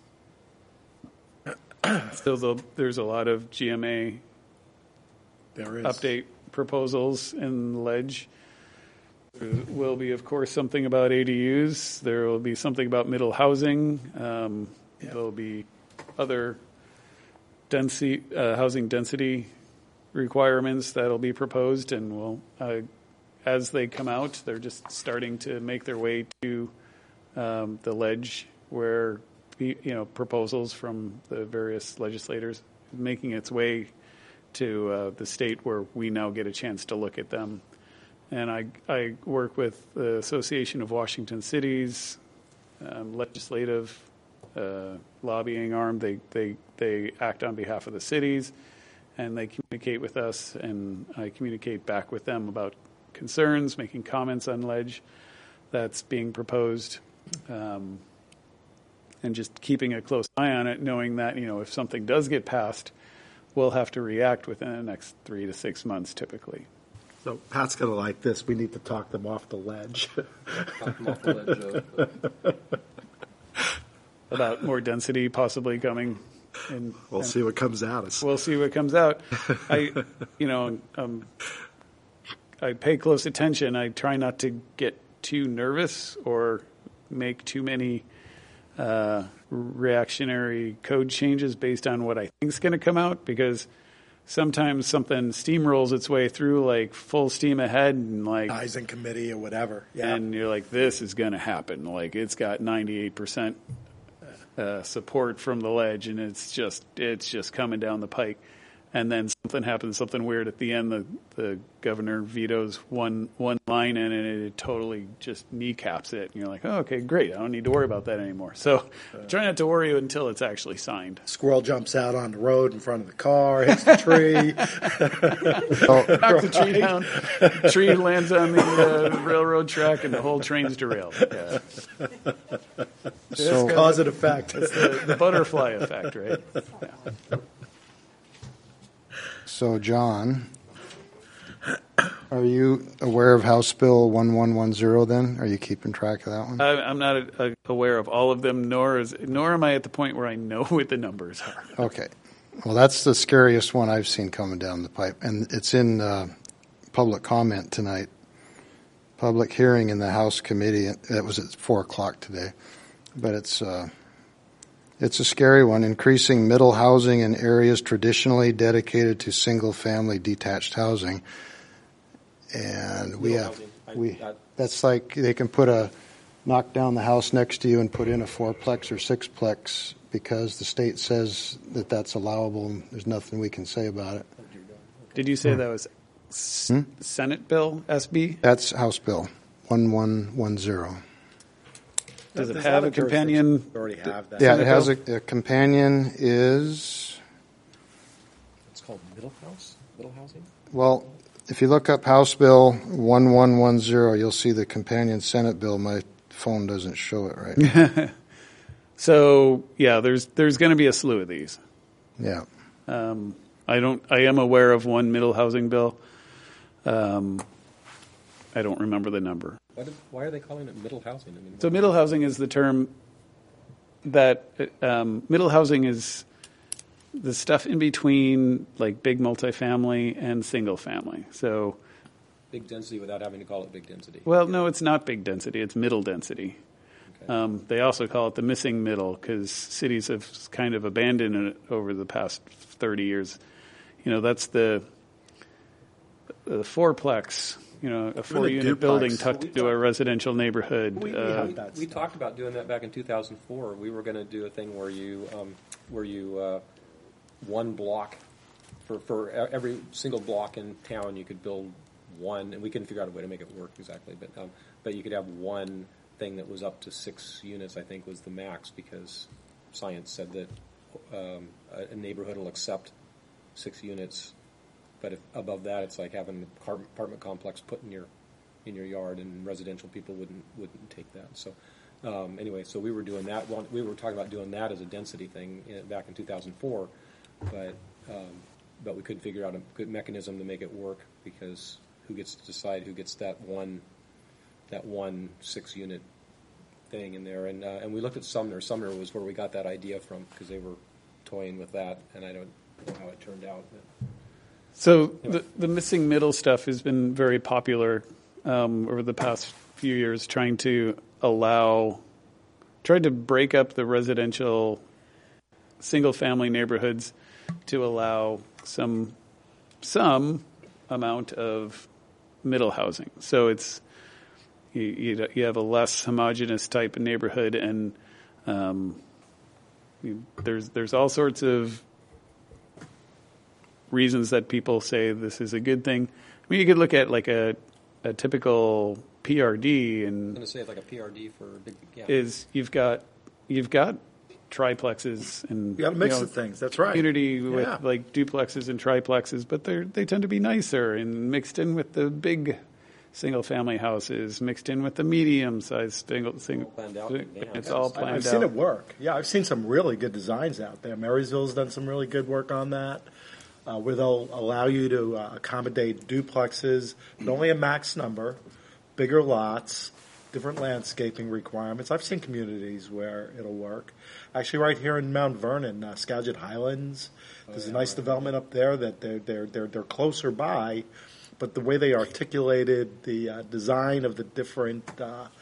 so the, there's a lot of G M A There is. update proposals in ledge. There will be, of course, something about A D Us. There will be something about middle housing. Um, Yeah. There will be other density, uh, housing density requirements that will be proposed, and will, uh, as they come out, they're just starting to make their way to um, the ledge, where you know proposals from the various legislators making its way to uh, the state, where we now get a chance to look at them. And I, I work with the Association of Washington Cities, um, legislative uh, lobbying arm. They, they, they act on behalf of the cities, and they communicate with us, and I communicate back with them about concerns, making comments on ledge that's being proposed, um, and just keeping a close eye on it, knowing that, you know, if something does get passed, we'll have to react within the next three to six months typically. So Pat's going to like this. We need to talk them off the ledge. Talk them off the ledge, Joe. About more density possibly coming. And, We'll and see what comes out. Us. We'll see what comes out. I, you know, um, I pay close attention. I try not to get too nervous or make too many uh, reactionary code changes based on what I think is going to come out, because sometimes something steamrolls its way through like full steam ahead and like Eyes in committee or whatever. Yeah. and you're like, this is going to happen. Like it's got ninety-eight percent uh, support from the ledge, and it's just it's just coming down the pike. And then something happens, something weird at the end. The the governor vetoes one one line in, and it totally just kneecaps it. And you're like, oh, okay, great. I don't need to worry about that anymore. So try not to worry until it's actually signed. Squirrel jumps out on the road in front of the car, hits the tree. Knock the tree down. Tree lands on the uh, railroad track, and the whole train's derailed. Yeah. So, Cause and effect. It's the, the butterfly effect, right? Yeah. so John, are you aware of House Bill one one one zero then? Are you keeping track of that one? I, I'm not uh, aware of all of them, nor is nor am I at the point where I know what the numbers are. Okay. Well, that's the scariest one I've seen coming down the pipe. And it's in uh, public comment tonight. Public hearing in the House committee. That was at four o'clock today. But it's uh, it's a scary one. Increasing middle housing in areas traditionally dedicated to single-family detached housing. And we Middle have, housing. I- we, that- that's like they can put a, knock down the house next to you and put in a fourplex or sixplex because the state says that that's allowable and there's nothing we can say about it. Did you say that was S- Hmm? Senate Bill S B? That's House Bill one one one zero. Does it There's have other a companion? jurisdictions that already have that. Yeah, Senate it has bill? a, a companion is, It's called middle house, middle housing. well, if you look up House Bill one one one zero, you'll see the companion Senate bill. My phone doesn't show it right. So yeah, there's there's going to be a slew of these. Yeah. Um, I don't. I am aware of one middle housing bill. Um, I don't remember the number. Why, did, why are they calling it middle housing? I mean, So middle housing is the term that um, middle housing is the stuff in between like big multifamily and single family. So, big density without having to call it big density. well, no, it's not big density. It's middle density. Okay. Um, they also call it the missing middle because cities have kind of abandoned it over the past thirty years. You know, that's the the fourplex. You know, a four-unit duplex. building tucked into a residential neighborhood. We- we uh, have we, that we stuff. talked about doing that back in two thousand four. We were going to do a thing where you, um, where you, uh, one block for for e- every single block in town, you could build one, and we couldn't figure out a way to make it work exactly, but um, but you could have one thing that was up to six units. I think was the max because science said that um, a, a neighborhood will accept six units. But if above that, it's like having an apartment complex put in your in your yard, and residential people wouldn't wouldn't take that. So um, anyway, so we were doing that. One, we were talking about doing that as a density thing in, back in two thousand four, but um, but we couldn't figure out a good mechanism to make it work because who gets to decide who gets that one that one six unit thing in there? And uh, and we looked at Sumner. Sumner was where we got that idea from because they were toying with that, and I don't know how it turned out. But So the, the missing middle stuff has been very popular um, over the past few years, trying to allow, tried to break up the residential single-family neighborhoods to allow some some amount of middle housing. So it's you, you, you have a less homogeneous type of neighborhood, and um, you, there's there's all sorts of reasons that people say this is a good thing. I mean, you could look at like a a typical P R D, I'm and going to say it's like a P R D for big. Yeah. is you've got you've got triplexes and You got a mix you know, of things. That's right. community with Yeah. like duplexes and triplexes, but they they tend to be nicer and mixed in with the big single family houses, mixed in with the medium sized single single. planned out in advance. It's all I've planned I've out. seen it work. Yeah, I've seen some really good designs out there. Marysville's done some really good work on that, uh, where they'll allow you to uh, accommodate duplexes, but only a max number, bigger lots, different landscaping requirements. I've seen communities where it'll work. Actually, right here in Mount Vernon, uh, Skagit Highlands, there's a nice development up there that they're they're they're they're closer by, but the way they articulated the uh, design of the different uh,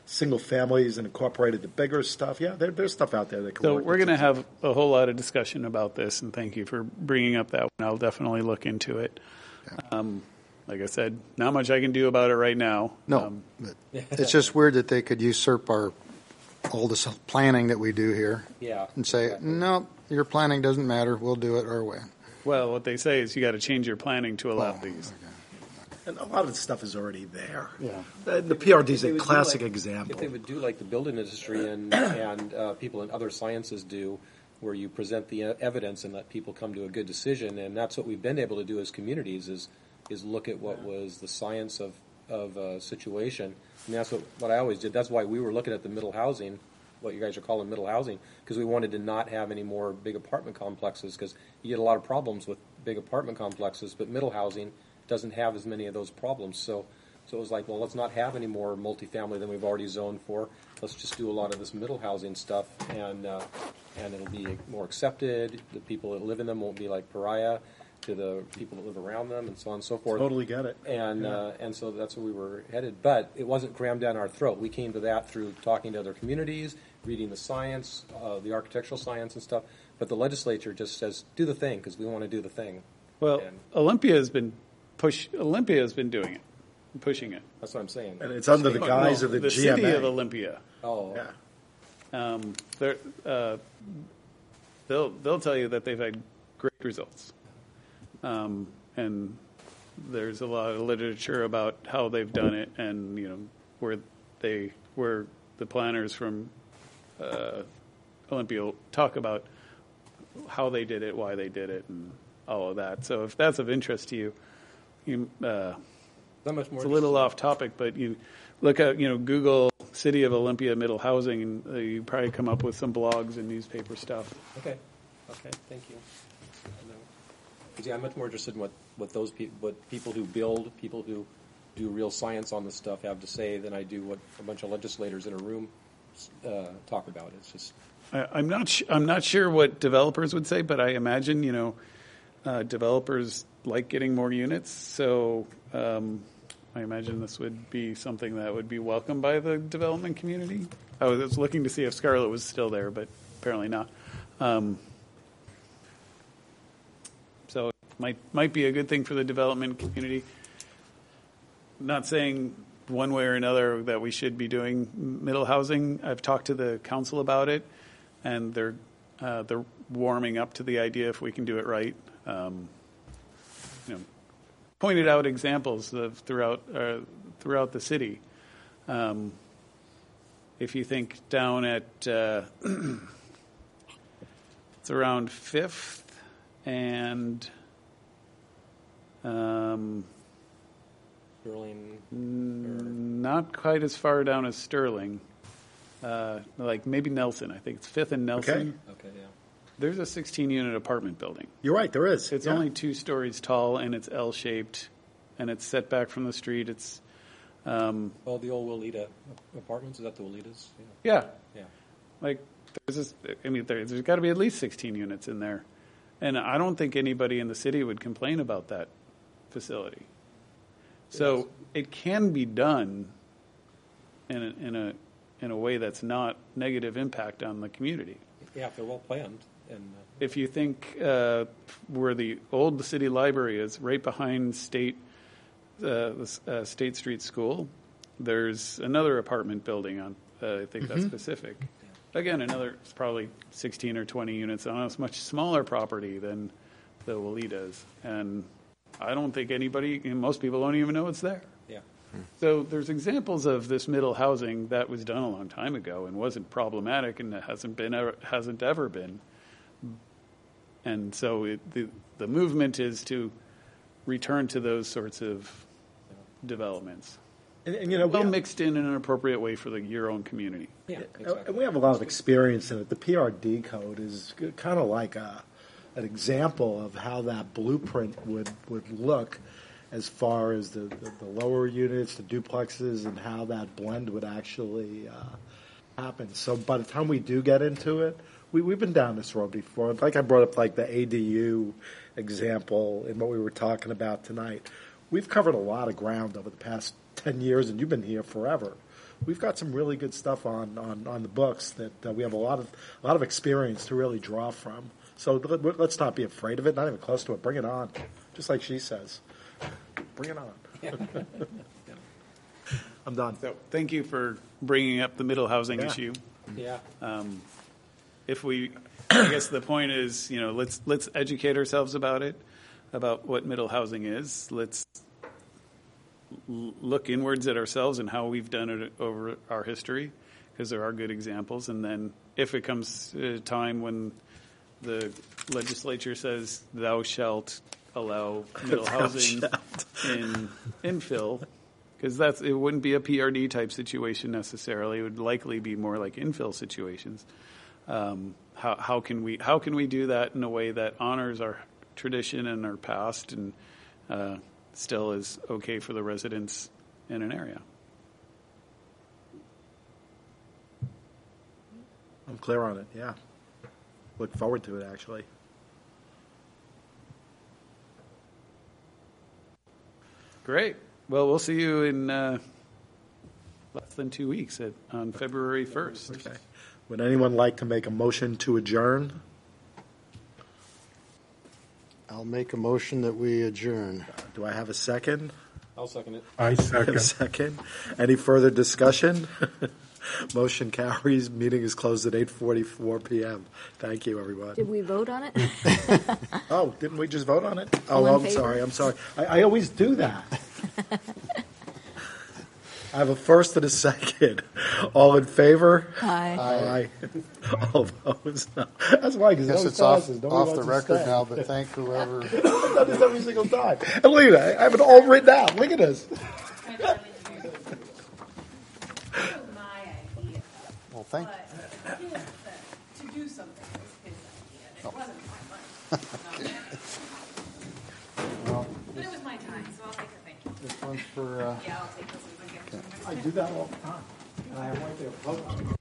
single families and incorporated the bigger stuff. Yeah, there, there's stuff out there that can So work. we're going to have a whole lot of discussion about this, and thank you for bringing up that one. I'll definitely look into it. Um, like I said, not much I can do about it right now. No, Um, but it's just weird that they could usurp our, all this planning that we do here Yeah. and say, exactly. no, your planning doesn't matter, we'll do it our way. well, what they say is you got to change your planning to allow Oh, these. And a lot of the stuff is already there. Yeah. The, the P R D is If they a would do classic like- example. If they would do like the building industry and, and uh, people in other sciences do, where you present the e- evidence and let people come to a good decision, and that's what we've been able to do as communities is is look at what was the science of of uh, situation. And that's what, what I always did. That's why we were looking at the middle housing, what you guys are calling middle housing, because we wanted to not have any more big apartment complexes, because you get a lot of problems with big apartment complexes, but middle housing doesn't have as many of those problems. So, so it was like, well, let's not have any more multifamily than we've already zoned for. Let's just do a lot of this middle housing stuff, and uh, and it'll be more accepted. The people that live in them won't be like pariah to the people that live around them, and so on and so forth. Totally get it. And uh, and so that's where we were headed. But it wasn't crammed down our throat. We came to that through talking to other communities, reading the science, uh, the architectural science and stuff. But the legislature just says, do the thing, because we want to do the thing. Well, And Olympia has been push. Olympia has been doing it, pushing it. that's what I'm saying. And it's under the guise No, of the, the G M A. city of Olympia. Oh, Yeah. Um, they're, uh, they'll they'll tell you that they've had great results, um, and there's a lot of literature about how they've done it, and you know where they where the planners from uh, Olympia talk about how they did it, why they did it, and all of that. So if that's of interest to you, you uh, not much more. it's a little interesting. off topic, but you look at, you know, Google City of Olympia Middle Housing, and uh, you probably come up with some blogs and newspaper stuff. Okay, okay, thank you. Because yeah, I'm much more interested in what, what those people, what people who build, people who do real science on this stuff have to say than I do what a bunch of legislators in a room uh, talk about. It's just I, I'm not. Sh- I'm not sure what developers would say, but I imagine, you know, uh, developers like getting more units, so um, I imagine this would be something that would be welcomed by the development community. I was looking to see if Scarlett was still there, but apparently not. Um, so it might might be a good thing for the development community. Not saying one way or another that we should be doing middle housing. I've talked to the council about it, and they're uh, they're warming up to the idea if we can do it right. Um, you know, pointed out examples of throughout uh, throughout the city. Um, if you think down at uh, it's around Fifth and um, Sterling. not quite as far down as Sterling, uh, like maybe Nelson. I think it's Fifth and Nelson. Okay. Okay, yeah. There's a sixteen-unit apartment building. You're right, there is. It's Yeah. only two stories tall, and it's L-shaped, and it's set back from the street. It's, um, Oh, the old Walita apartments. Is that the Walitas? yeah, Yeah. like there's this, I mean, there, there's got to be at least sixteen units in there, and I don't think anybody in the city would complain about that facility. So it can be done in a, in a in a way that's not negative impact on the community. Yeah, if they're well planned. And uh, If you think uh, where the old city library is, right behind State uh, the, uh, State Street School, there's another apartment building on. Uh, I think that's Pacific. Again, another it's probably sixteen or twenty units on a much smaller property than the Walitas, and I don't think anybody, most people don't even know it's there. yeah. So there's examples of this middle housing that was done a long time ago and wasn't problematic, and it hasn't been ever, hasn't ever been. And so it, the the movement is to return to those sorts of developments, And, and, you know, well we, mixed in in an appropriate way for the, your own community. Yeah, and exactly. we have a lot of experience in it. The P R D code is kind of like a, an example of how that blueprint would, would look as far as the, the, the lower units, the duplexes, and how that blend would actually uh, happen. So by the time we do get into it, we, we've been down this road before. Like I brought up like the A D U example in what we were talking about tonight. We've covered a lot of ground over the past ten years, and you've been here forever. we've got some really good stuff on, on, on the books that uh, we have a lot of a lot of experience to really draw from. So let, let's not be afraid of it. Not even close to it. Bring it on, just like she says. Bring it on. I'm done. So thank you for bringing up the middle housing Yeah. issue. Yeah. Um, if we, I guess the point is, you know, let's let's educate ourselves about it, about what middle housing is. Let's l- look inwards at ourselves and how we've done it over our history, because there are good examples. And then if it comes a time when the legislature says thou shalt allow middle Thou housing shalt. in infill, because that's it wouldn't be a P R D type situation necessarily. It would likely be more like infill situations. Um, how how can we how can we do that in a way that honors our tradition and our past and uh, still is okay for the residents in an area? I'm clear on it. Yeah. Look forward to it, actually. Great. Well, we'll see you in uh, less than two weeks at, on February first. Okay. Would anyone like to make a motion to adjourn? I'll make a motion that we adjourn. Do I have a second? I'll second it. I A second. second. Any further discussion? Motion carries. Meeting is closed at eight forty-four p.m. Thank you, everyone. Did we vote on it? Oh, didn't we just vote on it? All Oh, in I'm favor? sorry. I'm sorry. I, I always do that. I have a first and a second. All in favor? Aye. Aye. All opposed? No. That's why, because it Guess always it's off, passes. Nobody off wants the to record stay. now, but thank whoever. I've done this every single time. And look at that. I have it all written out. Look at this. my idea, Well, thank. but his, uh, to do something was his idea. and It wasn't my money. Well, But it was my time, so I'll take the thank you. this one's for. Uh, Yeah, I'll take this as a gift. I do that all the time. And I have right there.